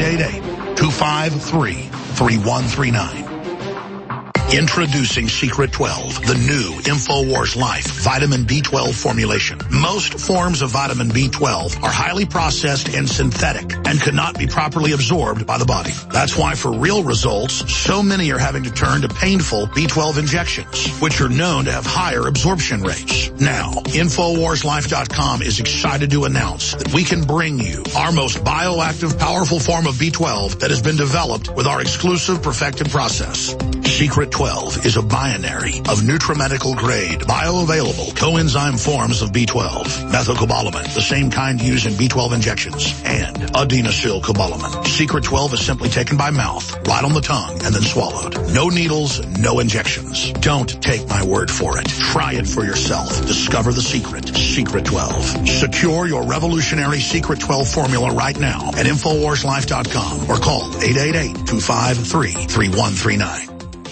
888-253-3139. Introducing Secret 12, the new InfoWars Life vitamin B12 formulation. Most forms of vitamin B12 are highly processed and synthetic and cannot be properly absorbed by the body. That's why for real results, so many are having to turn to painful B12 injections, which are known to have higher absorption rates. Now, InfoWarsLife.com is excited to announce that we can bring you our most bioactive, powerful form of B12 that has been developed with our exclusive perfected process. Secret 12 is a binary of nutramedical grade, bioavailable coenzyme forms of B12, methylcobalamin, the same kind used in B12 injections, and adenosylcobalamin. Secret 12 is simply taken by mouth, right on the tongue, and then swallowed. No needles, no injections. Don't take my word for it. Try it for yourself. Discover the secret. Secret 12. Secure your revolutionary Secret 12 formula right now at InfoWarsLife.com or call 888-253-3139.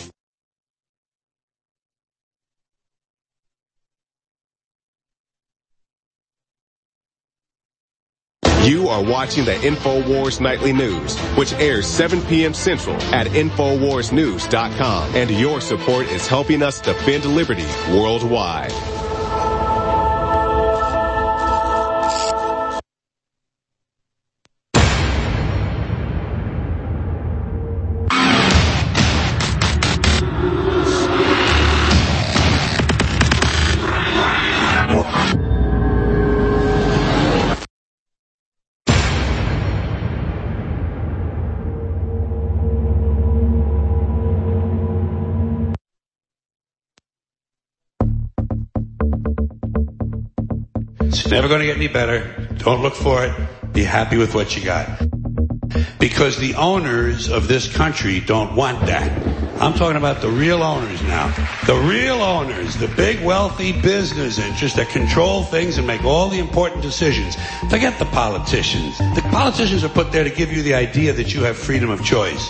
You are watching the InfoWars Nightly News, which airs 7 p.m. Central at InfoWarsNews.com. And your support is helping us defend liberty worldwide. It's never going to get any better. Don't look for it. Be happy with what you got. Because the owners of this country don't want that. I'm talking about the real owners now. The real owners, the big wealthy business interests that control things and make all the important decisions. Forget the politicians. The politicians are put there to give you the idea that you have freedom of choice.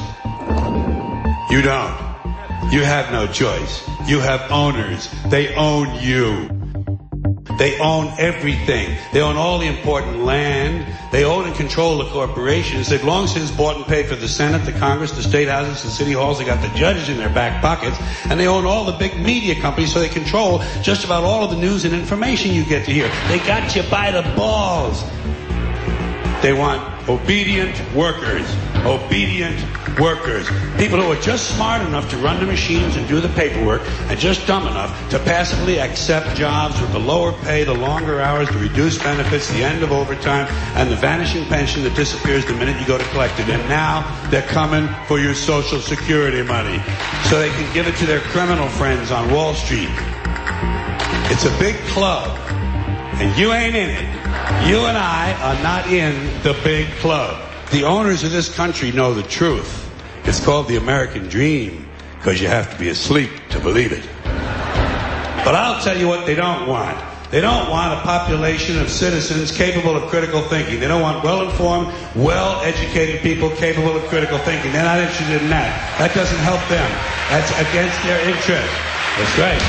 You don't. You have no choice. You have owners. They own you. They own everything. They own all the important land. They own and control the corporations. They've long since bought and paid for the Senate, the Congress, the state houses, the city halls. They got the judges in their back pockets. And they own all the big media companies, so they control just about all of the news and information you get to hear. They got you by the balls. They want obedient workers. Obedient workers. People who are just smart enough to run the machines and do the paperwork and just dumb enough to passively accept jobs with the lower pay, the longer hours, the reduced benefits, the end of overtime, and the vanishing pension that disappears the minute you go to collect it. And now they're coming for your Social Security money so they can give it to their criminal friends on Wall Street. It's a big club, and you ain't in it. You and I are not in the big club. The owners of this country know the truth. It's called the American dream because you have to be asleep to believe it. But I'll tell you what they don't want. They don't want a population of citizens capable of critical thinking. They don't want well-informed, well-educated people capable of critical thinking. They're not interested in that. That doesn't help them. That's against their interest. That's right.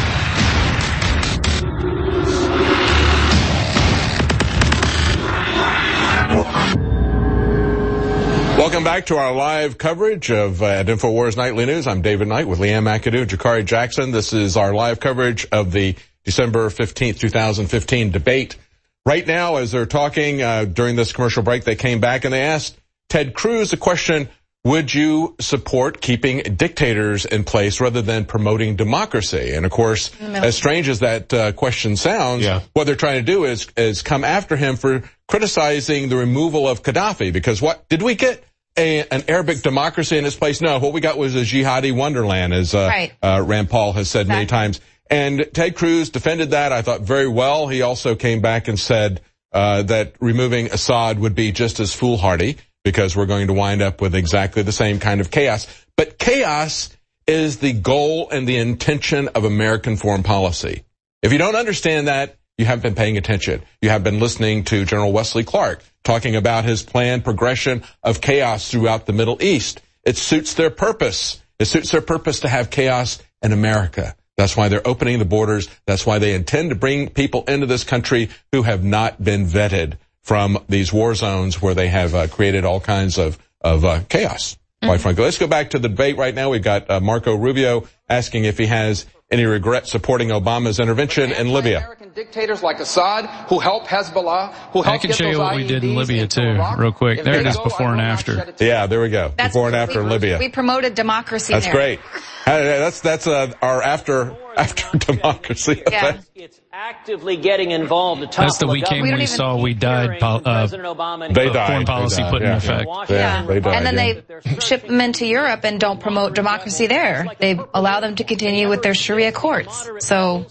Welcome back to our live coverage of at InfoWars Nightly News. I'm David Knight with Leanne McAdoo and Jakari Jackson. This is our live coverage of the December 15th, 2015 debate right now, as they're talking during this commercial break, they came back and they asked Ted Cruz a question: would you support keeping dictators in place rather than promoting democracy? And of course, as strange as that question sounds, what they're trying to do is come after him for criticizing the removal of Gaddafi. Because what did we get? An Arabic democracy in its place? No, what we got was a jihadi wonderland, as Rand Paul has said many times. And Ted Cruz defended that, I thought, very well. He also came back and said that removing Assad would be just as foolhardy, because we're going to wind up with exactly the same kind of chaos. But chaos is the goal and the intention of American foreign policy. If you don't understand that, you haven't been paying attention. You have been listening to General Wesley Clark talking about his planned progression of chaos throughout the Middle East. It suits their purpose. It suits their purpose to have chaos in America. That's why they're opening the borders. That's why they intend to bring people into this country who have not been vetted from these war zones where they have created all kinds of chaos, quite frankly. Let's go back to the debate right now. We've got Marco Rubio asking if he has any regret supporting Obama's intervention in Libya. American dictators like Assad, who help Hezbollah, who help. I can show you what we did in Libya too, real quick. There it is, before and after. Yeah, there we go. Before and after Libya. We promoted democracy. That's great. That's our after democracy. Yeah. It's actively getting involved. That's the weekend we saw we died. President Obama. They died. Foreign policy put in effect. Yeah, they died, and then they ship them into Europe and don't promote democracy there. They allow them to continue with their Sharia courts. So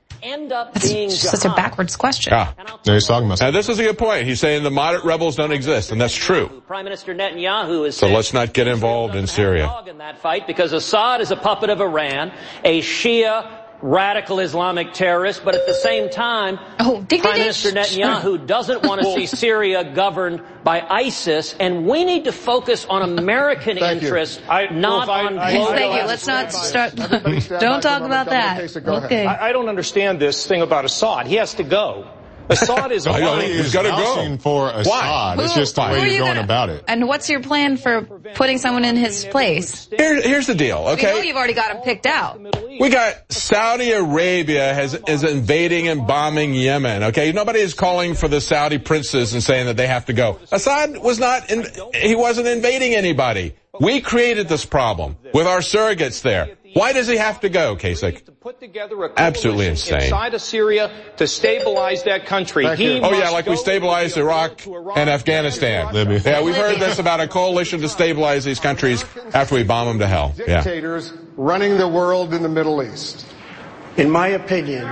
that's such a backwards question. He's talking about. This is a good point. He's saying the moderate rebels don't exist, and that's true. Prime Minister Netanyahu is so let's not get involved in Syria. In that fight, because Assad is a puppet of Iran, a Shia radical Islamic terrorist, but at the same time, Prime Minister Netanyahu doesn't want to see Syria governed by ISIS, and we need to focus on American interests, not on global. Thank you. Let's not start. Don't talk about that. Okay. I don't understand this thing about Assad. He has to go. Assad is he's got to go for Assad. Why? It's just the way you're going about it. And what's your plan for putting someone in his place? Here's the deal, okay? We know you've already got him picked out. We got Saudi Arabia is invading and bombing Yemen, okay? Nobody is calling for the Saudi princes and saying that they have to go. Assad he wasn't invading anybody. We created this problem with our surrogates there. Why does he have to go, Kasich? Absolutely insane. Inside of Syria to stabilize that country. Like we stabilized Iraq and Afghanistan. Libya. Yeah, we've heard this about a coalition to stabilize these countries after we bomb them to hell. Dictators running the world in the Middle East. In my opinion.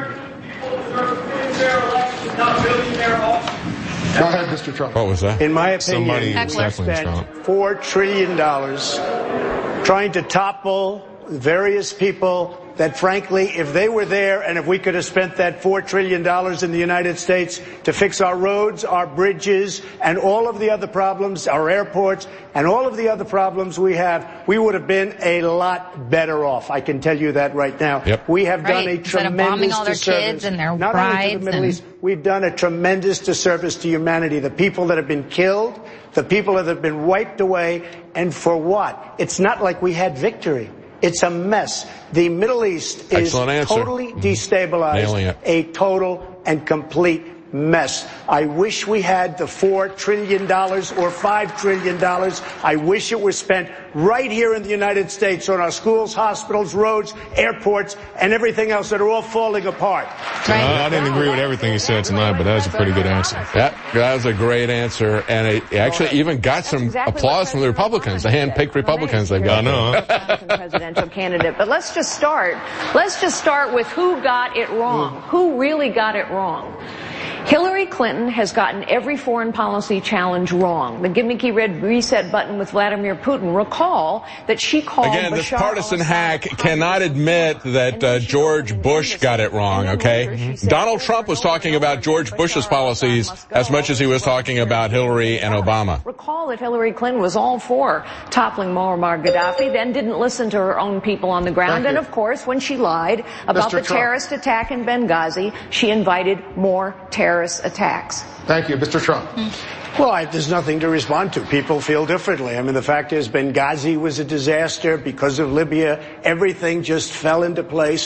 Go ahead, Mr. Trump. What was that? In my opinion, we spent $4 trillion trying to topple various people that, frankly, if they were there and if we could have spent that $4 trillion in the United States to fix our roads, our bridges, and all of the other problems, our airports, and all of the other problems we have, we would have been a lot better off. I can tell you that right now. Yep. We have done a Instead of bombing tremendous all their disservice. kids and their Not only to the Middle East, we've done a tremendous disservice to humanity. The people that have been killed, the people that have been wiped away, and for what? It's not like we had victory. It's a mess. The Middle East is totally destabilized, a total and complete mess. I wish we had the $4 trillion or $5 trillion. I wish it was spent right here in the United States on our schools, hospitals, roads, airports, and everything else that are all falling apart. I didn't agree with everything he said tonight, but that was a pretty good answer. That was a great answer, and it actually even got some applause from the Republicans, the hand-picked Republicans they've got. Presidential candidate. But let's just start with who got it wrong. Who really got it wrong? Hillary Clinton has gotten every foreign policy challenge wrong. The gimmicky red reset button with Vladimir Putin. Recall that she called Again, this partisan hack cannot admit that George Bush got it wrong, okay? Donald Trump was talking about George Bush's policies as much as he was talking about Hillary and Obama. Recall that Hillary Clinton was all for toppling Muammar Gaddafi, then didn't listen to her own people on the ground. And, of course, when she lied about the terrorist attack in Benghazi, she invited more terrorist attacks. Thank you. Mr. Trump. Well, there's nothing to respond to. People feel differently. I mean, the fact is Benghazi was a disaster because of Libya. Everything just fell into place.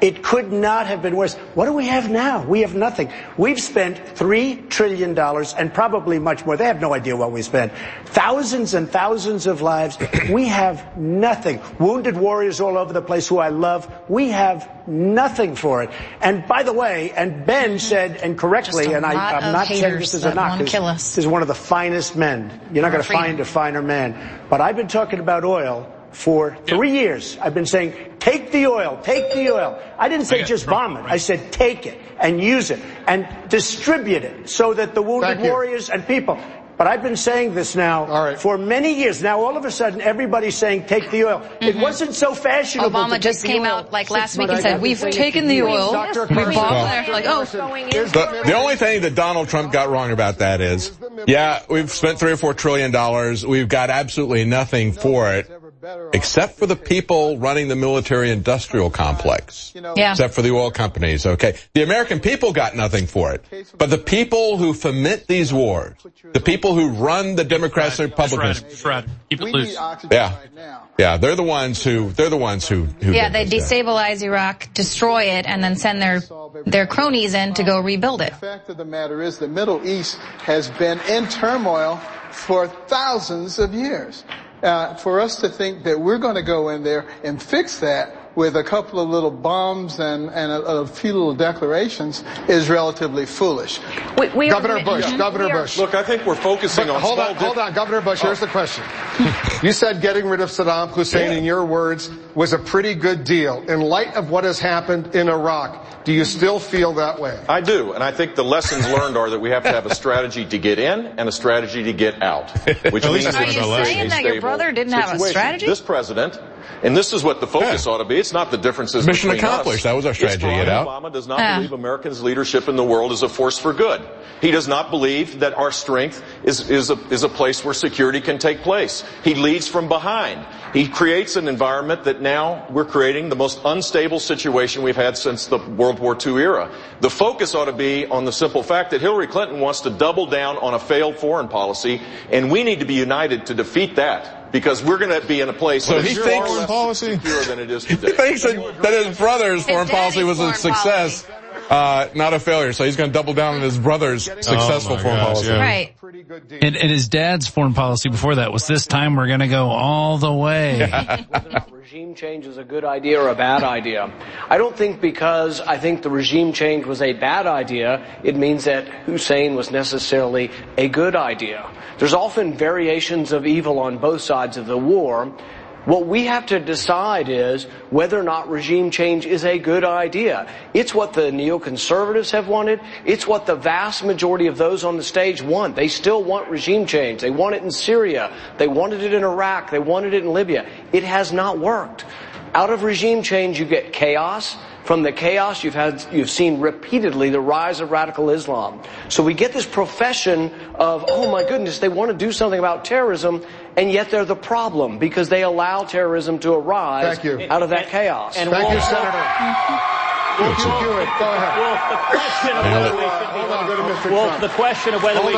It could not have been worse. What do we have now? We have nothing. We've spent $3 trillion and probably much more. They have no idea what we spent. Thousands and thousands of lives. We have nothing. Wounded warriors all over the place who I love. We have nothing for it. And by the way, and Ben said, and correctly, and I'm not saying this is a knock, this is one of the finest men. You're not going to find a finer man. But I've been talking about oil for 3 years. I've been saying, take the oil, take the oil. I didn't say just bomb it. I said take it and use it and distribute it so that the wounded warriors and people. But I've been saying this now for many years. Now all of a sudden everybody's saying take the oil. It wasn't so fashionable. Obama just came out like last week and said, we've taken the oil. We bombed there. Like, the only thing that Donald Trump got wrong about that is, yeah, we've spent $3 or $4 trillion. We've got absolutely nothing for it, except for the people running the military-industrial complex. Except for the oil companies, okay? The American people got nothing for it. But the people who foment these wars, the people who run the Democrats and Republicans. Fred, keep it loose. Yeah, they're the ones who they destabilize Iraq, destroy it, and then send their cronies in to go rebuild it. The fact of the matter is the Middle East has been in turmoil for thousands of years. For us to think that we're going to go in there and fix that with a couple of little bombs and a few little declarations is relatively foolish. Governor Bush. Look, I think we're focusing on hold on, Governor Bush, here's the question. You said getting rid of Saddam Hussein, in your words, was a pretty good deal. In light of what has happened in Iraq, do you still feel that way? I do, and I think the lessons learned are that we have to have a strategy to get in and a strategy to get out. Which means are you saying that your brother didn't have a strategy? This president, and this is what the focus ought to be. It's not the differences Mission between accomplished. Us. That was our strategy to get out. Obama does not believe Americans' leadership in the world is a force for good. He does not believe that our strength is a place where security can take place. He leads from behind. He creates an environment that now we're creating the most unstable situation we've had since the World War II era. The focus ought to be on the simple fact that Hillary Clinton wants to double down on a failed foreign policy, and we need to be united to defeat that. Because we're going to be in a place so he thinks far less secure than it is today. He thinks that his brother's foreign policy was a success, not a failure. So he's going to double down on his brother's successful foreign policy. Yeah. Right. And his dad's foreign policy before that was this time we're going to go all the way. Whether or not regime change is a good idea or a bad idea. I don't think because I think the regime change was a bad idea, it means that Hussein was necessarily a good idea. There's often variations of evil on both sides of the war. What we have to decide is whether or not regime change is a good idea. It's what the neoconservatives have wanted. It's what the vast majority of those on the stage want. They still want regime change. They want it in Syria. They wanted it in Iraq. They wanted it in Libya. It has not worked. Out of regime change, you get chaos. From the chaos, you've seen repeatedly the rise of radical Islam. So we get this profession of, oh my goodness, they want to do something about terrorism, and yet they're the problem because they allow terrorism to arise out of that chaos. Thank you, Senator. Go ahead. Wolf, the question of whether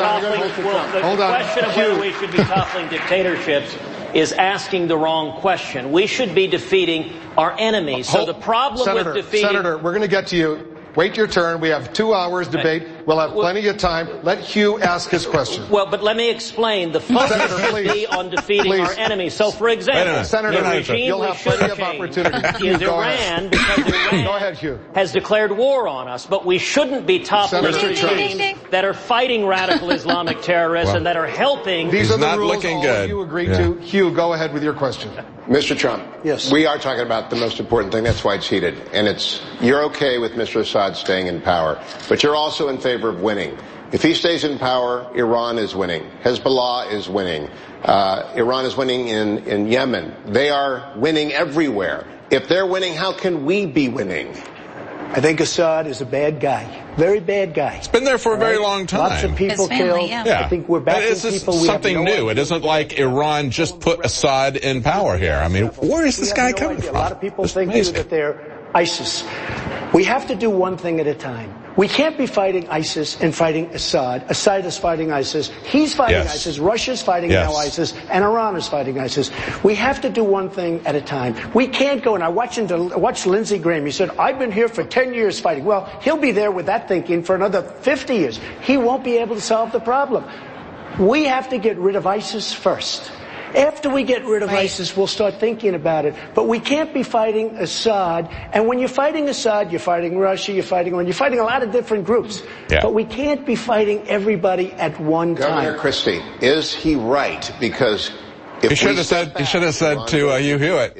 we should be toppling dictatorships is asking the wrong question. We should be defeating our enemies. So the problem with defeating... Senator, we're going to get to you. Wait your turn. We have 2 hours debate. We'll have plenty of time. Let Hugh ask his question. Well, but let me explain. The focus should be on defeating our enemies. So, for example, Senator, the regime you'll have plenty of opportunity. Is Iran, because Iran has declared war on us. But we shouldn't be toppling regimes that are fighting radical Islamic terrorists and that are helping. These are the rules you agree to. Hugh, go ahead with your question. Mr. Trump, yes, we are talking about the most important thing. That's why it's heated. And you're okay with Mr. Assad staying in power, but you're also in favor of winning. If he stays in power, Iran is winning. Hezbollah is winning. Iran is winning in Yemen. They are winning everywhere. If they're winning, how can we be winning? I think Assad is a bad guy. Very bad guy. It's been there for a very long time. Lots of people killed. I think we're back in people. Something new. It isn't like Iran just put Assad in power here. I mean, where is this guy coming from? A lot of people think that they're ISIS. We have to do one thing at a time. We can't be fighting ISIS and fighting Assad. Assad is fighting ISIS. He's fighting ISIS. Russia's fighting now ISIS. And Iran is fighting ISIS. We have to do one thing at a time. We can't go, and I watched Lindsey Graham. He said, I've been here for 10 years fighting. Well, he'll be there with that thinking for another 50 years. He won't be able to solve the problem. We have to get rid of ISIS first. After we get rid of ISIS, we'll start thinking about it. But we can't be fighting Assad. And when you're fighting Assad, you're fighting Russia, you're fighting Iran, you're fighting a lot of different groups. Yeah. But we can't be fighting everybody at one time. Governor Christie, is he right? Because he should have said to Hugh Hewitt,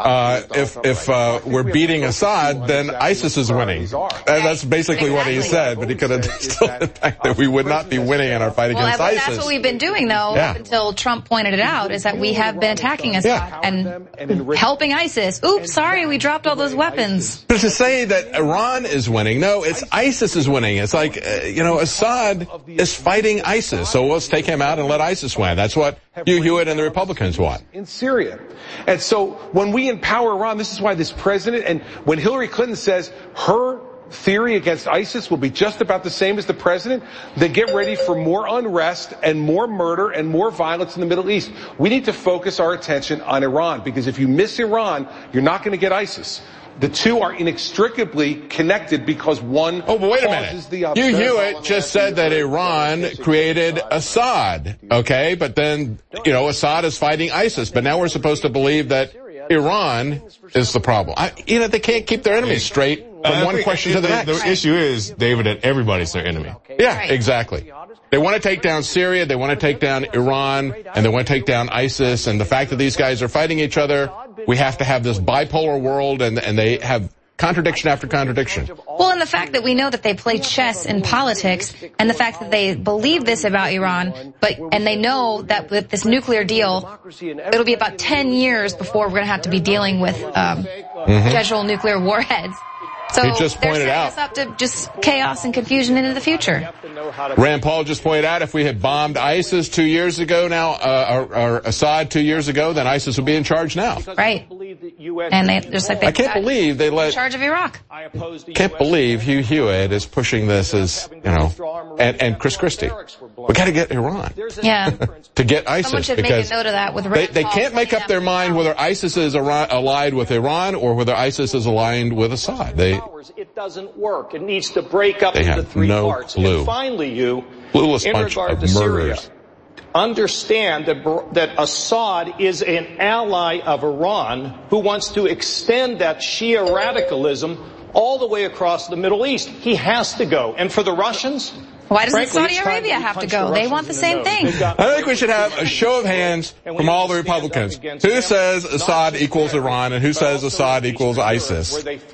if we're beating Assad, then ISIS is winning. That's basically what he said, but he could have still the fact that we would not be winning in our fight against ISIS. That's what we've been doing, though, up until Trump pointed it out, is that we have been attacking Assad and helping ISIS. Oops, sorry, we dropped all those weapons. But to say that Iran is winning, no, it's ISIS is winning. It's like, Assad is fighting ISIS, so let's take him out and let ISIS win. That's what Hugh Hewitt and the Republicans want. In Syria. And so when we empower Iran, this is why this president, and when Hillary Clinton says her theory against ISIS will be just about the same as the president, they get ready for more unrest and more murder and more violence in the Middle East. We need to focus our attention on Iran, because if you miss Iran, you're not going to get ISIS. The two are inextricably connected because one causes the other. Hugh Hewitt just said that Iran created Assad, okay? But then, Assad is fighting ISIS. But now we're supposed to believe that Iran is the problem. They can't keep their enemies straight from one question to the next. The issue is, David, that everybody's their enemy. Yeah, exactly. They want to take down Syria, they want to take down Iran, and they want to take down ISIS. And the fact that these guys are fighting each other, we have to have this bipolar world, and they have contradiction after contradiction. Well, and the fact that we know that they play chess in politics, and the fact that they believe this about Iran, and they know that with this nuclear deal, it'll be about 10 years before we're going to have to be dealing with potential nuclear warheads. So he just pointed out, us up to just chaos and confusion into the future. Rand Paul just pointed out, if we had bombed ISIS 2 years ago now, or Assad 2 years ago, then ISIS would be in charge now. Right. And I can't believe they let in charge of Iraq. Can't believe Hugh Hewitt is pushing this as, and Chris Christie. We got to get Iran. Yeah. To get ISIS. Someone should make a note of that with Rand they Paul. can't make up their mind whether ISIS is allied with Iran or whether ISIS is aligned with Assad. It doesn't work. It needs to break up into three parts. Clue. And finally, in bunch regard of to Syria, murderers. understand that Assad is an ally of Iran who wants to extend that Shia radicalism all the way across the Middle East. He has to go. And for the Russians, why doesn't Saudi Arabia have to go? They want the same thing. I think we should have a show of hands from all the Republicans. Who says Assad equals Iran and who says Assad equals ISIS?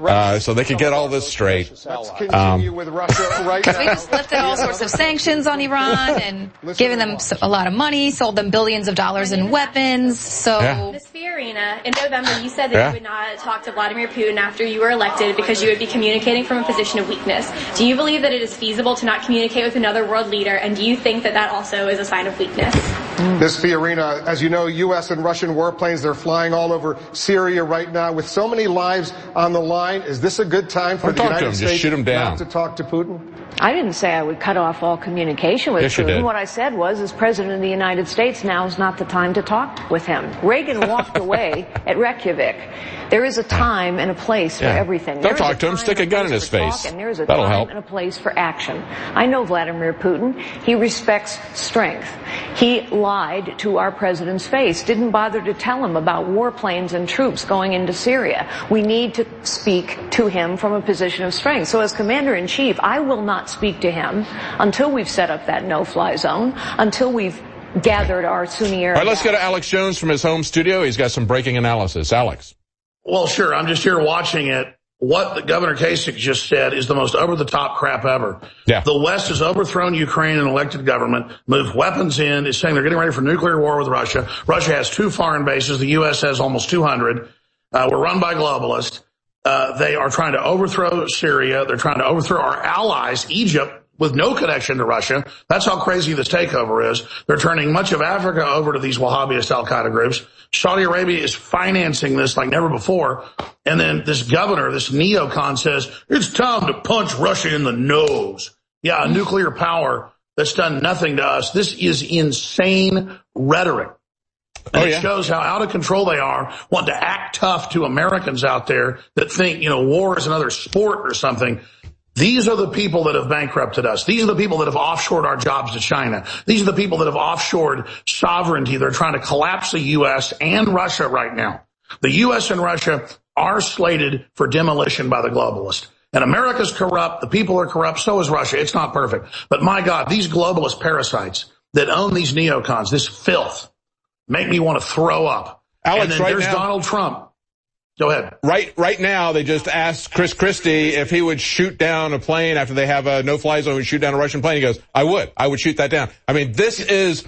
So they can get all this straight. Let's continue with Russia right now. We just lifted all sorts of sanctions on Iran and given them a lot of money, sold them billions of dollars in weapons. So Ms. Fiorina, in November you said that you would not talk to Vladimir Putin after you were elected because you would be communicating from a position of weakness. Do you believe that it is feasible to not communicate with another world leader, and do you think that that also is a sign of weakness? Ms. Fiorina, as you know, U.S. and Russian warplanes, they're flying all over Syria right now with so many lives on the line. Is this a good time for the United States not to talk to Putin? I didn't say I would cut off all communication with Putin. What I said was, as President of the United States, now is not the time to talk with him. Reagan walked away at Reykjavik. There is a time and a place for everything. Don't talk to him. Stick a gun in his face. And there is a That'll time help. and a place for action. I know Vladimir Putin. He respects strength. He lied to our president's face, didn't bother to tell him about warplanes and troops going into Syria. We need to speak to him from a position of strength. So as Commander-in-Chief, I will not speak to him until we've set up that no-fly zone, until we've gathered our Sunni Arab. All right, let's go to Alex Jones from his home studio. He's got some breaking analysis. Alex. Well, sure. I'm just here watching it. What Governor Kasich just said is the most over-the-top crap ever. Yeah. The West has overthrown Ukraine and elected government, moved weapons in, is saying they're getting ready for nuclear war with Russia. Russia has 2 foreign bases. The U.S. has almost 200. We're run by globalists. They are trying to overthrow Syria. They're trying to overthrow our allies, Egypt, with no connection to Russia. That's how crazy this takeover is. They're turning much of Africa over to these Wahhabist al-Qaeda groups. Saudi Arabia is financing this like never before. And then this governor, this neocon, says, it's time to punch Russia in the nose. Yeah, a nuclear power that's done nothing to us. This is insane rhetoric. And it shows how out of control they are, wanting to act tough to Americans out there that think, war is another sport or something. These are the people that have bankrupted us. These are the people that have offshored our jobs to China. These are the people that have offshored sovereignty. They're trying to collapse the U.S. and Russia right now. The U.S. and Russia are slated for demolition by the globalists. And America's corrupt. The people are corrupt. So is Russia. It's not perfect. But my God, these globalist parasites that own these neocons, this filth, make me want to throw up. Alex, and then right there's now, Donald Trump. Go ahead. Right now, they just asked Chris Christie if he would shoot down a plane after they have a no-fly zone and shoot down a Russian plane. He goes, I would shoot that down. I mean, this is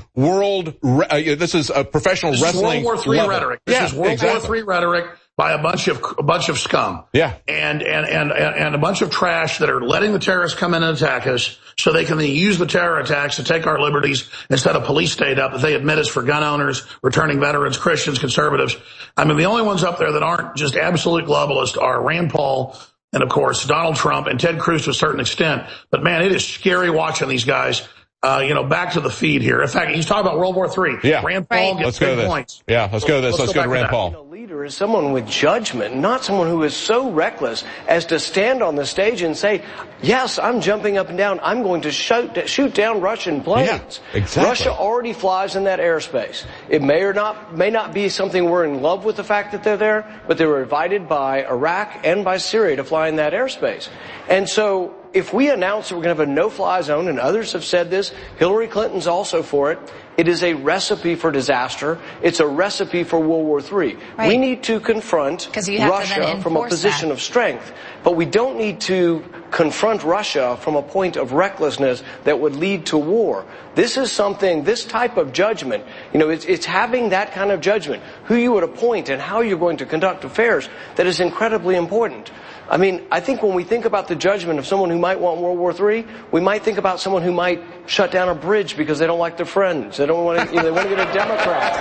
this is a professional wrestling. World War III rhetoric. This is World War III rhetoric by a bunch of scum. Yeah. And a bunch of trash that are letting the terrorists come in and attack us so they can then use the terror attacks to take our liberties instead of police state up that they admit is for gun owners, returning veterans, Christians, conservatives. I mean, the only ones up there that aren't just absolute globalists are Rand Paul and, of course, Donald Trump and Ted Cruz to a certain extent. But, man, it is scary watching these guys. Back to the feed here. In fact, he's talking about World War III. Yeah. Rand Paul gets big points. Yeah, let's go to this. Let's go to Rand Paul. A leader is someone with judgment, not someone who is so reckless as to stand on the stage and say, yes, I'm jumping up and down. I'm going to shoot down Russian planes. Yeah, exactly. Russia already flies in that airspace. It may not be something we're in love with the fact that they're there, but they were invited by Iraq and by Syria to fly in that airspace. And so if we announce that we're going to have a no-fly zone, and others have said this, Hillary Clinton's also for it, it is a recipe for disaster. It's a recipe for World War III. Right. We need to confront Russia from a position of strength, but we don't need to confront Russia from a point of recklessness that would lead to war. This is something, this type of judgment, it's having that kind of judgment, who you would appoint and how you're going to conduct affairs, that is incredibly important. I mean, I think when we think about the judgment of someone who might want World War III, we might think about someone who might shut down a bridge because they don't like their friends. They don't want to, they want to get a Democrat.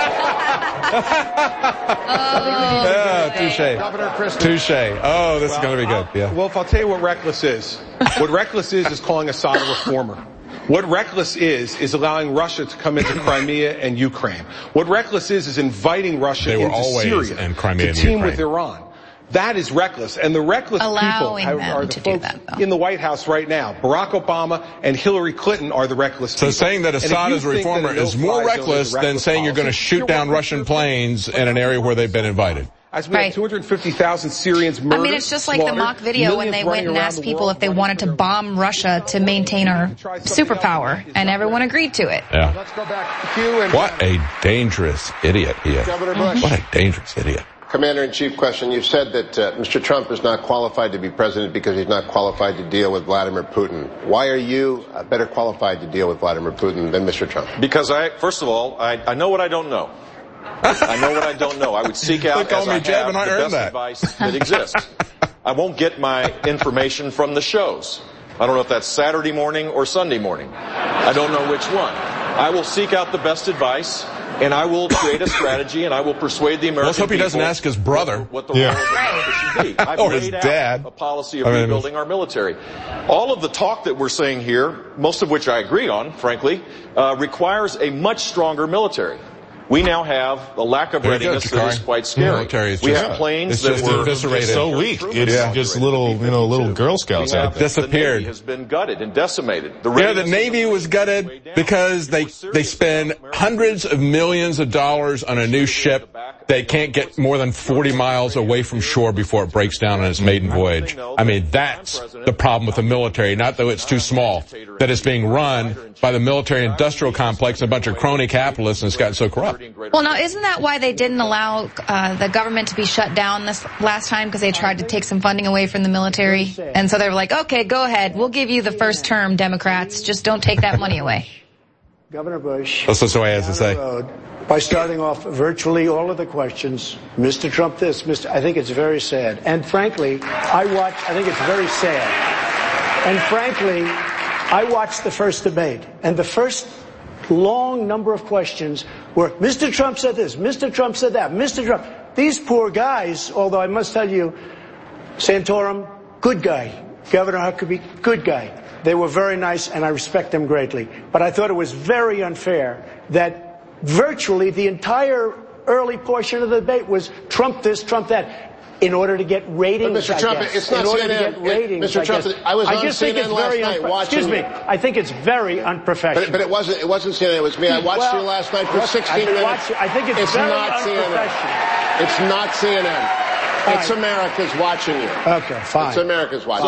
Touche. Oh, this is going to be good. Yeah. Well, if I'll tell you what reckless is. What reckless is calling Assad a reformer. What reckless is allowing Russia to come into Crimea and Ukraine. What reckless is inviting Russia into Syria and Crimea to team with Iran. That is reckless. And the reckless people are the folks in the White House right now. Barack Obama and Hillary Clinton are the reckless people. So saying that Assad is a reformer is more reckless than saying you're going to shoot down Russian planes in an area where they've been invited. As we have 250,000 Syrians murdered. I mean, it's just like the mock video when they went and asked people if they wanted to bomb Russia to maintain our superpower, and everyone agreed to it. Yeah. Let's go back to Q. What a dangerous idiot he is. Governor Bush. What a dangerous idiot. Commander-in-Chief question. You've said that Mr. Trump is not qualified to be president because he's not qualified to deal with Vladimir Putin. Why are you better qualified to deal with Vladimir Putin than Mr. Trump? Because first of all, I know what I don't know. I know what I don't know. I would seek out, as I have, the best advice that exists. I won't get my information from the shows. I don't know if that's Saturday morning or Sunday morning. I don't know which one. I will seek out the best advice, and I will create a strategy, and I will persuade the American people. Let's hope he doesn't ask his brother. What the role of America should be. I've or his dad. A policy of rebuilding our military. All of the talk that we're saying here, most of which I agree on, frankly, requires a much stronger military. We now have a lack of readiness that is quite scary. We have planes that were eviscerated. So weak. It's just little Girl Scouts out there. Disappeared. The Navy has been gutted and decimated. The Navy was gutted because they spend hundreds of millions of dollars on a new ship. They can't get more than 40 miles away from shore before it breaks down on its maiden voyage. I mean, that's the problem with the military. Not that it's too small, that it's being run by the military-industrial complex and a bunch of crony capitalists, and it's gotten so corrupt. Well, now, isn't that why they didn't allow the government to be shut down this last time? Because they tried to take some funding away from the military. And so they were like, okay, go ahead. We'll give you the first term, Democrats. Just don't take that money away. Governor Bush. That's what he has to say. By starting off virtually all of the questions, Mr. Trump this, I think it's very sad. And frankly, I think it's very sad. And frankly, I watched the first debate, and the first long number of questions were, Mr. Trump said this, Mr. Trump said that, Mr. Trump. These poor guys, although I must tell you, Santorum, good guy. Governor Huckabee, good guy. They were very nice, and I respect them greatly. But I thought it was very unfair that virtually the entire early portion of the debate was Trump this, Trump that. In order to get ratings, Mr. Trump, it's not in order CNN. to get ratings, Mr. Trump, I was on CNN last night watching. Excuse me. I think it's very unprofessional. But it wasn't CNN. It was me. I watched you last night for 16 minutes. I think it's very not unprofessional. CNN. It's not CNN. It's America's watching you. Okay, fine. It's America's watching.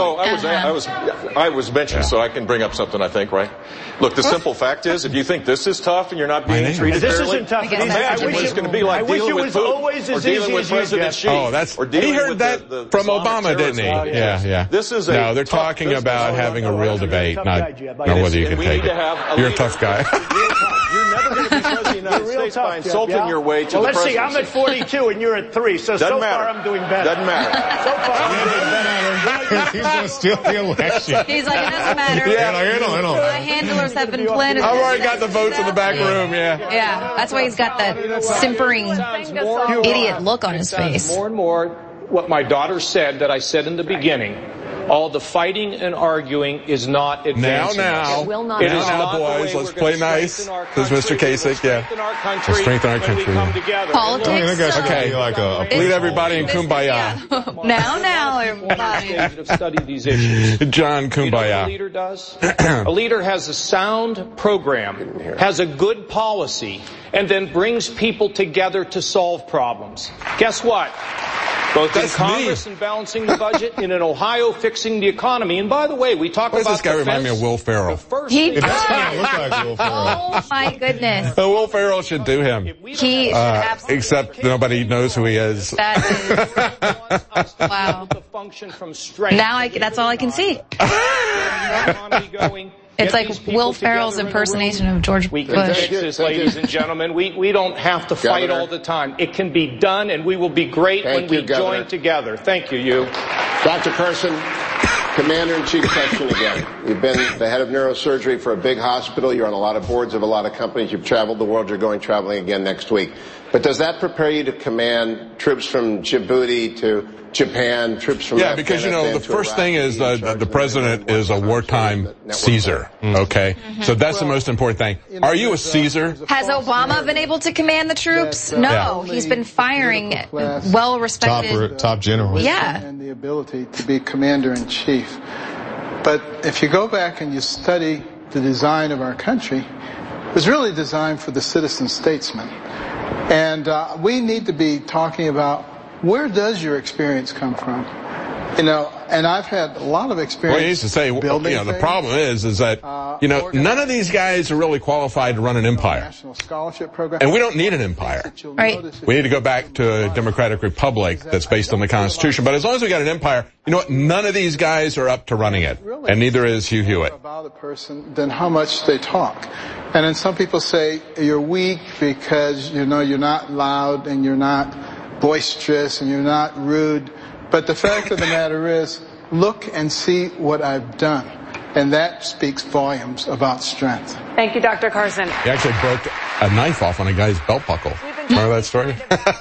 So I was mentioned, so I can bring up something. I think, right? Look, the simple fact is, if you think this is tough and you're not being treated this fairly, isn't tough. imagine what it's going to be like dealing with Putin or dealing with President Xi. Oh, that's he heard that from Obama, didn't he? Yeah. This is no, they're talking about having a real debate, not whether you can take it. You're a tough guy. You're never going to be president of the United States by insulting your way to the presidency. Let's see, I'm at 42 and you're at 3, so far I'm doing better. Doesn't matter. So far I'm doing better. He's going to steal the election. He's like, it doesn't matter. The handlers have been planted. I've already got the votes in the back room, Yeah, that's why he's got that simpering idiot look on his face. More and more, what my daughter said that I said in the beginning, all the fighting and arguing is not advancing. Now, boys, let's play nice. This is Mr. Kasich, Let's strengthen our country. Politics. Okay, lead everybody in Kumbaya. Now, everybody. Study these issues. John Kumbaya. You know what a leader does? A leader has a sound program, has a good policy, and then brings people together to solve problems. Guess what? Both in Congress and balancing the budget, and in Ohio fixing the economy. And by the way, we talk about this guy remind me of Will Ferrell. He does. Oh my goodness. Will Ferrell should do him. He absolutely. Except nobody knows who he is. That is wow. Now that's all I can see. It's like Will Ferrell's impersonation of George Bush. Ladies and gentlemen, we don't have to fight all the time. It can be done, and we will be great when we join together. Thank you. Dr. Carson, Commander-in-Chief question again. You've been the head of neurosurgery for a big hospital. You're on a lot of boards of a lot of companies. You've traveled the world. You're going traveling again next week. But does that prepare you to command troops from Djibouti to Japan, troops from Afghanistan? Because, the first thing is the president is a wartime Caesar, okay? So that's the most important thing. Are you a Caesar? Has Obama been able to command the troops? No. He's been firing well-respected... Top generals. Yeah. And the ability to be commander-in-chief. But if you go back and you study the design of our country, it was really designed for the citizen statesman. And we need to be talking about, where does your experience come from? And I've had a lot of experience. Well, he used to say, the problem is that, none of these guys are really qualified to run an empire. National scholarship program. And we don't need an empire. Right. We need to go back to a democratic republic that's based on the Constitution. But as long as we got an empire, you know what? None of these guys are up to running it. And neither is Hugh Hewitt. About a person than how much they talk. And then some people say you're weak because, you're not loud and you're not boisterous and you're not rude. But the fact of the matter is, look and see what I've done. And that speaks volumes about strength. Thank you, Dr. Carson. He actually broke a knife off on a guy's belt buckle. Remember that story?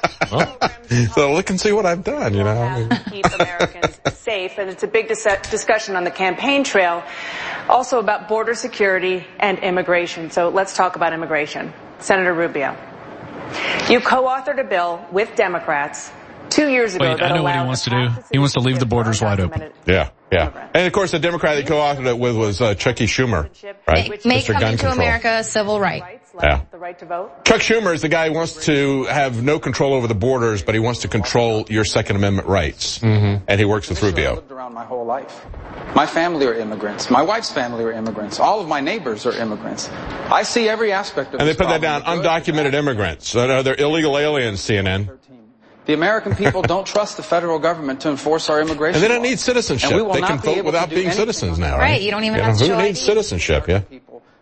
So look and see what I've done, Keep Americans safe. And it's a big discussion on the campaign trail, also about border security and immigration. So let's talk about immigration. Senator Rubio, you co-authored a bill with Democrats 2 years ago. I know what he wants to do. He wants to leave the borders wide open. Yeah. And of course, the Democrat that co-authored it with was Chucky Schumer, right? Make coming to America a civil right. Yeah. The right to vote. Chuck Schumer is the guy who wants to have no control over the borders, but he wants to control your Second Amendment rights. Mm-hmm. And he works with Rubio. I've lived around my whole life. My family are immigrants. My wife's family are immigrants. All of my neighbors are immigrants. I see every aspect of and this they put that down, undocumented immigrants. So they're illegal aliens, CNN. The American people don't trust the federal government to enforce our immigration And they don't need citizenship. They can vote without being citizens now, right? You don't even have to Who needs citizenship,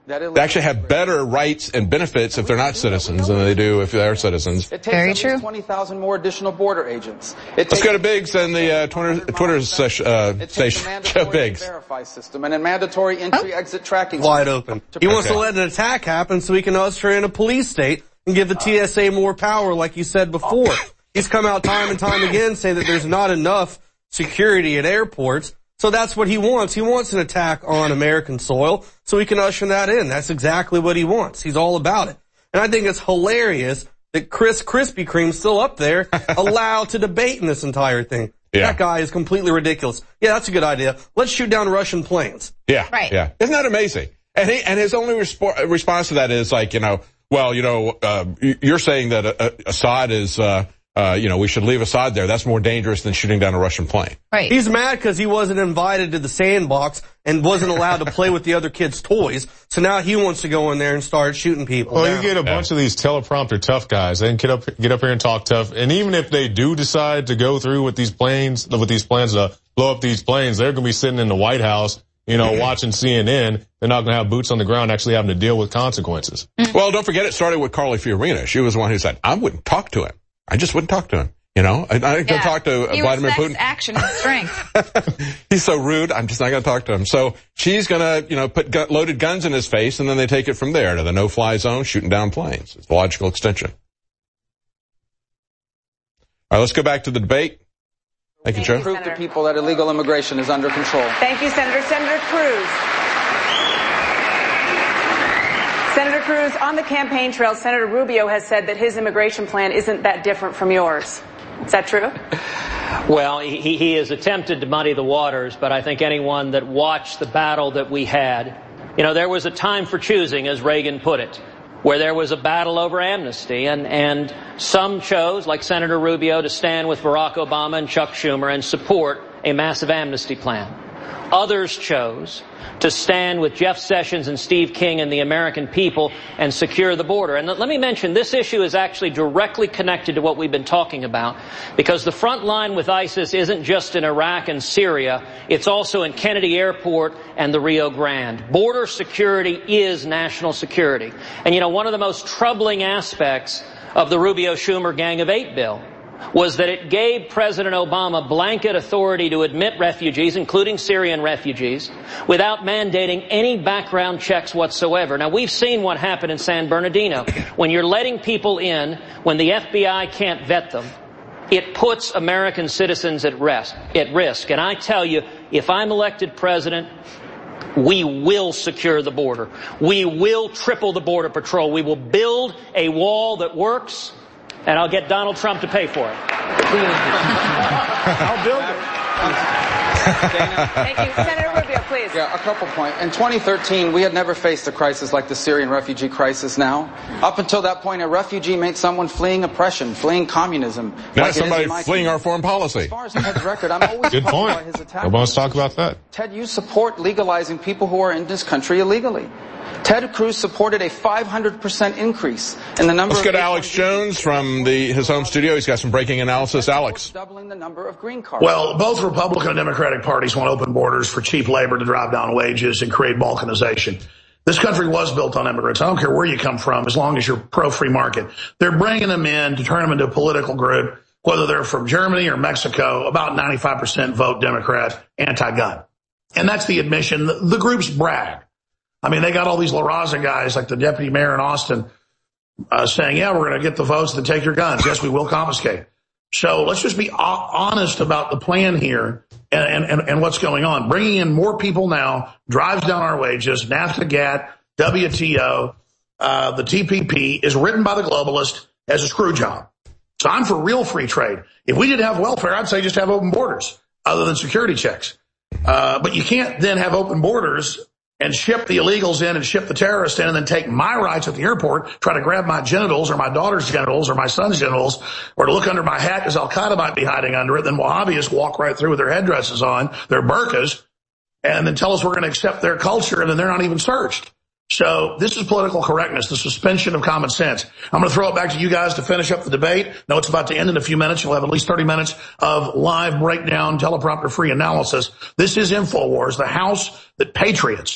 They actually have better rights and benefits if they're not citizens than they do if they're citizens. It takes 20,000 more additional border agents. Let's go to Biggs and the Twitter station. Joe Biggs. Verify system and a mandatory entry-exit tracking wide open. He wants to let an attack happen so he can usher in a police state and give the TSA more power, like you said before. He's come out time and time again saying that there's not enough security at airports. So that's what he wants. He wants an attack on American soil so he can usher that in. That's exactly what he wants. He's all about it. And I think it's hilarious that Chris Krispy Kreme's still up there allowed to debate in this entire thing. Yeah. That guy is completely ridiculous. Yeah, that's a good idea. Let's shoot down Russian planes. Yeah. Right. Yeah. Isn't that amazing? And his only response to that is like, you're saying that Assad is, we should leave Assad there. That's more dangerous than shooting down a Russian plane. Right. He's mad because he wasn't invited to the sandbox and wasn't allowed to play with the other kids' toys. So now he wants to go in there and start shooting people. Well, you get a bunch of these teleprompter tough guys. They can get up here and talk tough. And even if they do decide to go through with these plans to blow up these planes, they're going to be sitting in the White House, watching CNN. They're not going to have boots on the ground actually having to deal with consequences. Well, don't forget it started with Carly Fiorina. She was the one who said, I wouldn't talk to him. I just wouldn't talk to him. I didn't go talk to Vladimir Putin. Action and strength. He's so rude. I'm just not going to talk to him. So she's going to, put loaded guns in his face, and then they take it from there to the no-fly zone, shooting down planes. It's the logical extension. All right, let's go back to the debate. Thank you, Joe. Prove to people that illegal immigration is under control. Thank you, Senator. Senator Cruz. Senator Cruz, on the campaign trail, Senator Rubio has said that his immigration plan isn't that different from yours. Is that true? Well, he has attempted to muddy the waters, but I think anyone that watched the battle that we had, there was a time for choosing, as Reagan put it, where there was a battle over amnesty, and some chose, like Senator Rubio, to stand with Barack Obama and Chuck Schumer and support a massive amnesty plan. Others chose to stand with Jeff Sessions and Steve King and the American people and secure the border. And let me mention, this issue is actually directly connected to what we've been talking about, because the front line with ISIS isn't just in Iraq and Syria, it's also in Kennedy Airport and the Rio Grande. Border security is national security. And one of the most troubling aspects of the Rubio-Schumer Gang of Eight bill was that it gave President Obama blanket authority to admit refugees, including Syrian refugees, without mandating any background checks whatsoever. Now, we've seen what happened in San Bernardino. When you're letting people in, when the FBI can't vet them, it puts American citizens at risk. And I tell you, if I'm elected president, we will secure the border. We will triple the Border Patrol. We will build a wall that works. And I'll get Donald Trump to pay for it. I'll build it. Thank you. Senator Rubio, please. Yeah, a couple points. In 2013, we had never faced a crisis like the Syrian refugee crisis now. Up until that point, a refugee meant someone fleeing oppression, fleeing communism. Not somebody fleeing our foreign policy. As far as Ted's record, I'm always good point. By his attack. Nobody wants to talk about that. Ted, you support legalizing people who are in this country illegally. Ted Cruz supported a 500% increase in the number. Let's go to Alex Jones from his home studio. He's got some breaking analysis. Alex. Doubling the number of green cards. Well, both Republican and Democratic parties want open borders for cheap labor to drive down wages and create balkanization. This country was built on immigrants. I don't care where you come from, as long as you're pro-free market. They're bringing them in to turn them into a political group, whether they're from Germany or Mexico. About 95% vote Democrat, anti-gun. And that's the admission. The groups brag. I mean, they got all these La Raza guys, like the deputy mayor in Austin, saying, yeah, we're going to get the votes to take your guns. Yes, we will confiscate. So let's just be honest about the plan here and what's going on. Bringing in more people now drives down our wages. NAFTA, GATT, WTO, the TPP is written by the globalist as a screw job. So I'm for real free trade. If we didn't have welfare, I'd say just have open borders other than security checks. But you can't then have open borders and ship the illegals in and ship the terrorists in and then take my rights at the airport, try to grab my genitals or my daughter's genitals or my son's genitals, or to look under my hat because Al-Qaeda might be hiding under it. Then Wahhabis walk right through with their headdresses on, their burqas, and then tell us we're going to accept their culture, and then they're not even searched. So this is political correctness, the suspension of common sense. I'm going to throw it back to you guys to finish up the debate. No, it's about to end in a few minutes. You'll have at least 30 minutes of live breakdown, teleprompter-free analysis. This is InfoWars, the house that patriots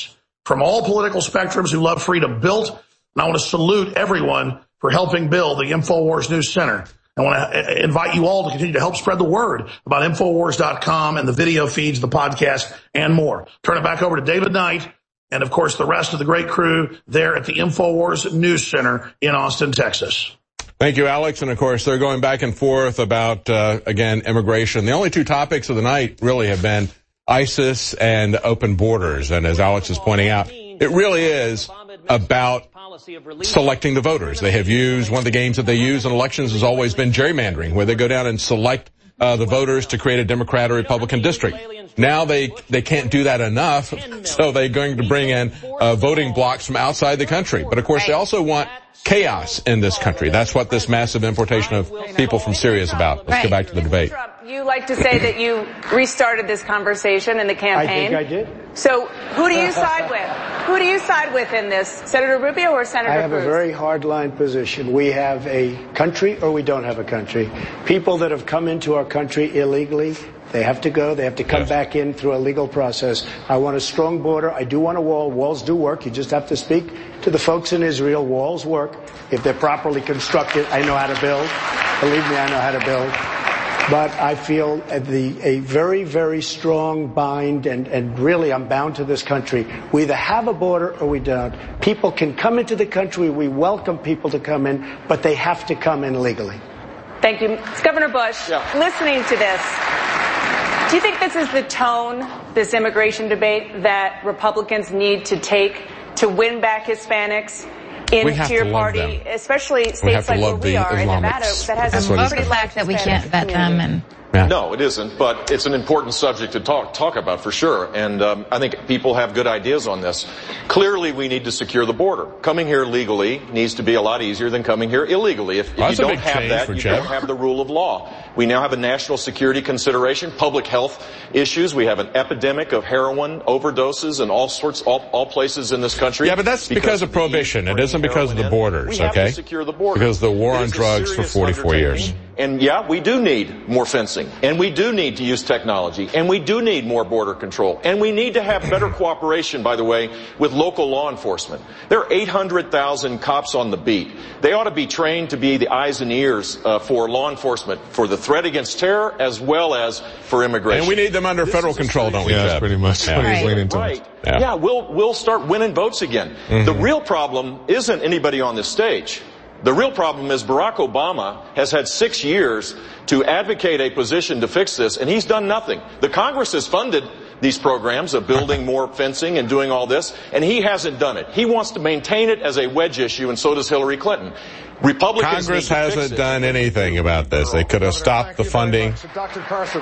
from all political spectrums who love freedom built. And I want to salute everyone for helping build the InfoWars News Center. I want to invite you all to continue to help spread the word about Infowars.com and the video feeds, the podcast, and more. Turn it back over to David Knight and, of course, the rest of the great crew there at the InfoWars News Center in Austin, Texas. Thank you, Alex. And, of course, they're going back and forth about, again, immigration. The only two topics of the night really have been ISIS and open borders. And as Alex is pointing out, it really is about selecting the voters. They have used, one of the games that they use in elections has always been gerrymandering, where they go down and select the voters to create a Democrat or Republican district. Now they can't do that enough, so they're going to bring in voting blocks from outside the country. But, of course, they also want chaos in this country. That's what this massive importation of people from Syria is about. Let's go back to the debate. You like to say that you restarted this conversation in the campaign. I think I did. So who do you side with? Who do you side with in this? Senator Rubio or Senator Cruz? I have a very hard-line position. We have a country or we don't have a country. People that have come into our country illegally, they have to go. They have to come back in through a legal process. I want a strong border. I do want a wall. Walls do work. You just have to speak to the folks in Israel. Walls work. If they're properly constructed, I know how to build. Believe me, I know how to build. But I feel a very, very strong bind, and really I'm bound to this country. We either have a border or we don't. People can come into the country. We welcome people to come in, but they have to come in legally. Thank you. Governor Bush, listening to this, do you think this is the tone, this immigration debate, that Republicans need to take to win back Hispanics into your party, especially states like where we are in Nevada that has a pretty large that we can't vet them and No, it isn't, but it's an important subject to talk about for sure, and I think people have good ideas on this. Clearly, we need to secure the border. Coming here legally needs to be a lot easier than coming here illegally. If you don't have that, you don't have the rule of law. We now have a national security consideration, public health issues. We have an epidemic of heroin overdoses in all places in this country. Yeah, but that's because of prohibition. It isn't because of the borders, okay? We have to secure the border. Because of the war on drugs for 44 years. And yeah, we do need more fencing, and we do need to use technology, and we do need more border control, and we need to have better cooperation, by the way, with local law enforcement. There are 800,000 cops on the beat. They ought to be trained to be the eyes and ears for law enforcement, for the threat against terror as well as for immigration. And we need them under federal control, don't we, Jeb? Yeah, that's pretty much what he's leaning towards. Yeah, we'll start winning votes again. The real problem isn't anybody on this stage. The real problem is Barack Obama has had 6 years to advocate a position to fix this, and he's done nothing. The Congress has funded these programs of building more fencing and doing all this, and he hasn't done it. He wants to maintain it as a wedge issue, and so does Hillary Clinton. Republicans Congress hasn't done anything about this. They could have stopped the funding. Dr. Carson.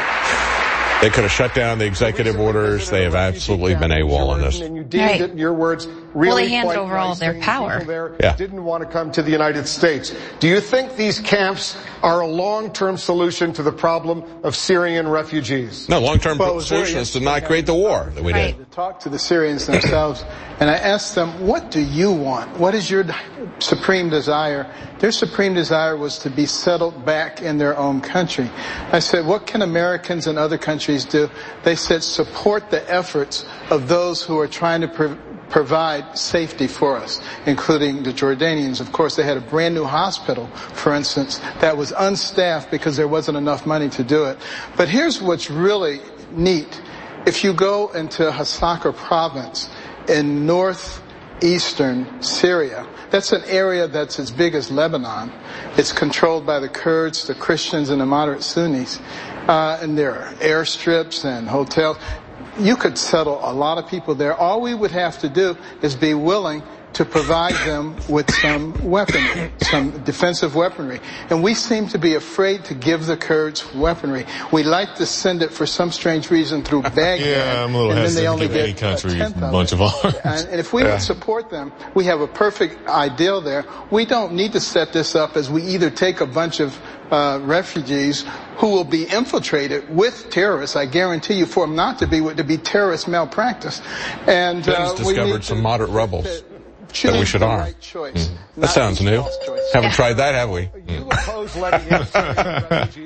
They could have shut down the executive orders. They have absolutely been AWOL on this. And you deemed it, in your words, really they handed over all of their power. Didn't want to come to the United States. Do you think these camps are a long-term solution to the problem of Syrian refugees? No, long-term solution is to not create the war that we did. To talk to the Syrians themselves, and I asked them, what do you want? What is your supreme desire? Their supreme desire was to be settled back in their own country. I said, what can Americans and other countries do? They said, support the efforts of those who are trying to provide safety for us, including the Jordanians. Of course, they had a brand new hospital, for instance, that was unstaffed because there wasn't enough money to do it. But here's what's really neat. If you go into Hasaka province in northeastern Syria, that's an area that's as big as Lebanon. It's controlled by the Kurds, the Christians, and the moderate Sunnis. And there are airstrips and hotels. You could settle a lot of people there. All we would have to do is be willing to provide them with some weaponry, some defensive weaponry. And we seem to be afraid to give the Kurds weaponry. We like to send it for some strange reason through Baghdad. Yeah, I'm a little hesitant to give any country a bunch of arms. And if we would support them, we have a perfect ideal there. We don't need to set this up as we either take a bunch of refugees who will be infiltrated with terrorists. I guarantee you, for them not to be terrorist malpractice. And we discovered some moderate rebels that we should arm. That sounds new. Haven't tried that, have we? You oppose letting in Syrian refugees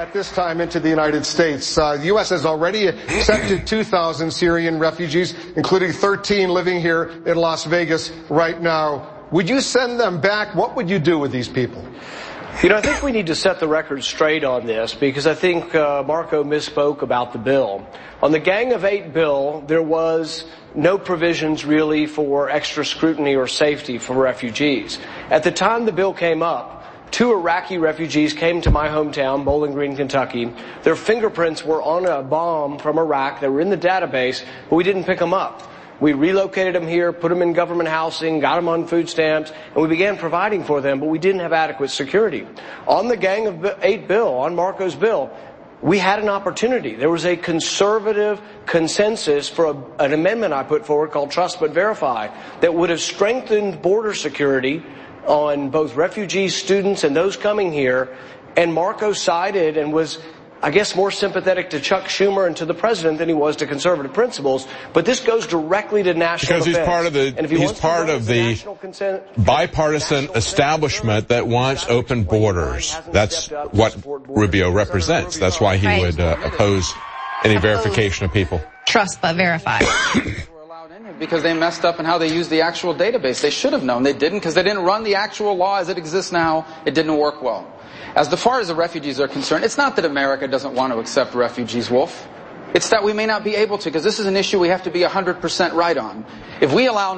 at this time into the United States. The U.S. has already accepted 2,000 Syrian refugees, including 13 living here in Las Vegas right now. Would you send them back? What would you do with these people? You know, I think we need to set the record straight on this, because I think Marco misspoke about the bill. On the Gang of Eight bill, there was no provisions really for extra scrutiny or safety for refugees. At the time the bill came up, 2 Iraqi refugees came to my hometown, Bowling Green, Kentucky. Their fingerprints were on a bomb from Iraq. They were in the database, but we didn't pick them up. We relocated them here, put them in government housing, got them on food stamps, and we began providing for them, but we didn't have adequate security. On the Gang of Eight bill, on Marco's bill, we had an opportunity. There was a conservative consensus for an amendment I put forward called Trust But Verify that would have strengthened border security on both refugees, students, and those coming here. And Marco sided and was, I guess, more sympathetic to Chuck Schumer and to the president than he was to conservative principles. But this goes directly to national defense. Because he's part of the bipartisan establishment that wants open borders. That's what Rubio represents. That's why he would oppose any verification of people. Trust but verify. Because they messed up in how they used the actual database. They should have known. They didn't, because they didn't run the actual law as it exists now. It didn't work well. As far as the refugees are concerned, it's not that America doesn't want to accept refugees, Wolf. It's that we may not be able to, because this is an issue we have to be 100% right on. If we allow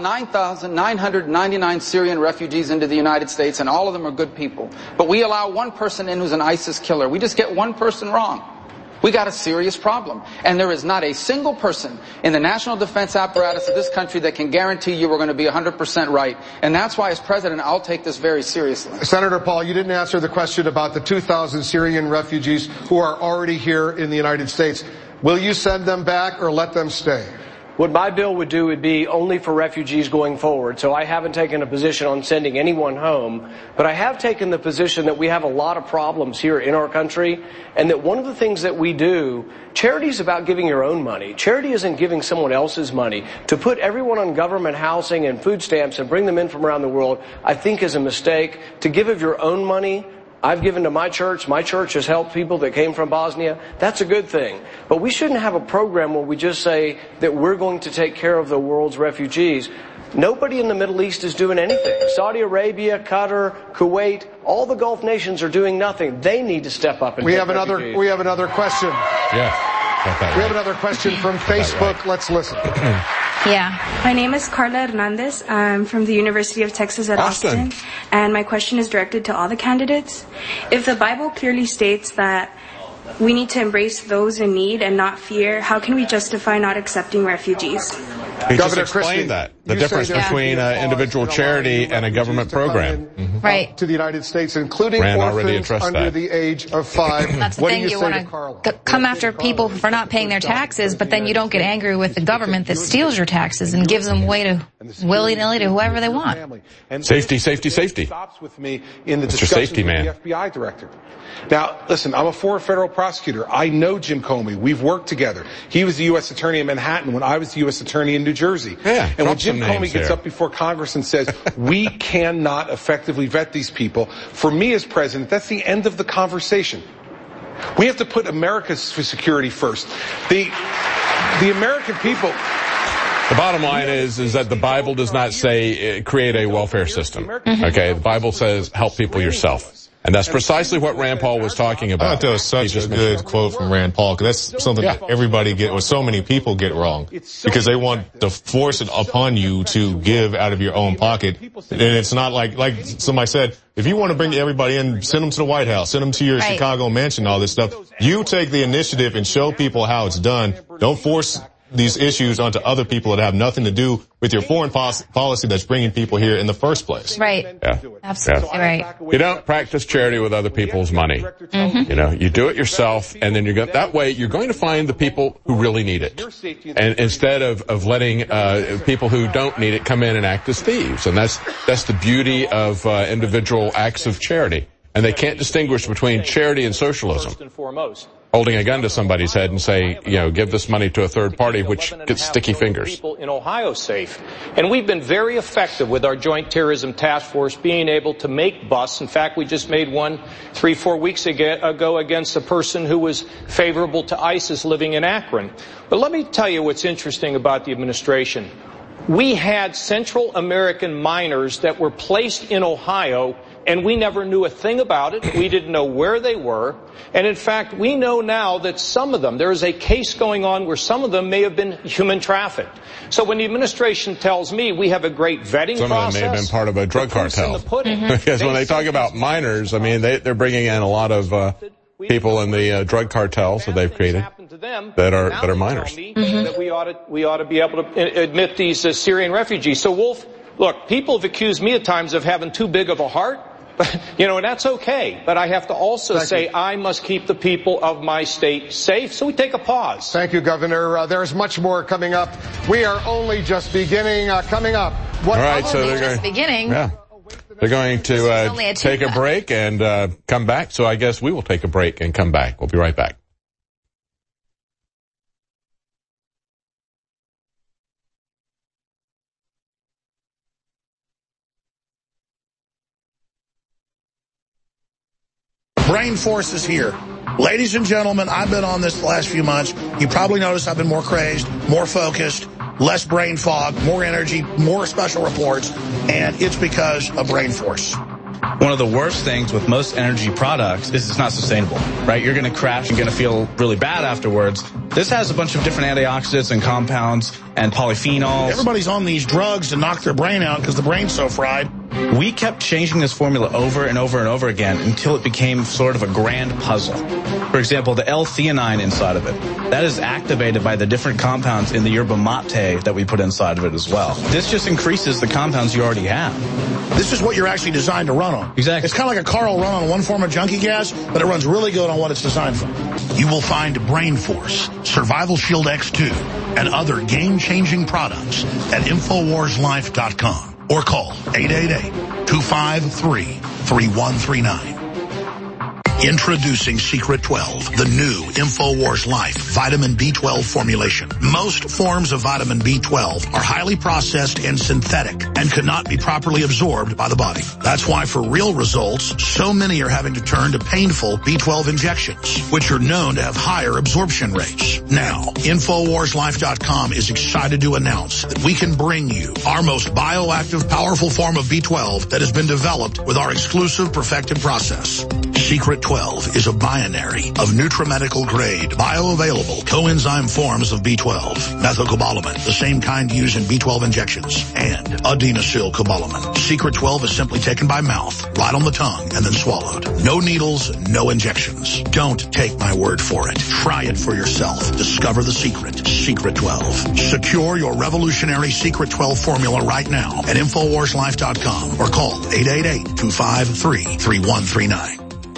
9,999 Syrian refugees into the United States, and all of them are good people, but we allow one person in who's an ISIS killer, we just get one person wrong. We got a serious problem. And there is not a single person in the national defense apparatus of this country that can guarantee you we're going to be 100% right. And that's why, as president, I'll take this very seriously. Senator Paul, you didn't answer the question about the 2,000 Syrian refugees who are already here in the United States. Will you send them back or let them stay? What my bill would do would be only for refugees going forward. So I haven't taken a position on sending anyone home, but I have taken the position that we have a lot of problems here in our country, and that one of the things that we do, charity is about giving your own money. Charity isn't giving someone else's money. To put everyone on government housing and food stamps and bring them in from around the world, I think is a mistake. To give of your own money, I've given to my church. My church has helped people that came from Bosnia. That's a good thing. But we shouldn't have a program where we just say that we're going to take care of the world's refugees. Nobody in the Middle East is doing anything. Saudi Arabia, Qatar, Kuwait, all the Gulf nations are doing nothing. They need to step up and We have another question. Yeah. We have another question from Facebook. Let's listen. Yeah. My name is Carla Hernandez. I'm from the University of Texas at Austin. And my question is directed to all the candidates. If the Bible clearly states that we need to embrace those in need and not fear, how can we justify not accepting refugees? He just explained that. The difference between individual charity and a government program. Right. To the United States, including orphans under the age of 5. That's the thing. You want to come after people for not paying their taxes, but then you don't get angry with the government that steals your taxes and gives them away to willy-nilly to whoever they want. Safety, safety, safety. Stops with me in the Mr. discussions Safety with Man. the FBI director. Now, listen, I'm a former federal prosecutor. I know Jim Comey. We've worked together. He was the U.S. attorney in Manhattan when I was the U.S. attorney in New Jersey. Yeah, and when Jim Comey gets up before Congress and says, we cannot effectively vet these people, for me as president, that's the end of the conversation. We have to put America's security first. The American people... The bottom line is that the Bible does not say create a welfare system. Okay, the Bible says help people yourself. And that's precisely what Rand Paul was talking about. I thought that was such a good quote from Rand Paul, because that's something that everybody or so many people get wrong, because they want to force it upon you to give out of your own pocket. And it's not like somebody said, if you want to bring everybody in, send them to the White House, send them to your Chicago mansion, all this stuff. You take the initiative and show people how it's done. Don't force these issues onto other people that have nothing to do with your foreign policy that's bringing people here in the first place. Right. Yeah. Absolutely right. You don't practice charity with other people's money. You know, you do it yourself, and then that way you're going to find the people who really need it. And instead of letting people who don't need it come in and act as thieves. And that's the beauty of individual acts of charity. And they can't distinguish between charity and socialism. First and foremost. holding a gun to somebody's head and say, give this money to a third party, which gets sticky fingers. People in Ohio safe. And we've been very effective with our Joint Terrorism Task Force being able to make busts. In fact, we just made one 3-4 weeks ago against a person who was favorable to ISIS living in Akron. But let me tell you what's interesting about the administration. We had Central American minors that were placed in Ohio, and we never knew a thing about it. We didn't know where they were. And in fact, we know now that some of them, there is a case going on where some of them may have been human trafficked. So when the administration tells me we have a great vetting process. Some of them may have been part of a drug cartel. Because when they talk about minors, I mean, they're bringing in a lot of people in the drug cartels that they've created that are minors. That we ought to be able to admit these Syrian refugees. So, Wolf, look, people have accused me at times of having too big of a heart. And that's okay. But I have to also say I must keep the people of my state safe. So we take a pause. Thank you, Governor. There's much more coming up. We are only just beginning. Coming up. All right, so they're just beginning. Yeah. They're going to take a break and come back. So I guess we will take a break and come back. We'll be right back. Brain Force is here. Ladies and gentlemen, I've been on this the last few months. You probably noticed I've been more crazed, more focused, less brain fog, more energy, more special reports, and it's because of Brain Force. One of the worst things with most energy products is it's not sustainable, right? You're going to crash and going to feel really bad afterwards. This has a bunch of different antioxidants and compounds and polyphenols. Everybody's on these drugs to knock their brain out because the brain's so fried. We kept changing this formula over and over and over again until it became sort of a grand puzzle. For example, the L-theanine inside of it, that is activated by the different compounds in the yerba mate that we put inside of it as well. This just increases the compounds you already have. This is what you're actually designed to run on. Exactly. It's kind of like a car will run on one form of junkie gas, but it runs really good on what it's designed for. You will find Brain Force, Survival Shield X2, and other game-changing products at InfoWarsLife.com or call 888-253-3139. Introducing Secret 12, the new InfoWars Life vitamin B12 formulation. Most forms of vitamin B12 are highly processed and synthetic and cannot be properly absorbed by the body. That's why for real results, so many are having to turn to painful B12 injections, which are known to have higher absorption rates. Now, InfoWarsLife.com is excited to announce that we can bring you our most bioactive, powerful form of B12 that has been developed with our exclusive perfected process. Secret 12 is a binary of nutramedical grade, bioavailable coenzyme forms of B12, methylcobalamin, the same kind used in B12 injections, and adenosylcobalamin. Secret 12 is simply taken by mouth, right on the tongue, and then swallowed. No needles, no injections. Don't take my word for it. Try it for yourself. Discover the secret. Secret 12. Secure your revolutionary Secret 12 formula right now at InfoWarsLife.com or call 888-253-3139.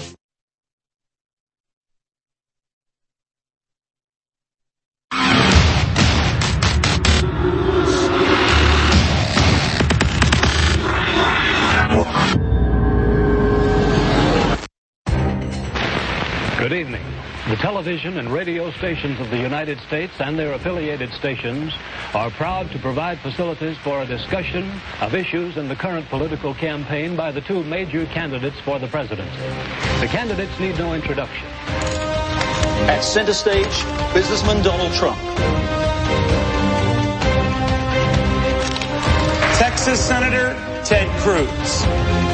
Good evening. The television and radio stations of the United States and their affiliated stations are proud to provide facilities for a discussion of issues in the current political campaign by the two major candidates for the presidency. The candidates need no introduction. At center stage, businessman Donald Trump. Texas Senator Ted Cruz.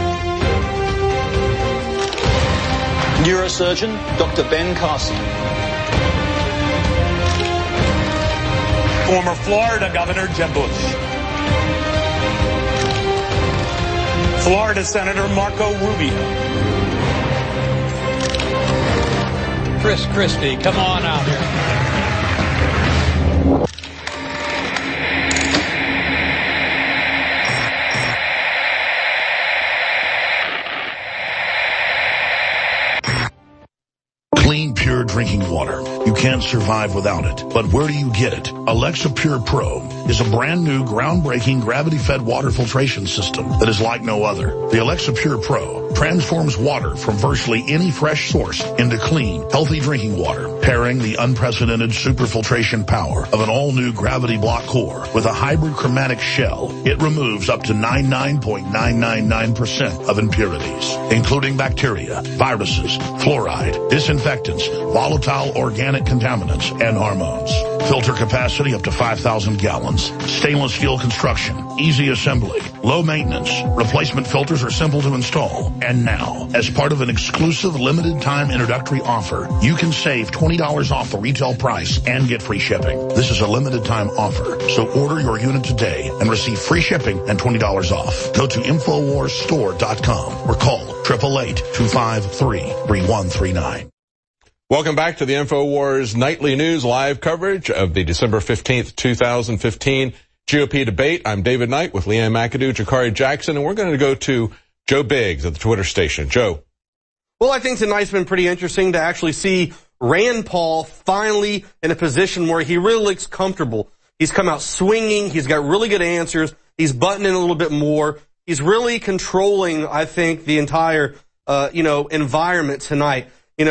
Neurosurgeon Dr. Ben Carson. Former Florida Governor Jeb Bush. Florida Senator Marco Rubio. Chris Christie, come on out here. Clean, pure drinking water. You can't survive without it. But where do you get it? Alexa Pure Pro is a brand new, groundbreaking, gravity-fed water filtration system that is like no other. The Alexa Pure Pro transforms water from virtually any fresh source into clean, healthy drinking water, pairing the unprecedented superfiltration power of an all-new gravity block core with a hybrid chromatic shell. It removes up to 99.999% of impurities, including bacteria, viruses, fluoride, disinfectants, volatile organic contaminants, and hormones. Filter capacity up to 5,000 gallons. Stainless steel construction, easy assembly, low maintenance. Replacement filters are simple to install. And now, as part of an exclusive limited time introductory offer, you can save $20 off the retail price and get free shipping. This is a limited time offer, so order your unit today and receive free shipping and $20 off. Go to InfoWarsStore.com or call 888-253-3139. Welcome back to the InfoWars Nightly News live coverage of the December 15th, 2015 GOP debate. I'm David Knight with Leanne McAdoo, Jakari Jackson, and we're going to go to Joe Biggs at the Twitter station. Joe. Well, I think tonight's been pretty interesting to actually see Rand Paul finally in a position where he really looks comfortable. He's come out swinging. He's got really good answers. He's buttoning in a little bit more. He's really controlling, I think, the entire, environment tonight.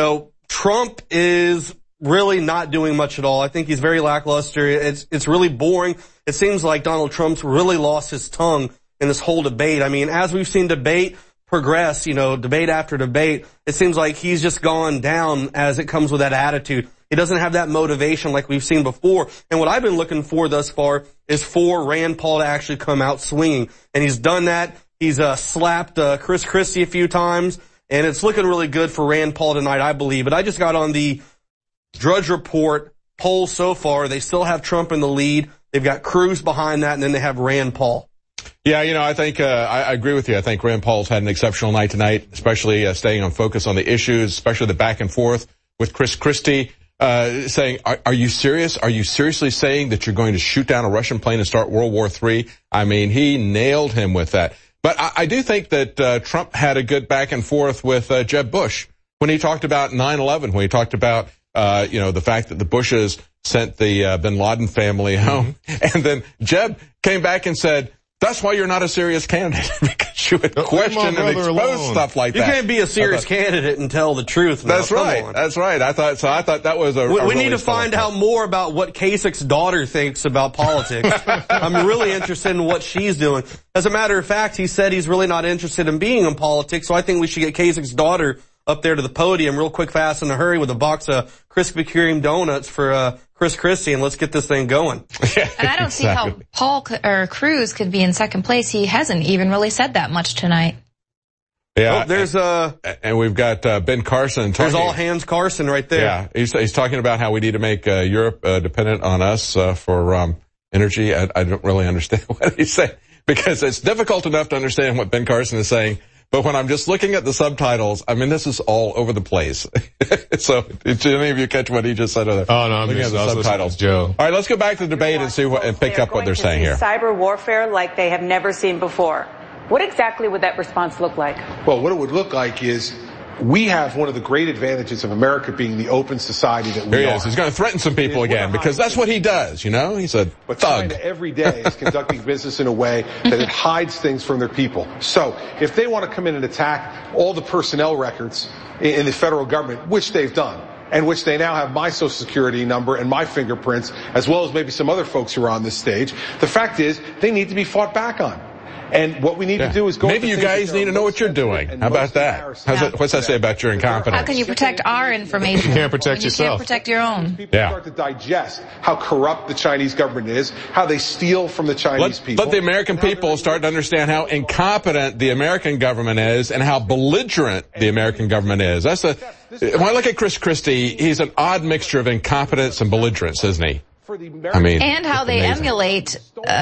Trump is really not doing much at all. I think he's very lackluster. It's really boring. It seems like Donald Trump's really lost his tongue in this whole debate. I mean, as we've seen debate progress, debate after debate, it seems like he's just gone down as it comes with that attitude. He doesn't have that motivation like we've seen before. And what I've been looking for thus far is for Rand Paul to actually come out swinging. And he's done that. He's slapped Chris Christie a few times. And it's looking really good for Rand Paul tonight, I believe. But I just got on the Drudge Report poll so far. They still have Trump in the lead. They've got Cruz behind that, and then they have Rand Paul. Yeah, I think I agree with you. I think Rand Paul's had an exceptional night tonight, especially staying on focus on the issues, especially the back and forth with Chris Christie, saying, are you serious? Are you seriously saying that you're going to shoot down a Russian plane and start World War III? I mean, he nailed him with that. But I do think that Trump had a good back and forth with Jeb Bush when he talked about 9/11, when he talked about the fact that the Bushes sent the bin Laden family home, and then Jeb came back and said, "That's why you're not a serious candidate, because you would question and expose stuff like that." You can't be a serious candidate and tell the truth. That's right. That's right. I thought that was we need to find out more about what Kasich's daughter thinks about politics. I'm really interested in what she's doing. As a matter of fact, he said he's really not interested in being in politics, so I think we should get Kasich's daughter up there to the podium real quick, fast, in a hurry with a box of Krispy Kreme donuts for Chris Christie, and let's get this thing going. And I don't see how Paul or Cruz could be in second place. He hasn't even really said that much tonight. Yeah, and we've got Ben Carson. There's all hands Carson right there. Yeah, he's talking about how we need to make Europe dependent on us for energy. I don't really understand what he's saying, because it's difficult enough to understand what Ben Carson is saying. But when I'm just looking at the subtitles, I mean, this is all over the place. So, did any of you catch what he just said? Oh, no, I'm looking at the subtitles, Joe. All right, let's go back to the debate and see and pick up what they're saying here. Cyber warfare like they have never seen before. What exactly would that response look like? Well, what it would look like is we have one of the great advantages of America being the open society that we are. Here he is. He's going to threaten some people again, because that's what he does, He's a But thug. China every day is conducting business in a way that it hides things from their people. So if they want to come in and attack all the personnel records in the federal government, which they've done, and which they now have my social security number and my fingerprints, as well as maybe some other folks who are on this stage, the fact is they need to be fought back on. And what we need to do is go. Maybe you guys need to know what you're doing. How about that? What's that say about your incompetence? How can you protect our information? You can't protect yourself. You can't protect your own. People start to digest how corrupt the Chinese government is, how they steal from the Chinese people. Let the American people start to understand how incompetent the American government is and how belligerent the American government is. When I look at Chris Christie, he's an odd mixture of incompetence and belligerence, isn't he? And how they emulate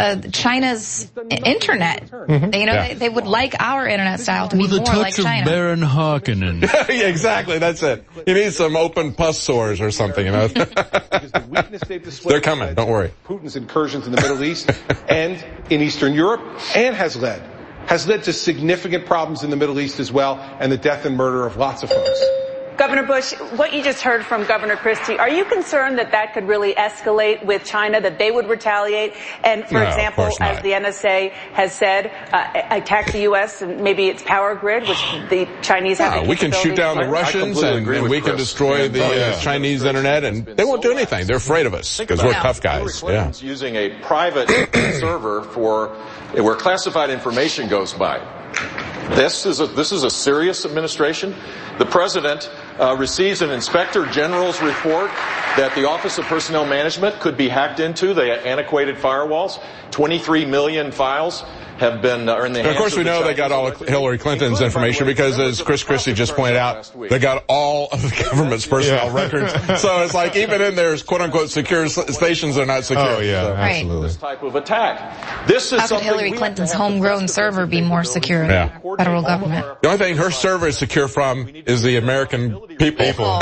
China's internet. Mm-hmm. They would like our internet style to be more like China. With a touch of Baron Harkonnen. Yeah, exactly, that's it. You need some open pus sores or something, Because the weakness they've displayed. They're coming, don't worry. Putin's incursions in the Middle East and in Eastern Europe, and has led to significant problems in the Middle East as well, and the death and murder of lots of folks. Governor Bush, what you just heard from Governor Christie, are you concerned that that could really escalate with China, that they would retaliate? And, for example, as the NSA has said, attack the U.S. and maybe its power grid, which the Chinese have the we can shoot down the Russians and we can destroy the Chinese internet, and they won't do anything. They're afraid of us because we're tough guys. Yeah. Using a private server for where classified information goes by. This is a serious administration. The president receives an inspector general's report that the Office of Personnel Management could be hacked into. They had antiquated firewalls. 23 million files have been are in the hands of course, we know they got all of Hillary Clinton's information because, as Chris Christie just pointed out, they got all of the government's personnel records. So it's like even in their quote-unquote secure stations, they're not secure. Oh, yeah, absolutely. This type of attack. This is How could Hillary Clinton's homegrown server be more secure than the federal government? The only thing her server is secure from is the American people.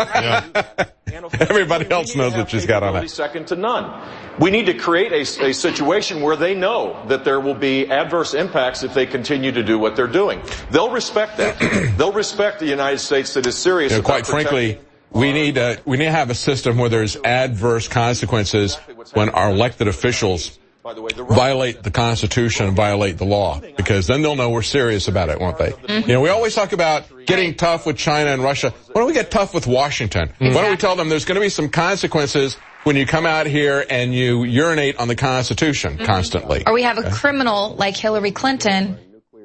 Everybody else knows what she's got on it. Second to none. We need to create a situation where they know that there will be adverse impacts if they continue to do what they're doing. They'll respect that. They'll respect the United States that is serious. You know, quite frankly, we need to have a system where there's adverse consequences when our elected officials violate the Constitution and violate the law, because then they'll know we're serious about it, won't they? You know, we always talk about getting tough with China and Russia. Why don't we get tough with Washington? Why don't we tell them there's going to be some consequences when you come out here and you urinate on the Constitution constantly? Or we have a criminal like Hillary Clinton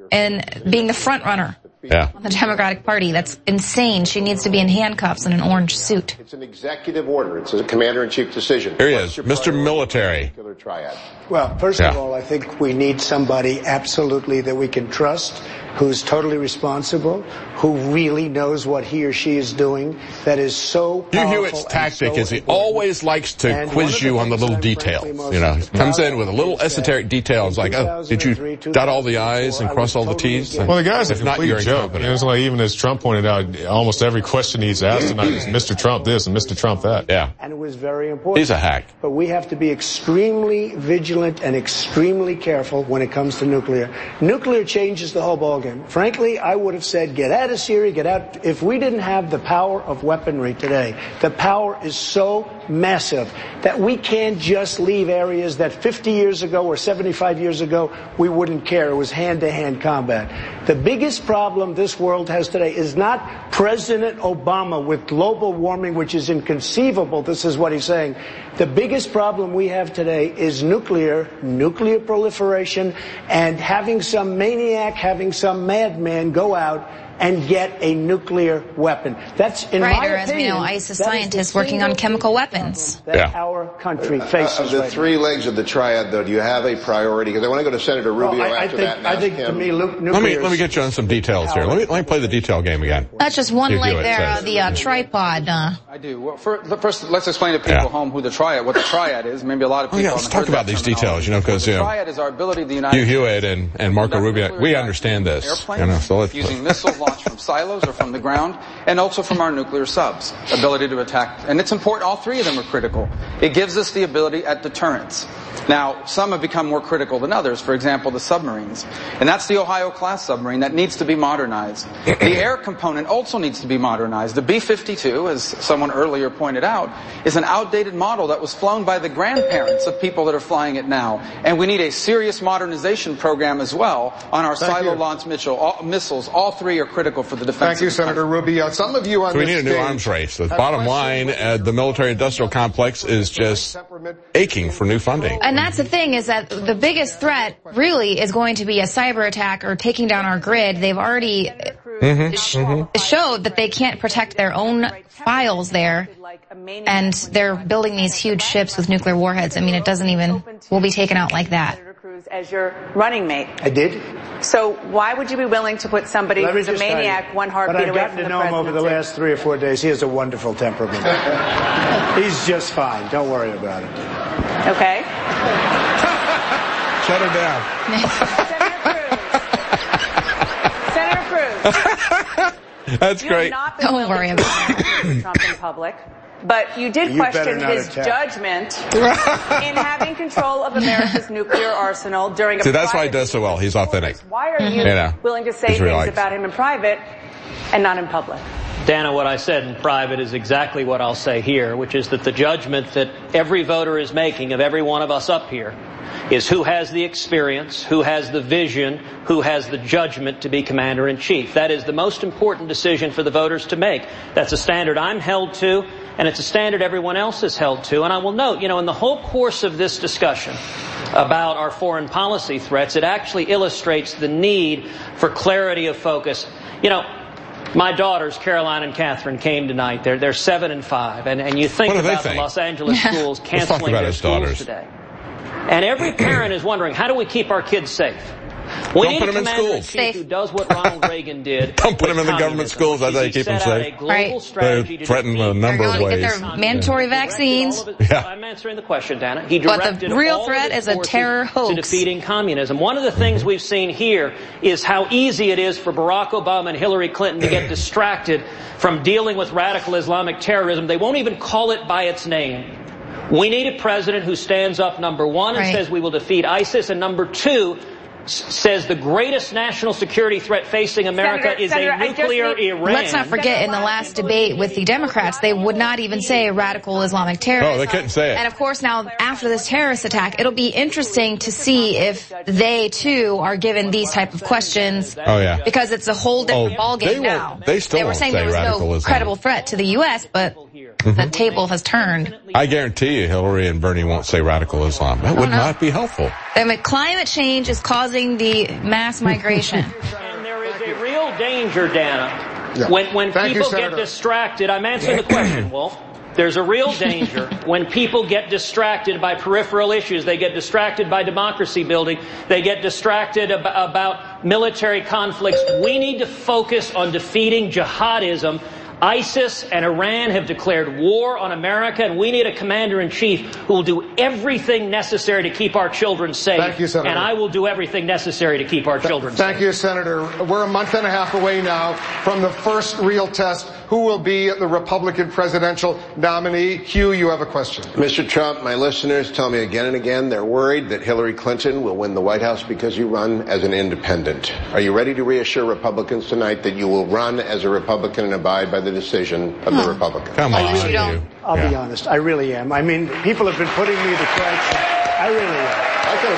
and being the front runner. On the Democratic Party. That's insane. She needs to be in handcuffs and an orange suit. It's an executive order. It's a commander-in-chief decision. Here he is, Mr. Military. Well, first of all, I think we need somebody absolutely that we can trust, who's totally responsible, who really knows what he or she is doing, that is so powerful. Hugh Hewitt's tactic is he always likes to quiz you on the little details. You know, he comes in with a little esoteric detail. It's like, oh, did you dot all the I's and cross all the T's? Well, the guy's a complete joke. It's like, even as Trump pointed out, almost every question he's asked tonight is Mr. Trump this and Mr. Trump that. Yeah. And it was very important. He's a hack. But we have to be extremely vigilant and extremely careful when it comes to nuclear. Nuclear changes the whole ballgame. Frankly, I would have said, get out of Syria, get out. If we didn't have the power of weaponry today, the power is so massive that we can't just leave areas that 50 years ago or 75 years ago we wouldn't care. It was hand-to-hand combat. The biggest problem this world has today is not President Obama with global warming, which is inconceivable. This is what he's saying. The biggest problem we have today is nuclear proliferation, and having some maniac, having some madman go out and get a nuclear weapon. That's, in my opinion, as we know, ISIS scientists working on chemical weapons. That our country faces. Of the three legs of the triad, though, do you have a priority? Because I want to go to Senator Rubio after that. I think to me, let me get you on some details here. Let me play the detail game again. That's just one leg there, the tripod. I do. Well, first, let's explain to people home what the triad is. Maybe a lot of people. Let's talk about these details, because the triad is our ability of the United States. Hugh Hewitt and Marco Rubio, we understand this. Using missiles launched from silos or from the ground, and also from our nuclear subs. Ability to attack. And it's important, all three of them are critical. It gives us the ability at deterrence. Now, some have become more critical than others, for example, the submarines. And that's the Ohio-class submarine that needs to be modernized. The air component also needs to be modernized. The B-52, as someone earlier pointed out, is an outdated model that was flown by the grandparents of people that are flying it now. And we need a serious modernization program as well on our silo-launched missiles. All three are critical for the defense. Thank you, Senator Rubio. Some of you on we need a new arms race. The bottom line, the military-industrial complex is just aching for new funding. And that's the thing, is that the biggest threat really is going to be a cyber attack or taking down our grid. They've already showed that they can't protect their own files there, and they're building these huge ships with nuclear warheads. I mean, we'll be taken out like that. As your running mate. I did. So why would you be willing to put somebody who's a maniac one heartbeat away from the presidency? But I've gotten to know him over the last 3 or 4 days. He has a wonderful temperament. He's just fine. Don't worry about it. Okay. Shut her down. Senator Cruz. That's great. Don't worry about it. Trump in public. But you did question his judgment in having control of America's nuclear arsenal during a that's why he does so well. He's authentic. Why are you willing to say things about him in private and not in public? Dana, what I said in private is exactly what I'll say here, which is that the judgment that every voter is making of every one of us up here is who has the experience, who has the vision, who has the judgment to be commander-in-chief. That is the most important decision for the voters to make. That's a standard I'm held to, and it's a standard everyone else is held to. And I will note, in the whole course of this discussion about our foreign policy threats, it actually illustrates the need for clarity of focus. My daughters, Caroline and Catherine, came tonight. They're 7 and 5. And you think about the Los Angeles schools canceling their schools today. And every parent is wondering, how do we keep our kids safe? We need a commander-in-chief who does what Ronald Reagan did. Don't put them in the government schools. That's how you keep them safe. They threaten a number of ways. Get their mandatory vaccines. I'm answering the question, Dana. He directed but the real threat is a terror hoax to defeating communism. One of the things we've seen here is how easy it is for Barack Obama and Hillary Clinton to get distracted from dealing with radical Islamic terrorism. They won't even call it by its name. We need a president who stands up, number one, and says we will defeat ISIS, and number two, says the greatest national security threat facing America is a nuclear Iran. Let's not forget, in the last debate with the Democrats, they would not even say radical Islamic terrorism. Oh, they couldn't say it. And of course now, after this terrorist attack, it'll be interesting to see if they too are given these type of questions. Oh yeah. Because it's a whole different ballgame now. They were saying there was no credible threat to the U.S., but the table has turned. I guarantee you Hillary and Bernie won't say radical Islam. That would not be helpful. Climate change is causing the mass migration. And there is a real danger, Dana, when people get distracted. I'm answering the question, Wolf. There's a real danger when people get distracted by peripheral issues. They get distracted by democracy building. They get distracted about military conflicts. We need to focus on defeating jihadism. ISIS and Iran have declared war on America, and we need a commander-in-chief who will do everything necessary to keep our children safe. Thank you, Senator. And I will do everything necessary to keep our children safe. Thank you, Senator. We're a month and a half away now from the first real test. Who will be the Republican presidential nominee? Hugh, you have a question. Mr. Trump, my listeners tell me again and again they're worried that Hillary Clinton will win the White House because you run as an independent. Are you ready to reassure Republicans tonight that you will run as a Republican and abide by the decision of the Republicans? Come on. I'll be honest. I really am. I mean, people have been putting me to question. I really am. I could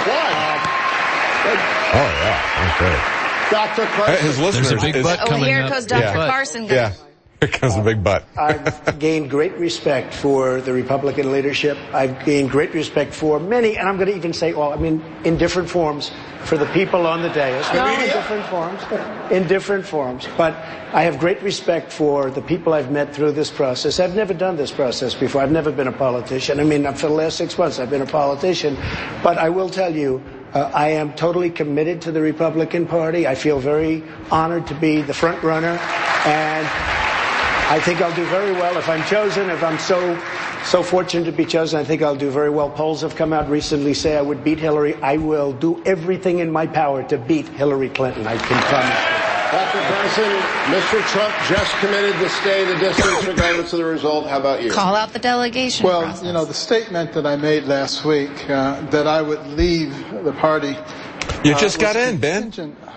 have Oh, yeah. won. Dr. Carson. His listeners. There's a big butt coming here up. goes Dr. Carson. Yeah. Here comes the big butt. I've gained great respect for the Republican leadership. I've gained great respect for many, and I'm going to even say all, in different forms, for the people on the dais. No, in different forms. In different forms. But I have great respect for the people I've met through this process. I've never done this process before. I've never been a politician. For the last 6 months, I've been a politician. But I will tell you, I am totally committed to the Republican Party. I feel very honored to be the front runner, and I think I'll do very well if I'm chosen. If I'm so fortunate to be chosen, I think I'll do very well. Polls have come out recently say I would beat Hillary. I will do everything in my power to beat Hillary Clinton. I can promise you. Dr. Carson, Mr. Trump just committed to stay the distance regardless of the result. How about you? Call out the delegation process. The statement that I made last week, that I would leave the party. You just got in, Ben.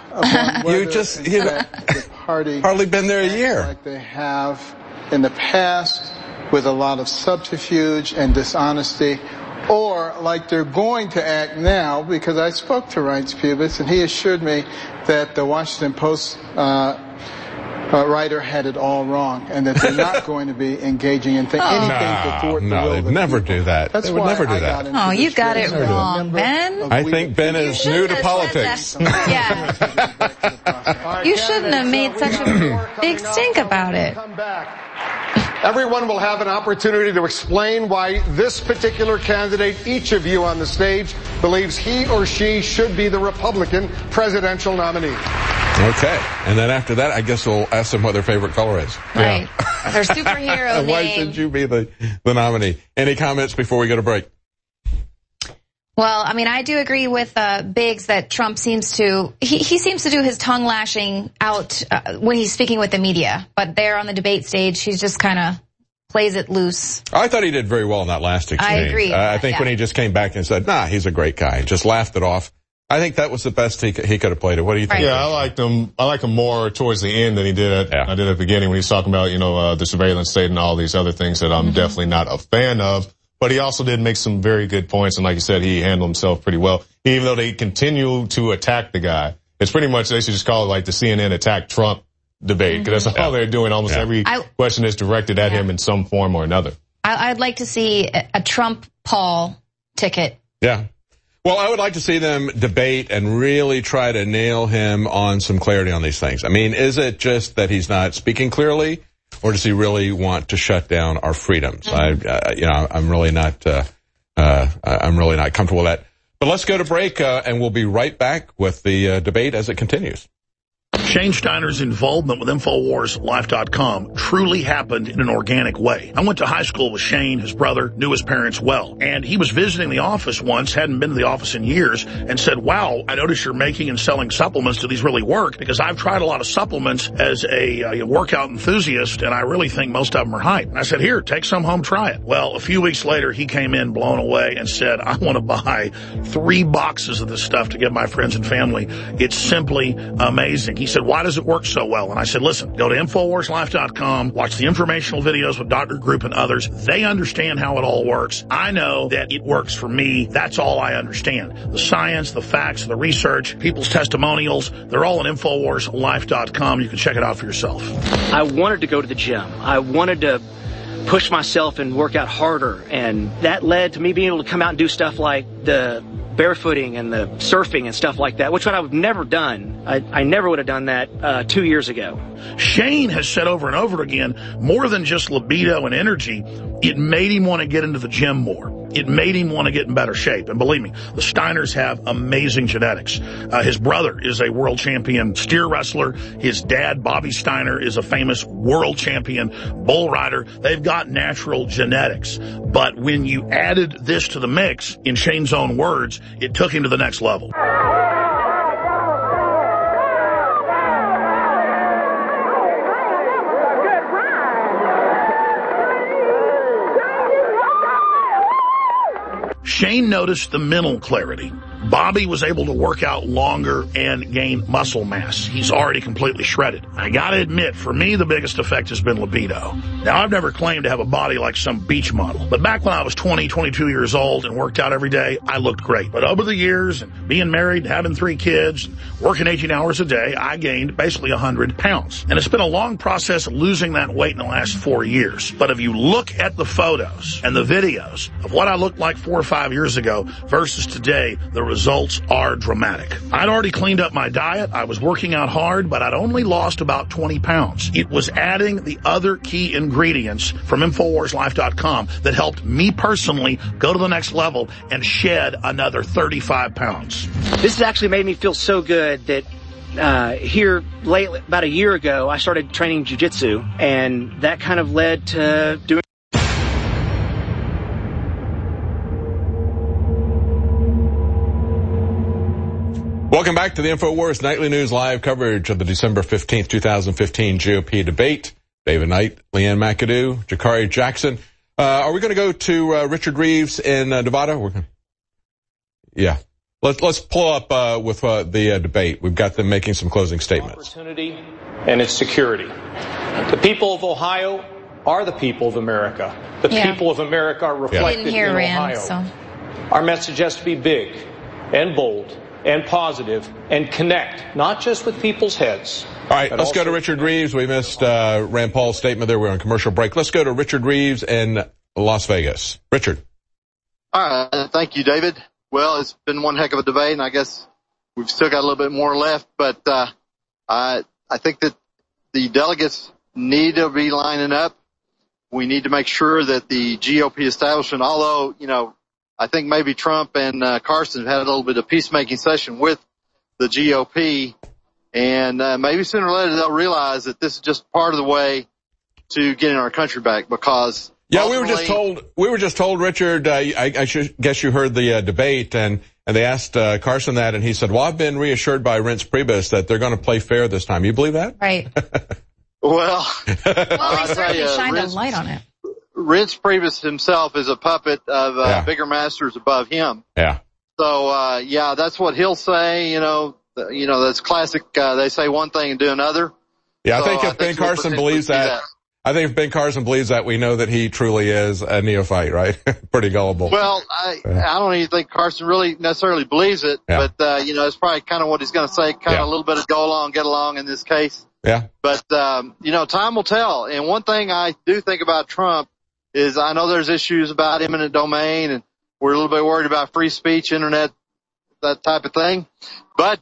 The party hardly been there a year. Like they have in the past, with a lot of subterfuge and dishonesty, or like they're going to act now, because I spoke to Reince Priebus and he assured me that the Washington Post writer had it all wrong, and that they're not going to be engaging in anything to thwart the will. No, they'd never do that. That's they would never do that. Oh, you got it wrong, Ben. I think Ben is new to politics. Yeah. You shouldn't have made such a big stink about it. Everyone will have an opportunity to explain why this particular candidate, each of you on the stage, believes he or she should be the Republican presidential nominee. Okay. And then after that, I guess we'll ask them what their favorite color is. Right. Yeah. Their superhero name. Why should you be the nominee? Any comments before we go to break? Well, I do agree with Biggs that Trump seems to he seems to do his tongue lashing out when he's speaking with the media, but there on the debate stage, he's just kind of plays it loose. I thought he did very well in that last exchange. I agree. I think when he just came back and said, "Nah, he's a great guy," just laughed it off. I think that was the best he could have played it. What do you think? Yeah, I liked him more towards the end than I did at the beginning when he's talking about, the surveillance state and all these other things that I'm definitely not a fan of. But he also did make some very good points. And like you said, he handled himself pretty well. Even though they continue to attack the guy. It's pretty much, they should just call it like the CNN attack Trump debate. Because that's all they're doing. Almost every question is directed at him in some form or another. I'd like to see a Trump-Paul ticket. Yeah. Well, I would like to see them debate and really try to nail him on some clarity on these things. I mean, is it just that he's not speaking clearly, or does he really want to shut down our freedoms? I'm really not comfortable with that. But let's go to break, and we'll be right back with the debate as it continues. Shane Steiner's involvement with InfoWarsLife.com truly happened in an organic way. I went to high school with Shane, his brother, knew his parents well, and he was visiting the office once, hadn't been to the office in years, and said, wow, I noticed you're making and selling supplements. Do these really work? Because I've tried a lot of supplements as a workout enthusiast, and I really think most of them are hype. And I said, here, take some home, try it. Well, a few weeks later, he came in blown away and said, I want to buy 3 boxes of this stuff to give my friends and family. It's simply amazing. He said, why does it work so well? And I said, listen, go to InfoWarsLife.com, watch the informational videos with Dr. Group and others. They understand how it all works. I know that it works for me. That's all I understand. The science, the facts, the research, people's testimonials, they're all on InfoWarsLife.com. You can check it out for yourself. I wanted to go to the gym. I wanted to push myself and work out harder. And that led to me being able to come out and do stuff like the barefooting and the surfing and stuff like that, which I've never done. I never would have done that 2 years ago. Shane has said over and over again, more than just libido and energy, it made him want to get into the gym more. It made him want to get in better shape. And believe me, the Steiners have amazing genetics. His brother is a world champion steer wrestler. His dad, Bobby Steiner, is a famous world champion bull rider. They've got natural genetics. But when you added this to the mix, in Shane's own words, it took him to the next level. Shane noticed the mental clarity. Bobby was able to work out longer and gain muscle mass. He's already completely shredded. I gotta admit, for me, the biggest effect has been libido. Now, I've never claimed to have a body like some beach model, but back when I was 20, 22 years old and worked out every day, I looked great. But over the years, and being married, having 3 kids, and working 18 hours a day, I gained basically 100 pounds. And it's been a long process losing that weight in the last 4 years. But if you look at the photos and the videos of what I looked like 4 or 5 years ago versus today, the results are dramatic. I'd already cleaned up my diet. I was working out hard, but I'd only lost about 20 pounds. It was adding the other key ingredients from InfoWarsLife.com that helped me personally go to the next level and shed another 35 pounds. This has actually made me feel so good that here lately, about a year ago, I started training jiu-jitsu, and that kind of led to doing. Welcome back to the InfoWars Nightly News live coverage of the December 15th, 2015 GOP debate. David Knight, Leanne McAdoo, Jakari Jackson. Are we going to go to Richard Reeves in Nevada? Yeah. Let's pull up with the debate. We've got them making some closing statements. Opportunity and its security. The people of Ohio are the people of America. The people of America are reflected in Ohio. Our message has to be big and bold and positive and connect, not just with people's heads. All right, let's go to Richard Reeves. We missed Rand Paul's statement there. We're on commercial break. Let's go to Richard Reeves in Las Vegas. Richard. All right, thank you, David. Well, it's been one heck of a debate, and I guess we've still got a little bit more left, but I think that the delegates need to be lining up. We need to make sure that the GOP establishment, although, I think maybe Trump and Carson have had a little bit of peacemaking session with the GOP, and maybe sooner or later they'll realize that this is just part of the way to getting our country back. Because we were just told, Richard. I guess you heard the debate, and they asked Carson that, and he said, "Well, I've been reassured by Reince Priebus that they're going to play fair this time." You believe that? Right. Well, they certainly shined a light on it. Reince Priebus himself is a puppet of bigger masters above him. Yeah. So, yeah, that's what he'll say. That's classic. They say one thing and do another. Yeah, I think if Ben Carson believes that, we know that he truly is a neophyte, right? Pretty gullible. Well, I don't even think Carson really necessarily believes it, but, it's probably kind of what he's going to say, kind of a little bit of go along, get along in this case. Yeah. But, time will tell. And one thing I do think about Trump is I know there's issues about eminent domain, and we're a little bit worried about free speech, internet, that type of thing. But,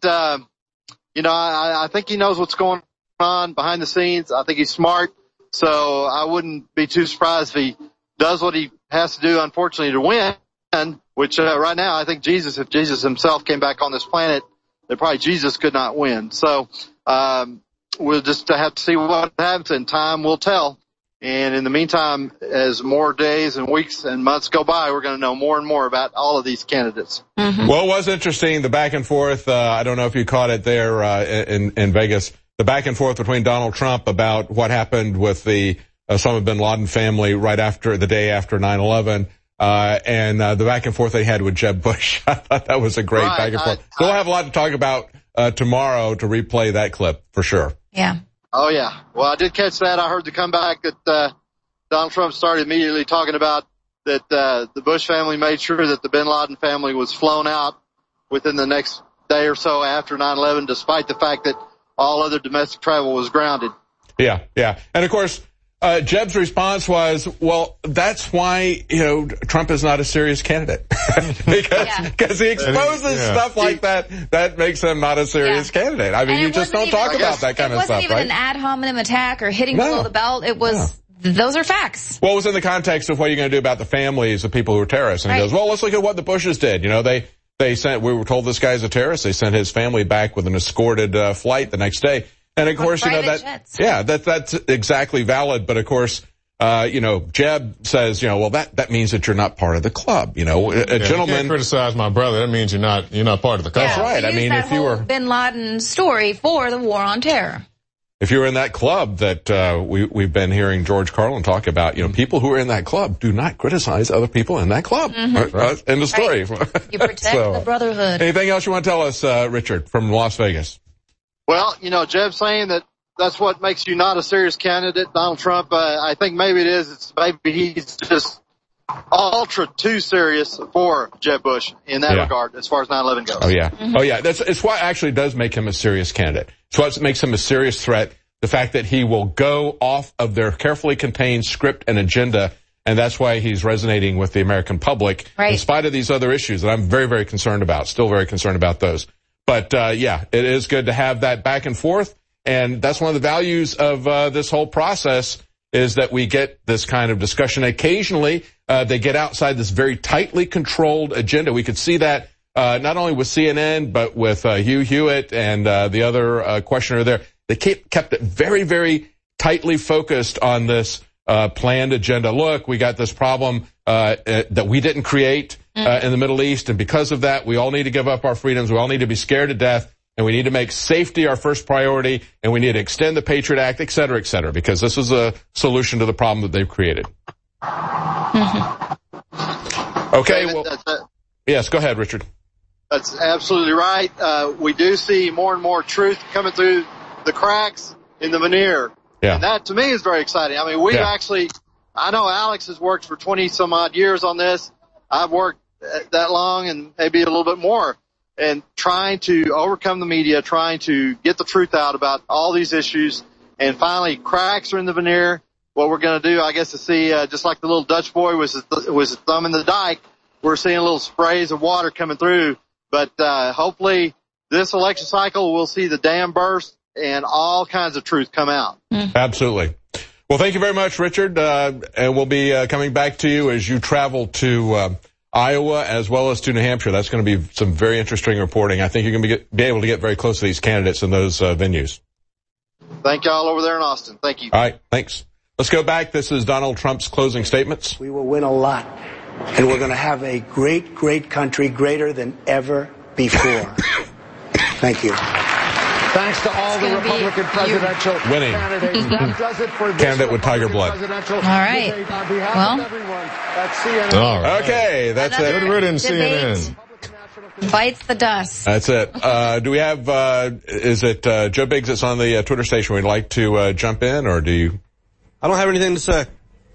I think he knows what's going on behind the scenes. I think he's smart. So I wouldn't be too surprised if he does what he has to do, unfortunately, to win, which right now I think if Jesus himself came back on this planet, then probably Jesus could not win. So we'll just have to see what happens, and time will tell. And in the meantime, as more days and weeks and months go by, we're going to know more and more about all of these candidates. Mm-hmm. Well, it was interesting, the back and forth. I don't know if you caught it there in Vegas. The back and forth between Donald Trump about what happened with the Osama bin Laden family the day after 9/11, and the back and forth they had with Jeb Bush. I thought that was a great back and forth. So we'll have a lot to talk about tomorrow to replay that clip for sure. Yeah. Oh yeah. Well, I did catch that. I heard the comeback that Donald Trump started immediately talking about that the Bush family made sure that the bin Laden family was flown out within the next day or so after 9/11, despite the fact that all other domestic travel was grounded. Yeah. And of course, Jeb's response was, well, that's why, Trump is not a serious candidate. because he exposes stuff like that. That makes him not a serious candidate. I mean, you just don't talk about that kind of stuff, right? It wasn't even an ad hominem attack or hitting below the belt. It was, those are facts. Well, it was in the context of what you're going to do about the families of people who are terrorists. And he goes, well, let's look at what the Bushes did. We were told this guy's a terrorist. They sent his family back with an escorted flight the next day. And of course, that's exactly valid. But of course, Jeb says, well, that means that you're not part of the club. A gentleman. You can't criticize my brother. That means you're not part of the club. That's right. I mean, if you were bin Laden story for the war on terror. If you're in that club that we've been hearing George Carlin talk about, people who are in that club do not criticize other people in that club. Mm-hmm. Right? End of story. Right. You protect the brotherhood. Anything else you want to tell us, Richard, from Las Vegas? Well, Jeb's saying that's what makes you not a serious candidate, Donald Trump. I think maybe it is. Maybe he's just ultra too serious for Jeb Bush in that regard, as far as 9/11 goes. Oh yeah. Mm-hmm. Oh yeah. It's what actually does make him a serious candidate. It's what makes him a serious threat. The fact that he will go off of their carefully contained script and agenda, and that's why he's resonating with the American public, in spite of these other issues that I'm very, very concerned about. Still very concerned about those. But it is good to have that back and forth, and that's one of the values of this whole process is that we get this kind of discussion. Occasionally, they get outside this very tightly controlled agenda. We could see that not only with CNN, but with Hugh Hewitt and the other questioner there. They kept it very, very tightly focused on this planned agenda. Look, we got this problem that we didn't create in the Middle East, and because of that, we all need to give up our freedoms. We all need to be scared to death, and we need to make safety our first priority, and we need to extend the Patriot Act, et cetera, because this is a solution to the problem that they've created. Mm-hmm. Okay, yes, go ahead, Richard. That's absolutely right. We do see more and more truth coming through the cracks in the veneer. Yeah. And that, to me, is very exciting. I mean, I know Alex has worked for 20-some-odd years on this. I've worked that long and maybe a little bit more, and trying to overcome the media, trying to get the truth out about all these issues, and finally cracks are in the veneer. What we're going to do, I guess, is see, just like the little Dutch boy was his thumb in the dike, we're seeing little sprays of water coming through. But hopefully this election cycle we'll see the dam burst and all kinds of truth come out. Absolutely. Well, thank you very much, Richard. And we'll be coming back to you as you travel to Iowa as well as to New Hampshire. That's going to be some very interesting reporting. I think you're going to be able to get very close to these candidates in those venues. Thank you all over there in Austin. Thank you. All right. Thanks. Let's go back. This is Donald Trump's closing statements. We will win a lot, and we're going to have a great, great country, greater than ever before. Thank you. Thanks to all the Republican presidential candidates. That does it for this candidate with tiger blood. All right. Well, all right. Okay, that's it. Good riddance, CNN. Bites the dust. That's it. Do we have, is it Joe Biggs that's on the Twitter station? Would like to jump in, or do you? I don't have anything to say.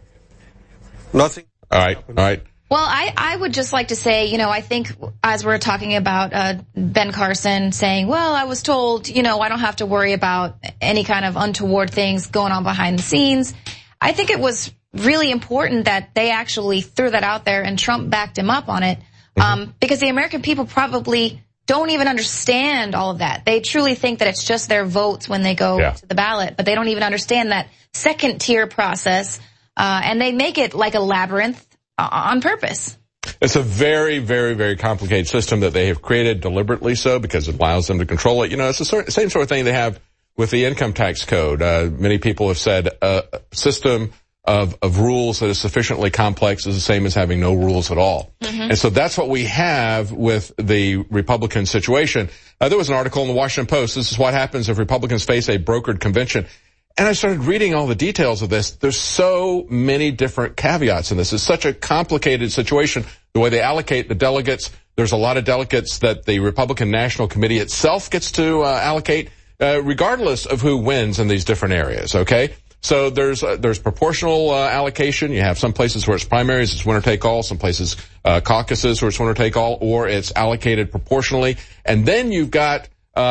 Nothing. All right. Well, I would just like to say, I think as we're talking about Ben Carson saying, well, I was told, I don't have to worry about any kind of untoward things going on behind the scenes. I think it was really important that they actually threw that out there and Trump backed him up on it, because the American people probably don't even understand all of that. They truly think that it's just their votes when they go to the ballot, but they don't even understand that second tier process, and they make it like a labyrinth on purpose. It's a very, very, very complicated system that they have created deliberately so because it allows them to control it. It's the same sort of thing they have with the income tax code. Many people have said a system of rules that is sufficiently complex is the same as having no rules at all. And so that's what we have with the Republican situation. There was an article in the Washington Post. This is what happens if Republicans face a brokered convention. And I started reading all the details of this. There's so many different caveats in this. It's such a complicated situation. The way they allocate the delegates, there's a lot of delegates that the Republican National Committee itself gets to allocate, regardless of who wins in these different areas, okay? So there's proportional allocation. You have some places where it's primaries, it's winner take all, some places caucuses where it's winner take all, or it's allocated proportionally. And then you've got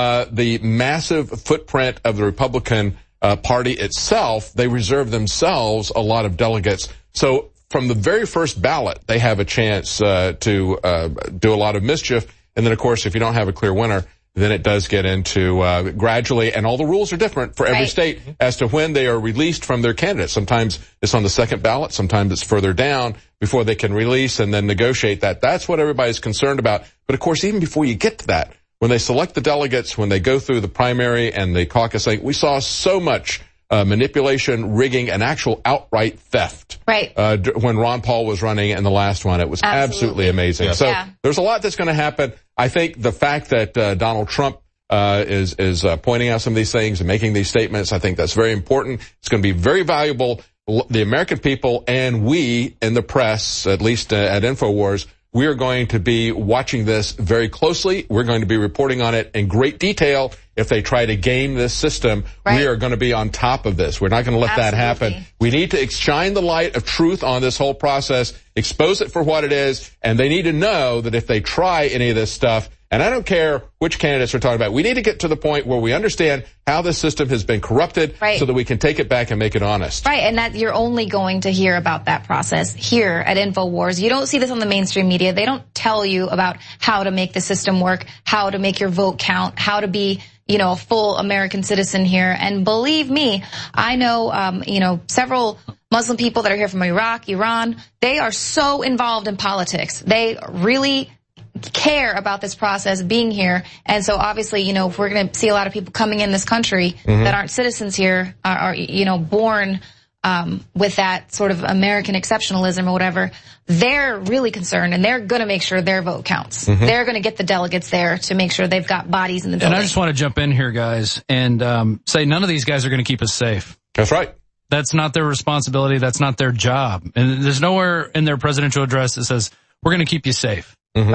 the massive footprint of the Republican party itself. They reserve themselves a lot of delegates. So from the very first ballot, they have a chance to do a lot of mischief. And then, of course, if you don't have a clear winner, then it does get into gradually, and all the rules are different for every state as to when they are released from their candidates. Sometimes it's on the second ballot, sometimes it's further down before they can release and then negotiate that. That's what everybody's concerned about. But, of course, even before you get to that, when they select the delegates, when they go through the primary and the caucus, we saw so much manipulation, rigging, and actual outright theft. When Ron Paul was running in the last one, it was absolutely amazing. Yes. So there's a lot that's going to happen. I think the fact that Donald Trump is pointing out some of these things and making these statements, I think that's very important. It's going to be very valuable. The American people and we in the press, at least at InfoWars, we are going to be watching this very closely. We're going to be reporting on it in great detail. If they try to game this system, we are going to be on top of this. We're not going to let that happen. We need to shine the light of truth on this whole process, expose it for what it is, and they need to know that if they try any of this stuff, and I don't care which candidates we're talking about, we need to get to the point where we understand how this system has been corrupted so that we can take it back and make it honest. And that you're only going to hear about that process here at InfoWars. You don't see this on the mainstream media. They don't tell you about how to make the system work, how to make your vote count, how to be, a full American citizen here. And believe me, I know, several Muslim people that are here from Iraq, Iran. They are so involved in politics. They really care about this process being here. And so obviously, if we're going to see a lot of people coming in this country that aren't citizens here, are born with that sort of American exceptionalism or whatever, they're really concerned and they're going to make sure their vote counts. They're going to get the delegates there to make sure they've got bodies in the building. And I just want to jump in here, guys, and say none of these guys are going to keep us safe. That's right. That's not their responsibility. That's not their job. And there's nowhere in their presidential address that says, we're going to keep you safe.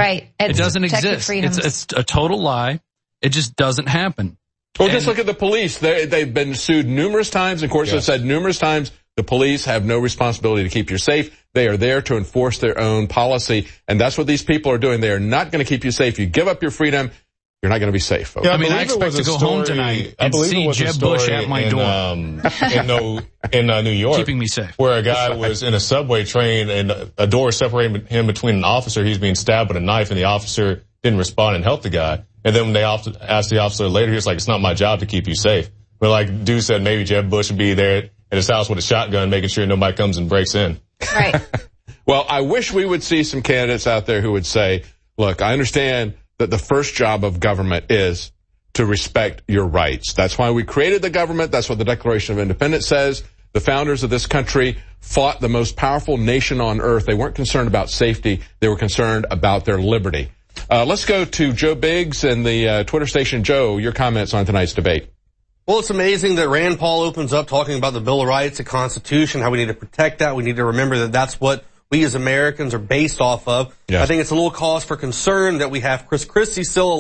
It doesn't exist. It's a total lie. It just doesn't happen. Well, just look at the police. They've been sued numerous times. Of course, I've said numerous times, the police have no responsibility to keep you safe. They are there to enforce their own policy. And that's what these people are doing. They are not going to keep you safe. You give up your freedom, you're not going to be safe. Okay? Yeah, I expect to go home tonight and see Jeb Bush at my door. In New York. Keeping me safe. Where a guy was in a subway train and a door separated him between an officer. He's being stabbed with a knife and the officer didn't respond and help the guy. And then when they asked the officer later, he was like, it's not my job to keep you safe. But like dude said, maybe Jeb Bush would be there at his house with a shotgun, making sure nobody comes and breaks in. Well, I wish we would see some candidates out there who would say, look, I understand that the first job of government is to respect your rights. That's why we created the government. That's what the Declaration of Independence says. The founders of this country fought the most powerful nation on earth. They weren't concerned about safety. They were concerned about their liberty. Let's go to Joe Biggs and the Twitter station. Joe, your comments on tonight's debate. Well, it's amazing that Rand Paul opens up talking about the Bill of Rights, the Constitution, how we need to protect that. We need to remember that that's what we as Americans are based off of. Yes. I think it's a little cause for concern that we have Chris Christie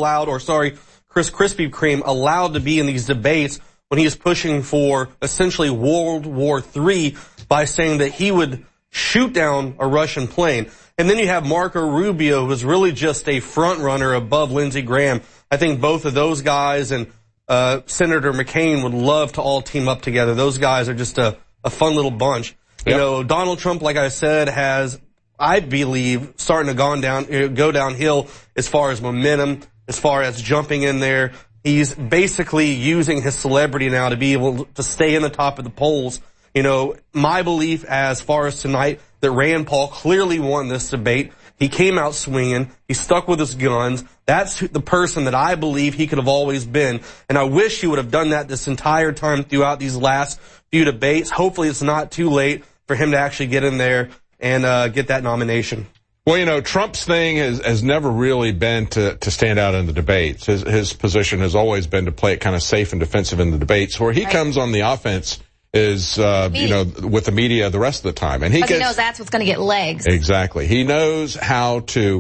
Chris Krispy Kreme allowed to be in these debates when he is pushing for essentially World War III by saying that he would shoot down a Russian plane. And then you have Marco Rubio, who's really just a front runner above Lindsey Graham. I think both of those guys and Senator McCain would love to all team up together. Those guys are just a fun little bunch. Yep. You know, Donald Trump, like I said, has, I believe, starting to go downhill as far as momentum, as far as jumping in there. He's basically using his celebrity now to be able to stay in the top of the polls. You know, my belief as far as tonight, that Rand Paul clearly won this debate. He came out swinging. He stuck with his guns. That's the person that I believe he could have always been. And I wish he would have done that this entire time throughout these last few debates. Hopefully it's not too late for him to actually get in there and get that nomination. Well, you know, Trump's thing has never really been to stand out in the debates. His position has always been to play it kind of safe and defensive in the debates. Where he comes on the offense is, you know, with the media the rest of the time. And he knows that's what's going to get legs. Exactly. He knows how to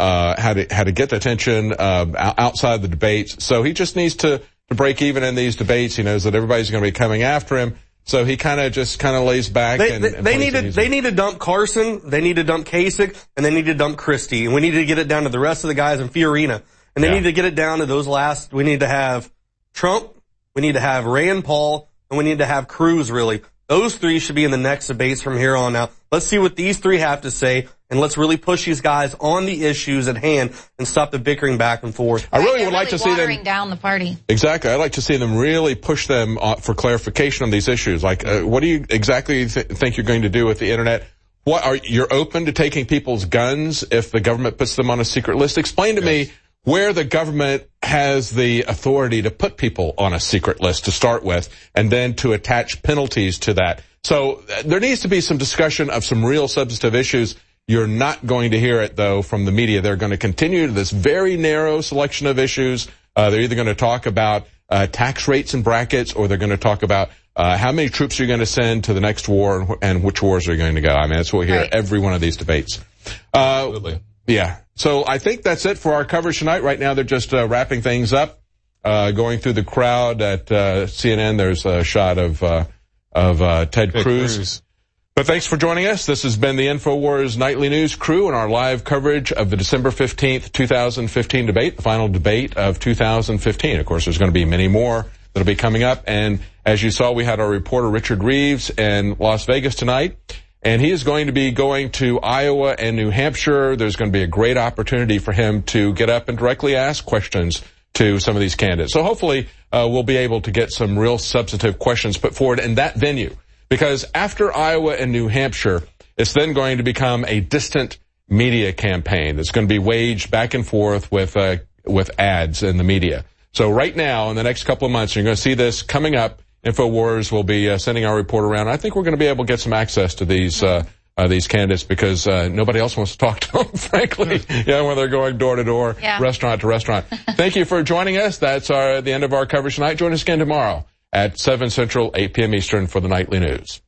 get the attention, outside the debates. So he just needs to break even in these debates. He knows that everybody's going to be coming after him. So he kind of lays back. They need to dump Carson. They need to dump Kasich, and they need to dump Christie. And we need to get it down to the rest of the guys in Fiorina. And they need to get it down to those last. We need to have Trump. We need to have Rand Paul. And we need to have Cruz, really. Those three should be in the next debates from here on out. Let's see what these three have to say, and let's really push these guys on the issues at hand and stop the bickering back and forth. I really would like to see them watering down the party. Exactly. I'd like to see them really push them for clarification on these issues. Like, what do you exactly think you're going to do with the internet? You're open to taking people's guns if the government puts them on a secret list? Explain to me where the government has the authority to put people on a secret list to start with, and then to attach penalties to that. So there needs to be some discussion of some real substantive issues. You're not going to hear it, though, from the media. They're going to continue to this very narrow selection of issues. They're either going to talk about tax rates and brackets, or they're going to talk about how many troops you're going to send to the next war and which wars are going to go. I mean, that's what we hear at every one of these debates. Absolutely. Yeah. So I think that's it for our coverage tonight. Right now, they're just wrapping things up, going through the crowd at CNN. There's a shot of Ted Cruz. But thanks for joining us. This has been the InfoWars Nightly News crew and our live coverage of the December 15th, 2015 debate, the final debate of 2015. Of course, there's going to be many more that'll be coming up. And as you saw, we had our reporter Richard Reeves in Las Vegas tonight. And he is going to be going to Iowa and New Hampshire. There's going to be a great opportunity for him to get up and directly ask questions to some of these candidates. So hopefully we'll be able to get some real substantive questions put forward in that venue. Because after Iowa and New Hampshire, it's then going to become a distant media campaign that's going to be waged back and forth with ads in the media. So right now, in the next couple of months, you're going to see this coming up. InfoWars will be sending our report around. I think we're going to be able to get some access to these candidates because nobody else wants to talk to them, frankly, when they're going door to door, restaurant to restaurant. Thank you for joining us. That's the end of our coverage tonight. Join us again tomorrow at 7 Central, 8 p.m. Eastern for the Nightly News.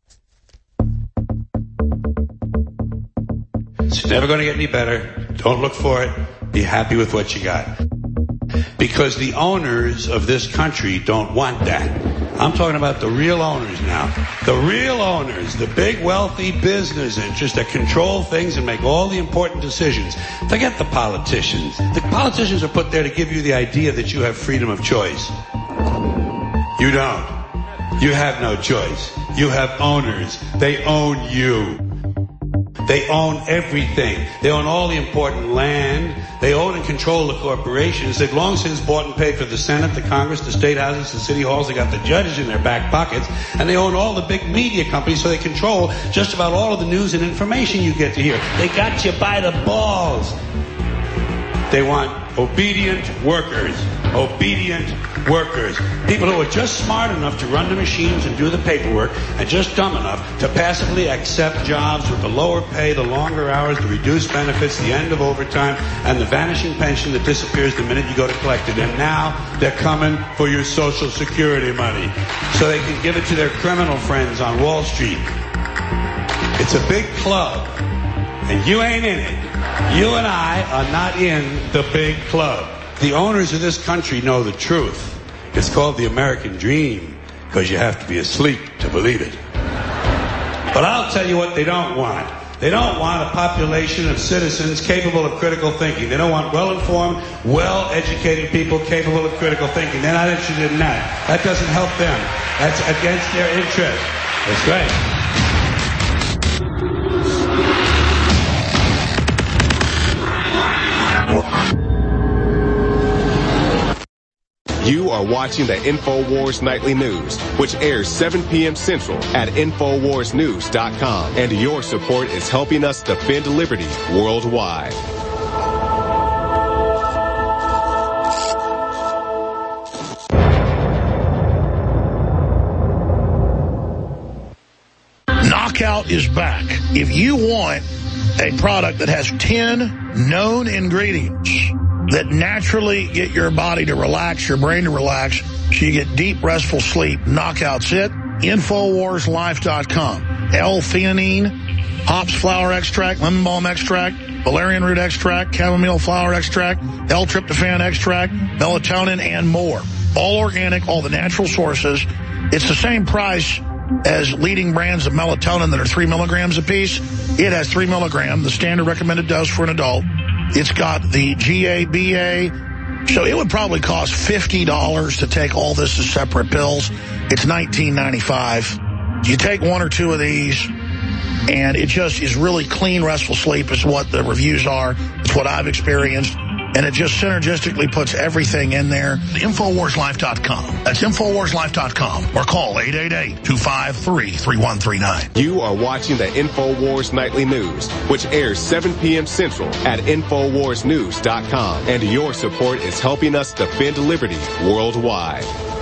It's never going to get any better. Don't look for it. Be happy with what you got. Because the owners of this country don't want that. I'm talking about the real owners now. The real owners, the big wealthy business interests that control things and make all the important decisions. Forget the politicians. The politicians are put there to give you the idea that you have freedom of choice. You don't. You have no choice. You have owners. They own you. They own everything. They own all the important land. They own and control the corporations. They've long since bought and paid for the Senate, the Congress, the state houses, the city halls. They got the judges in their back pockets. And they own all the big media companies, so they control just about all of the news and information you get to hear. They got you by the balls. They want obedient workers. Obedient workers. People who are just smart enough to run the machines and do the paperwork and just dumb enough to passively accept jobs with the lower pay, the longer hours, the reduced benefits, the end of overtime, and the vanishing pension that disappears the minute you go to collect it. And now they're coming for your Social Security money so they can give it to their criminal friends on Wall Street. It's a big club, and you ain't in it. You and I are not in the big club. The owners of this country know the truth. It's called the American dream, because you have to be asleep to believe it. But I'll tell you what they don't want. They don't want a population of citizens capable of critical thinking. They don't want well-informed, well-educated people capable of critical thinking. They're not interested in that. That doesn't help them. That's against their interest. That's right. You are watching the InfoWars Nightly News, which airs 7 p.m. Central at InfoWarsNews.com. And your support is helping us defend liberty worldwide. Knockout is back. If you want a product that has 10 known ingredients that naturally get your body to relax, your brain to relax, so you get deep, restful sleep, Knockout's it. InfoWarsLife.com. L-theanine, hops flower extract, lemon balm extract, valerian root extract, chamomile flower extract, L-tryptophan extract, melatonin, and more. All organic, all the natural sources. It's the same price as leading brands of melatonin that are 3 milligrams apiece. It has 3 milligrams, the standard recommended dose for an adult. It's got the GABA, so it would probably cost $50 to take all this as separate pills. It's $19.95. You take 1 or 2 of these, and it just is really clean, restful sleep is what the reviews are. It's what I've experienced. And it just synergistically puts everything in there. InfoWarsLife.com. That's InfoWarsLife.com. Or call 888-253-3139. You are watching the InfoWars Nightly News, which airs 7 p.m. Central at InfoWarsNews.com. And your support is helping us defend liberty worldwide.